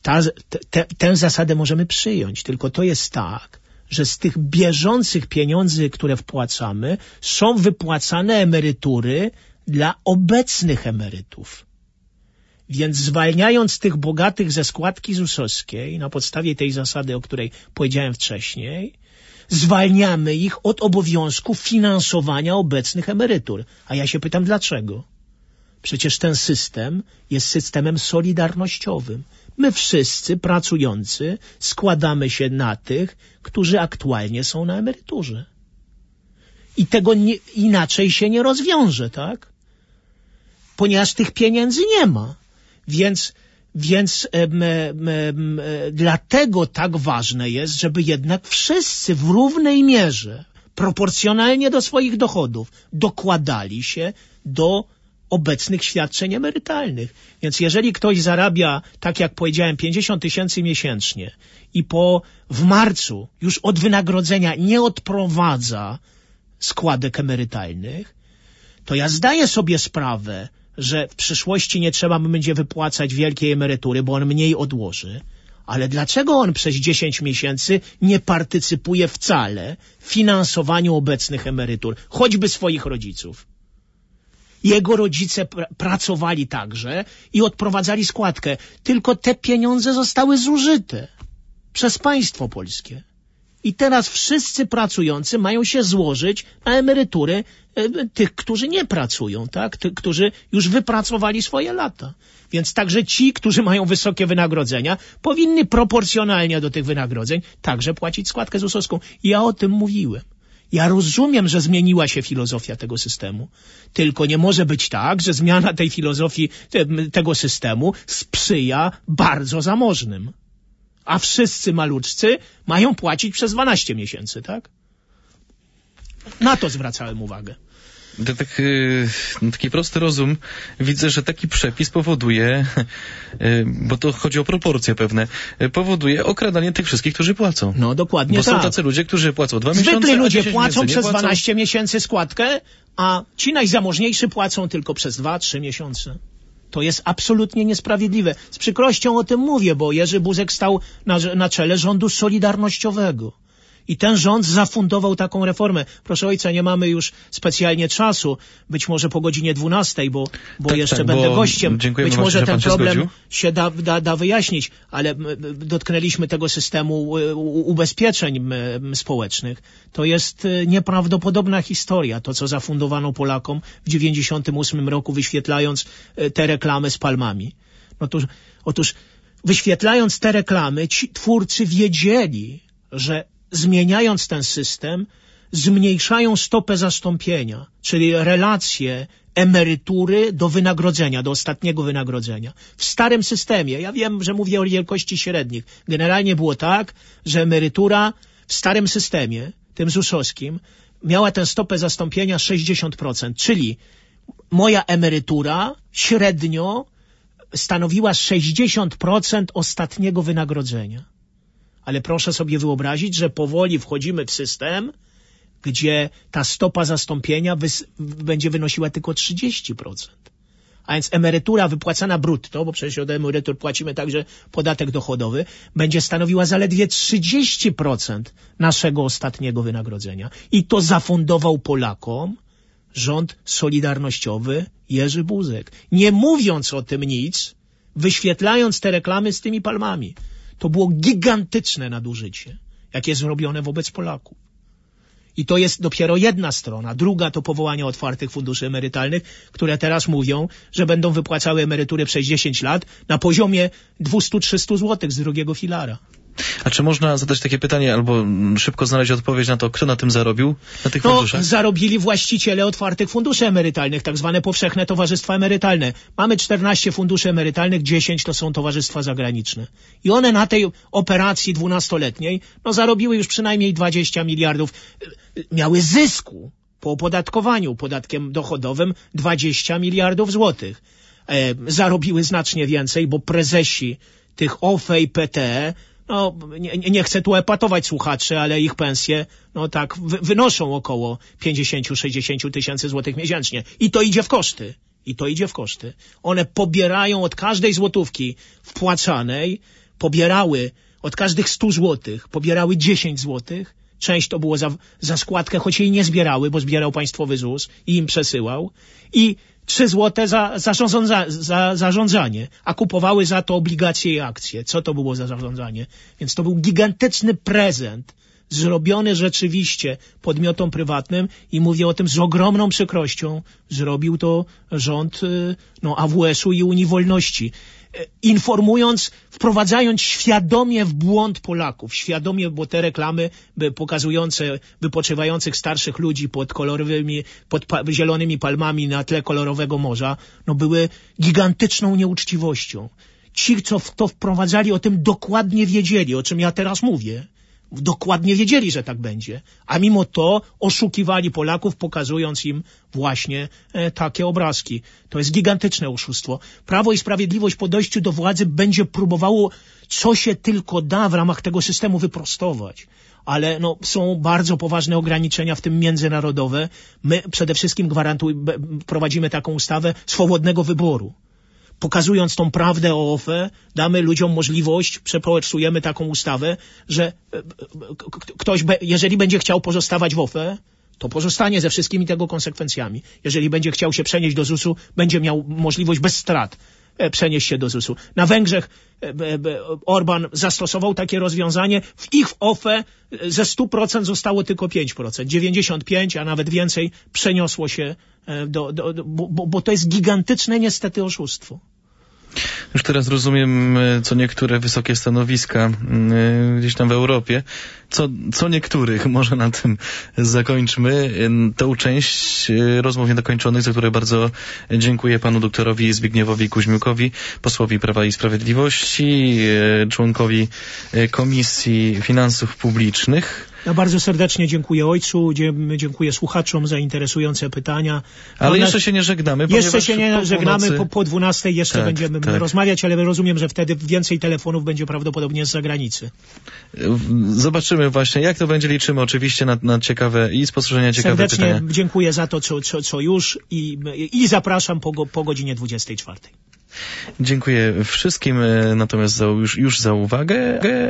tę zasadę możemy przyjąć. Tylko to jest tak, że z tych bieżących pieniędzy, które wpłacamy, są wypłacane emerytury dla obecnych emerytów. Więc zwalniając tych bogatych ze składki ZUS-owskiej na podstawie tej zasady, o której powiedziałem wcześniej, zwalniamy ich od obowiązku finansowania obecnych emerytur. A ja się pytam, dlaczego? Przecież ten system jest systemem solidarnościowym. My wszyscy pracujący składamy się na tych, którzy aktualnie są na emeryturze. I tego inaczej się nie rozwiąże, tak? Ponieważ tych pieniędzy nie ma. Więc Więc dlatego tak ważne jest, żeby jednak wszyscy w równej mierze, proporcjonalnie do swoich dochodów, dokładali się do obecnych świadczeń emerytalnych. Więc jeżeli ktoś zarabia, tak jak powiedziałem, 50 000 miesięcznie i w marcu już od wynagrodzenia nie odprowadza składek emerytalnych, to ja zdaję sobie sprawę, że w przyszłości nie trzeba mu będzie wypłacać wielkiej emerytury, bo on mniej odłoży. Ale dlaczego on przez 10 miesięcy nie partycypuje wcale w finansowaniu obecnych emerytur, choćby swoich rodziców? Jego rodzice pracowali także i odprowadzali składkę. Tylko te pieniądze zostały zużyte przez państwo polskie. I teraz wszyscy pracujący mają się złożyć na emerytury tych, którzy nie pracują, tak? Tych, którzy już wypracowali swoje lata. Więc także ci, którzy mają wysokie wynagrodzenia, powinni proporcjonalnie do tych wynagrodzeń także płacić składkę ZUS-owską. Ja o tym mówiłem. Ja rozumiem, że zmieniła się filozofia tego systemu. Tylko nie może być tak, że zmiana tej filozofii, tego systemu sprzyja bardzo zamożnym. A wszyscy maluczcy mają płacić przez 12 miesięcy, tak? Na to zwracałem uwagę. Taki prosty rozum. Widzę, że taki przepis powoduje, bo to chodzi o proporcje pewne, powoduje okradanie tych wszystkich, którzy płacą. No dokładnie tak. Bo są tacy ludzie, którzy płacą 2 miesiące, zwykli ludzie a płacą przez 12 miesięcy składkę, a ci najzamożniejsi płacą tylko przez 2-3 miesiące. To jest absolutnie niesprawiedliwe. Z przykrością o tym mówię, bo Jerzy Buzek stał na czele rządu solidarnościowego. I ten rząd zafundował taką reformę. Proszę ojca, nie mamy już specjalnie czasu, być może po godzinie 12, bo jeszcze będę gościem. Być może ten problem się da wyjaśnić, ale dotknęliśmy tego systemu ubezpieczeń społecznych. To jest nieprawdopodobna historia, to co zafundowano Polakom w 98 roku, wyświetlając te reklamy z palmami. Otóż wyświetlając te reklamy, ci twórcy wiedzieli, że zmieniając ten system, zmniejszają stopę zastąpienia, czyli relację emerytury do wynagrodzenia, do ostatniego wynagrodzenia. W starym systemie, ja wiem, że mówię o wielkości średnich, generalnie było tak, że emerytura w starym systemie, tym ZUS-owskim, miała tę stopę zastąpienia 60%, czyli moja emerytura średnio stanowiła 60% ostatniego wynagrodzenia. Ale proszę sobie wyobrazić, że powoli wchodzimy w system, gdzie ta stopa zastąpienia będzie wynosiła tylko 30%. A więc emerytura wypłacana brutto, bo przecież od emerytur płacimy także podatek dochodowy, będzie stanowiła zaledwie 30% naszego ostatniego wynagrodzenia. I to zafundował Polakom rząd solidarnościowy Jerzy Buzek. Nie mówiąc o tym nic, wyświetlając te reklamy z tymi palmami. To było gigantyczne nadużycie, jakie jest zrobione wobec Polaków. I to jest dopiero jedna strona. Druga to powołanie otwartych funduszy emerytalnych, które teraz mówią, że będą wypłacały emerytury przez 10 lat na poziomie 200-300 zł z drugiego filara. A czy można zadać takie pytanie, albo szybko znaleźć odpowiedź na to, kto na tym zarobił, na tych funduszach? Zarobili właściciele otwartych funduszy emerytalnych, tak zwane powszechne towarzystwa emerytalne. Mamy 14 funduszy emerytalnych, 10 to są towarzystwa zagraniczne. I one na tej operacji 12-letniej, zarobiły już przynajmniej 20 miliardów. Miały zysku po opodatkowaniu podatkiem dochodowym 20 miliardów złotych. Zarobiły znacznie więcej, bo prezesi tych OFE i PTE, nie chcę tu epatować słuchaczy, ale ich pensje, wynoszą około 50-60 tysięcy złotych miesięcznie. I to idzie w koszty. One pobierają od każdej złotówki wpłacanej, pobierały od każdych 100 złotych, pobierały 10 złotych. Część to było za składkę, choć jej nie zbierały, bo zbierał państwowy ZUS i im przesyłał. I 3 złote za zarządzanie, a kupowały za to obligacje i akcje. Co to było za zarządzanie? Więc to był gigantyczny prezent zrobiony rzeczywiście podmiotom prywatnym i mówię o tym z ogromną przykrością. Zrobił to rząd AWS-u i Unii Wolności. Informując, wprowadzając świadomie w błąd Polaków. Świadomie, bo te reklamy pokazujące wypoczywających starszych ludzi pod zielonymi palmami na tle kolorowego morza, były gigantyczną nieuczciwością. ci, co to wprowadzali, o tym dokładnie wiedzieli, o czym ja teraz mówię. Dokładnie wiedzieli, że tak będzie. A mimo to oszukiwali Polaków, pokazując im właśnie takie obrazki. To jest gigantyczne oszustwo. Prawo i Sprawiedliwość po dojściu do władzy będzie próbowało, co się tylko da w ramach tego systemu wyprostować. Ale no, są bardzo poważne ograniczenia, w tym międzynarodowe. My przede wszystkim prowadzimy taką ustawę swobodnego wyboru. Pokazując tą prawdę o OFE, damy ludziom możliwość, przeprowadzujemy taką ustawę, że ktoś, jeżeli będzie chciał pozostawać w OFE, to pozostanie ze wszystkimi tego konsekwencjami. Jeżeli będzie chciał się przenieść do ZUS-u, będzie miał możliwość bez strat przenieść się do ZUS-u. Na Węgrzech Orban zastosował takie rozwiązanie. W ich OFE ze 100% zostało tylko 5%. 95%, a nawet więcej przeniosło się bo to jest gigantyczne niestety oszustwo. Już teraz rozumiem, co niektóre wysokie stanowiska gdzieś tam w Europie, co niektórych, może na tym zakończmy tę część rozmów niedokończonych, za które bardzo dziękuję panu doktorowi Zbigniewowi Kuźmiukowi, posłowi Prawa i Sprawiedliwości, członkowi Komisji Finansów Publicznych. Ja bardzo serdecznie dziękuję ojcu, dziękuję słuchaczom za interesujące pytania. Ale jeszcze się nie żegnamy. Jeszcze się nie żegnamy, po 12 jeszcze będziemy rozmawiać, ale rozumiem, że wtedy więcej telefonów będzie prawdopodobnie z zagranicy. Zobaczymy właśnie, jak to będzie, liczymy oczywiście na ciekawe i spostrzeżenia, ciekawe serdecznie pytania. Serdecznie dziękuję za to, co już i zapraszam po godzinie 24. Dziękuję wszystkim natomiast już za uwagę.